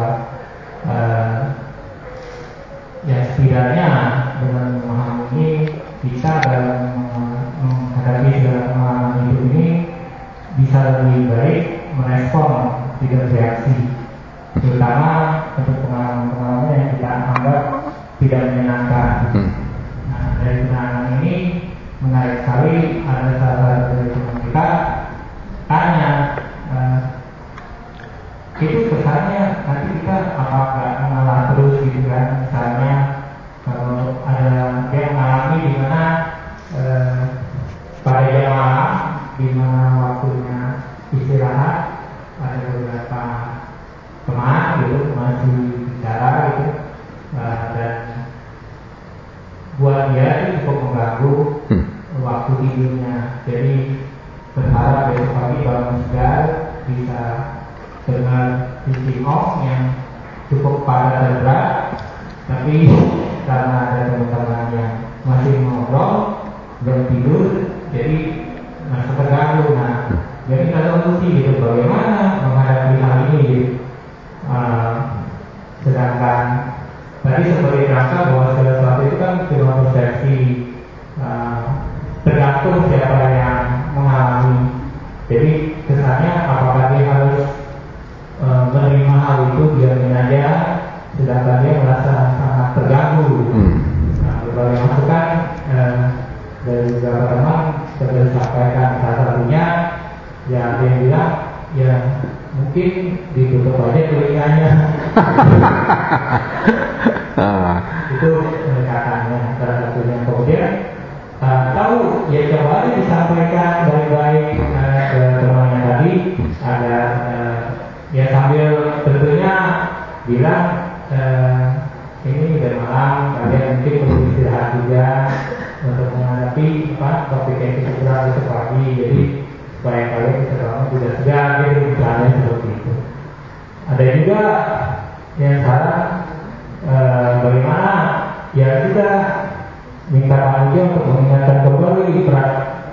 Speaker 7: yang setidaknya dengan memahami ini kita dalam menghadapi segala pengalaman hidup ini bisa lebih baik merespon, tidak bereaksi, terutama untuk pengalaman-pengalaman yang kita anggap tidak menyenangkan. Nah, dari penanganan ini menarik sekali, ada salah satu dari teman kita tanya, itu kesannya nanti kita apakah mengalah terus gitu kan? Misalnya kalau ada dia mengalami di mana pada jam malam di mana waktunya istirahat, ada beberapa teman gitu masih bicara gitu dan buat dia itu cukup mengganggu waktu tidurnya. Jadi berharap besok pagi bangun segar bisa dengan visi Om yang cukup padat dan berat, tapi karena ada teman-teman yang masih ngobrol belum tidur, jadi masih terganggu. Nah, jadi kita solusi gitu, bagaimana menghadapi hal ini gitu. Sedangkan tadi seperti terasa bahwa sesuatu itu kan cuma persepsi, tergantung siapa yang mengalami. Jadi kesannya apakah dia harus menerima hal itu biarin aja, sedangkan dia merasa sangat terganggu. Nah, berbagai masukan dari beberapa teman sudah disampaikan, salah satunya mungkin ditutup aja telinganya. Itu pendekatannya salah satunya. Kemudian tahu ya kembali disampaikan baik-baik ke temannya tadi, ada ya sambil tentunya bilang ini udah malam, kalian mungkin perlu istirahat juga untuk menghadapi topik yang cukup berat besok pagi. Jadi supaya kalian bisa bangun juga segar, gitu misalnya seperti itu. Ada juga yang saran bagaimana ya kita minta panitia untuk mengingatkan kembali peran.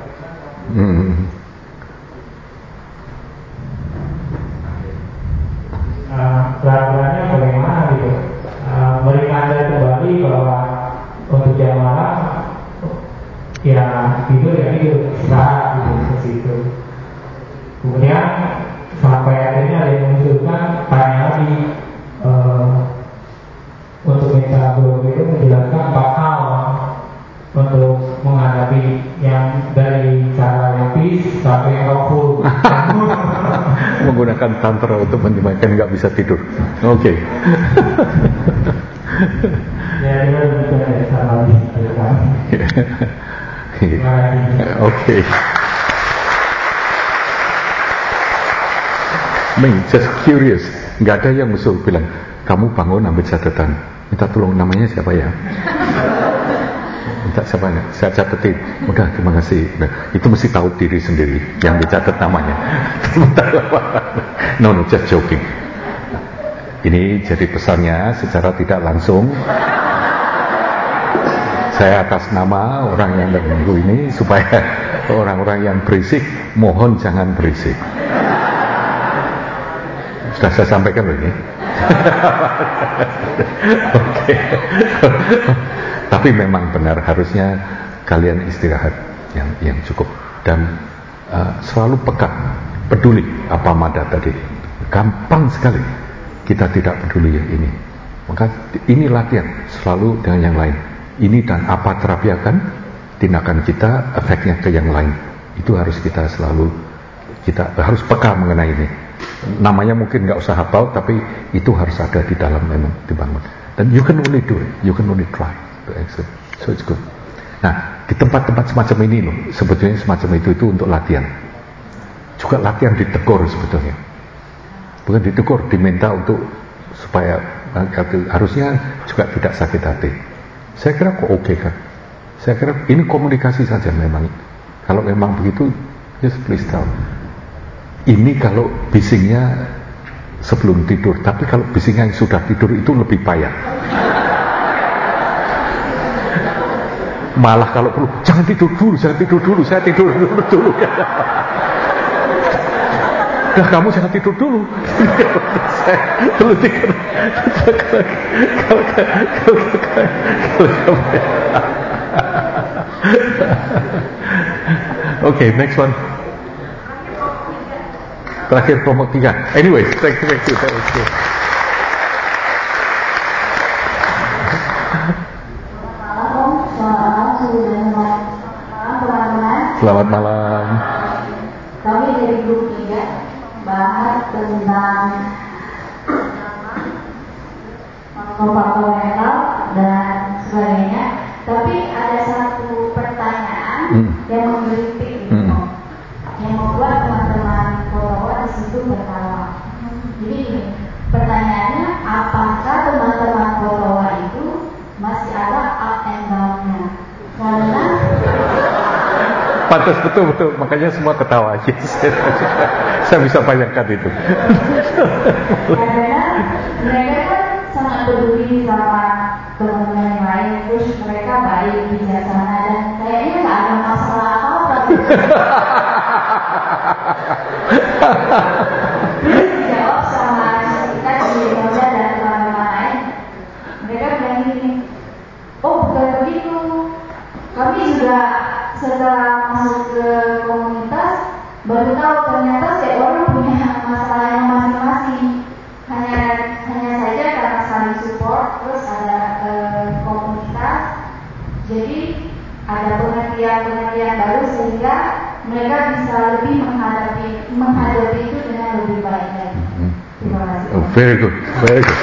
Speaker 7: Peran-perannya bagaimana gitu, meringankan kembali bahwa untuk jam malam ya tidur istirahat gitu, seperti itu. Kemudian sampai akhirnya ada yang mengusulkan tanya lagi untuk minta blog itu menjelaskan 4 hal untuk menghadapi yang dari cara yang peace sampai helpful.
Speaker 2: Menggunakan tantra untuk menyebabkan nggak bisa tidur. Oke.
Speaker 7: Ya, itu dari sama kami.
Speaker 2: Oke. Just curious. Nggak ada yang musuh bilang, kamu bangun ambil catatan. Minta tolong namanya siapa ya? Minta siapa ya? Saya catetin. Udah, terima kasih. Nah, itu mesti tahu diri sendiri yang dicatat namanya. No, just joking. Ini jadi pesannya secara tidak langsung. Saya atas nama orang yang mengganggu ini supaya orang-orang yang berisik mohon jangan berisik. Sudah saya sampaikan loh ini. Oke. Tapi memang benar harusnya kalian istirahat yang cukup dan selalu peka, peduli apa Mada tadi. Gampang sekali kita tidak peduli ya ini. Maka ini latihan selalu dengan yang lain. Ini dan apa terapiakan tindakan kita efeknya ke yang lain. Itu harus kita selalu harus peka mengenai ini. Namanya mungkin nggak usah hafal, tapi itu harus ada di dalam memang dibangun. Dan you can only do it, you can only try to exit. So it's good. Nah, di tempat-tempat semacam ini loh, sebetulnya semacam itu untuk latihan. Juga latihan ditegur sebetulnya. Bukan ditegur, diminta untuk supaya harusnya juga tidak sakit hati. Saya kira kok oke kan. Saya kira ini komunikasi saja memang. Kalau memang begitu, just please tell. Ini kalau bisingnya sebelum tidur, tapi kalau bisingnya yang sudah tidur itu lebih payah. Malah kalau perlu, jangan tidur dulu, saya tidur dulu. Nah, kamu jangan tidur dulu. Saya perlu tidur. Oke, next one. Terakhir kelompok 3. Anyway, thank you. Selamat malam.
Speaker 6: Kami dari grup 3 bahas tentang faktor mental dan sebagainya. Tapi ada satu pertanyaan yang menggelitik yang membuat teman-teman fotowa di situ bertawa. Jadi gini, pertanyaannya, apakah teman-teman fotowa itu masih ada up and down-nya? Karena
Speaker 2: pantas betul, makanya semua ketawa aja. Saya bisa bayangkan itu.
Speaker 6: Karena mereka kan sangat peduli sama teman-teman yang lain, terus mereka baik, bijaksana, dan kayaknya nggak ada masalah apa-apa. Terus dijawab sama kita di Roda dan teman-teman lain. Mereka bilang gini, oh bukan begitu. Kami juga setelah masuk ke komunitas baru tahu ternyata setiap orang punya masalah yang masing-masing. Hanya saja karena saling support, terus ada komunitas, jadi ada pengertian baru sehingga mereka bisa lebih menghadapi itu dengan lebih baik.
Speaker 2: Very good, very good.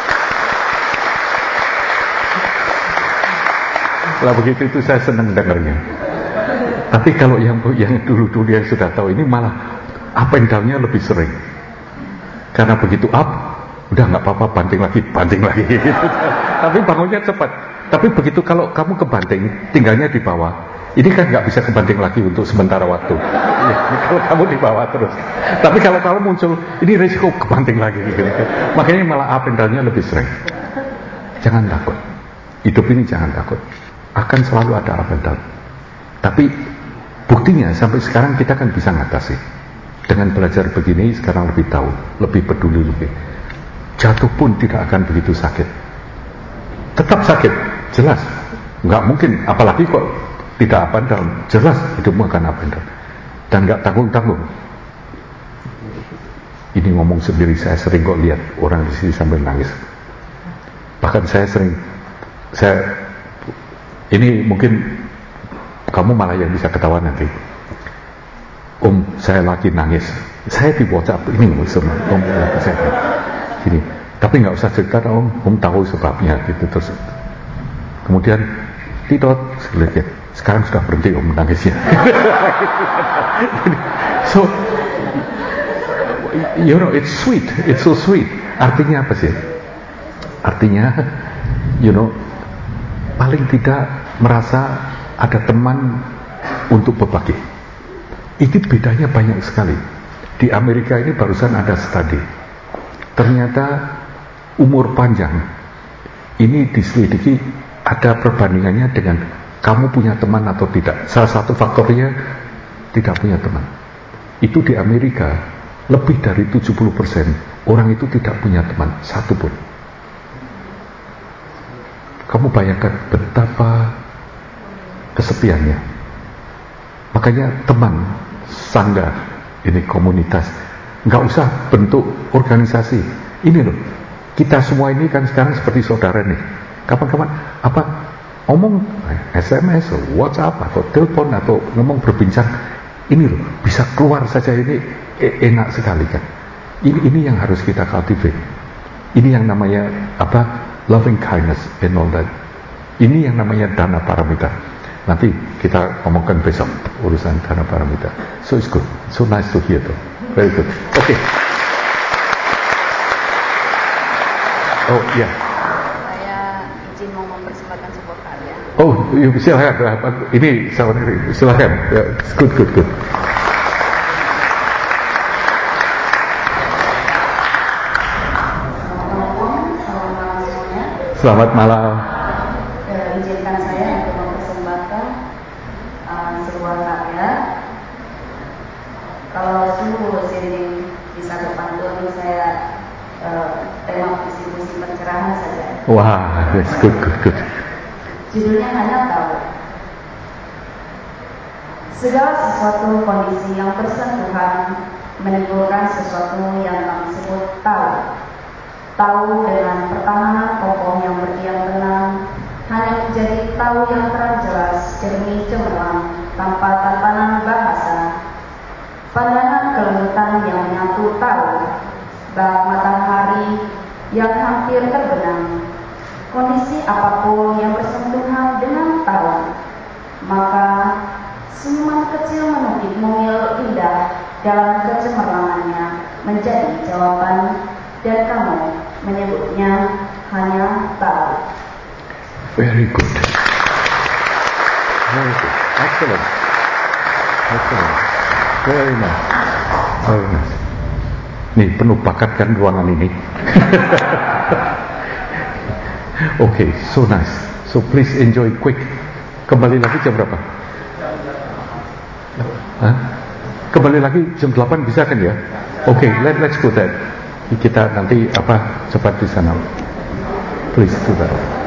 Speaker 2: Lah begitu itu saya senang dengarnya. Tapi kalau yang dulu yang sudah tahu ini malah up and down-nya lebih sering. Karena begitu up, udah nggak apa-apa, banting lagi gitu. Tapi bangunnya cepat. Tapi begitu kalau kamu kebanting, tinggalnya di bawah. Ini kan nggak bisa kebanting lagi untuk sementara waktu. Ya, kalau kamu di bawah terus. Tapi kalau kamu muncul, ini risiko kebanting lagi. Gitu. Makanya malah up and down-nya lebih sering. Jangan takut. Hidup ini jangan takut. Akan selalu ada up and down. Tapi buktinya sampai sekarang kita kan bisa ngatasi. Dengan belajar begini sekarang lebih tahu, lebih peduli lebih. Jatuh pun tidak akan begitu sakit. Tetap sakit, jelas. Nggak mungkin, apalagi kok tidak up and down. Jelas hidupmu akan up and down. Dan nggak tanggung-tanggung. Ini ngomong sendiri, saya sering kok lihat orang di sini sambil nangis. Bahkan ini mungkin kamu malah yang bisa ketawa nanti. Saya lagi nangis. Saya di WhatsApp ini semua. Saya gini. Tapi nggak usah cerita, Om tahu sebabnya gitu terus. Kemudian tidak, sekarang sudah berhenti Om menangisnya. So, you know, it's sweet, it's so sweet. Artinya apa sih? Artinya, you know, paling tidak merasa ada teman untuk berbagi. Itu bedanya banyak sekali. Di Amerika ini barusan ada studi. Ternyata umur panjang ini diselidiki ada perbandingannya dengan kamu punya teman atau tidak. Salah satu faktornya tidak punya teman. Itu di Amerika lebih dari 70% orang itu tidak punya teman satupun. Kamu bayangkan betapa kesepiannya. Makanya teman, sangga, ini komunitas, nggak usah bentuk organisasi. Ini loh, kita semua ini kan sekarang seperti saudara nih. Kapan-kapan apa ngomong SMS, WhatsApp atau telepon atau ngomong berbincang, ini loh bisa keluar saja, ini enak sekali kan. Ini yang harus kita cultivate. Ini yang namanya apa? Loving kindness and all that. Ini yang namanya dana paramita. Nanti kita omongkan besok urusan dana paramita. So it's good. So nice to hear though. Very good. Okay. Oh ya. Yeah.
Speaker 8: Saya izin mau mempersembahkan sebuah karya.
Speaker 2: Oh, silakan. Ini silakan. Good. Selamat malam.
Speaker 8: Izinkan saya untuk mempersembahkan sebuah karya. Kalau seluruh sini bisa berpantun, saya tema puisi-puisi pencerahan saja.
Speaker 2: Wah, that's good.
Speaker 8: Judulnya hanya tahu. Segala sesuatu kondisi yang bersentuhan menimbulkan sesuatu yang kami sebut tahu. Tahu dengan pertahanan kokoh yang berdiam tenang hanya menjadi tahu yang terang jelas, jernih cemerlang, tanpa tatanan bahasa. Pandangan kelembutan yang menyatu tahu, bak matahari yang hampir terbenam. Kondisi apapun yang bersentuhan dengan tahu, maka senyuman kecil menukik mungil indah dalam kecemerlangannya menjadi jawaban, dan kamu menyebutnya hanya tahu.
Speaker 2: Very good. Excellent. Very nice. Nih, penuh bakat kan ruangan ini. Okay, so nice. So please enjoy quick. Kembali lagi jam berapa? Kembali lagi jam 8 bisa kan ya? Okay, let's go that. Kita nanti cepat di sana. Please do that.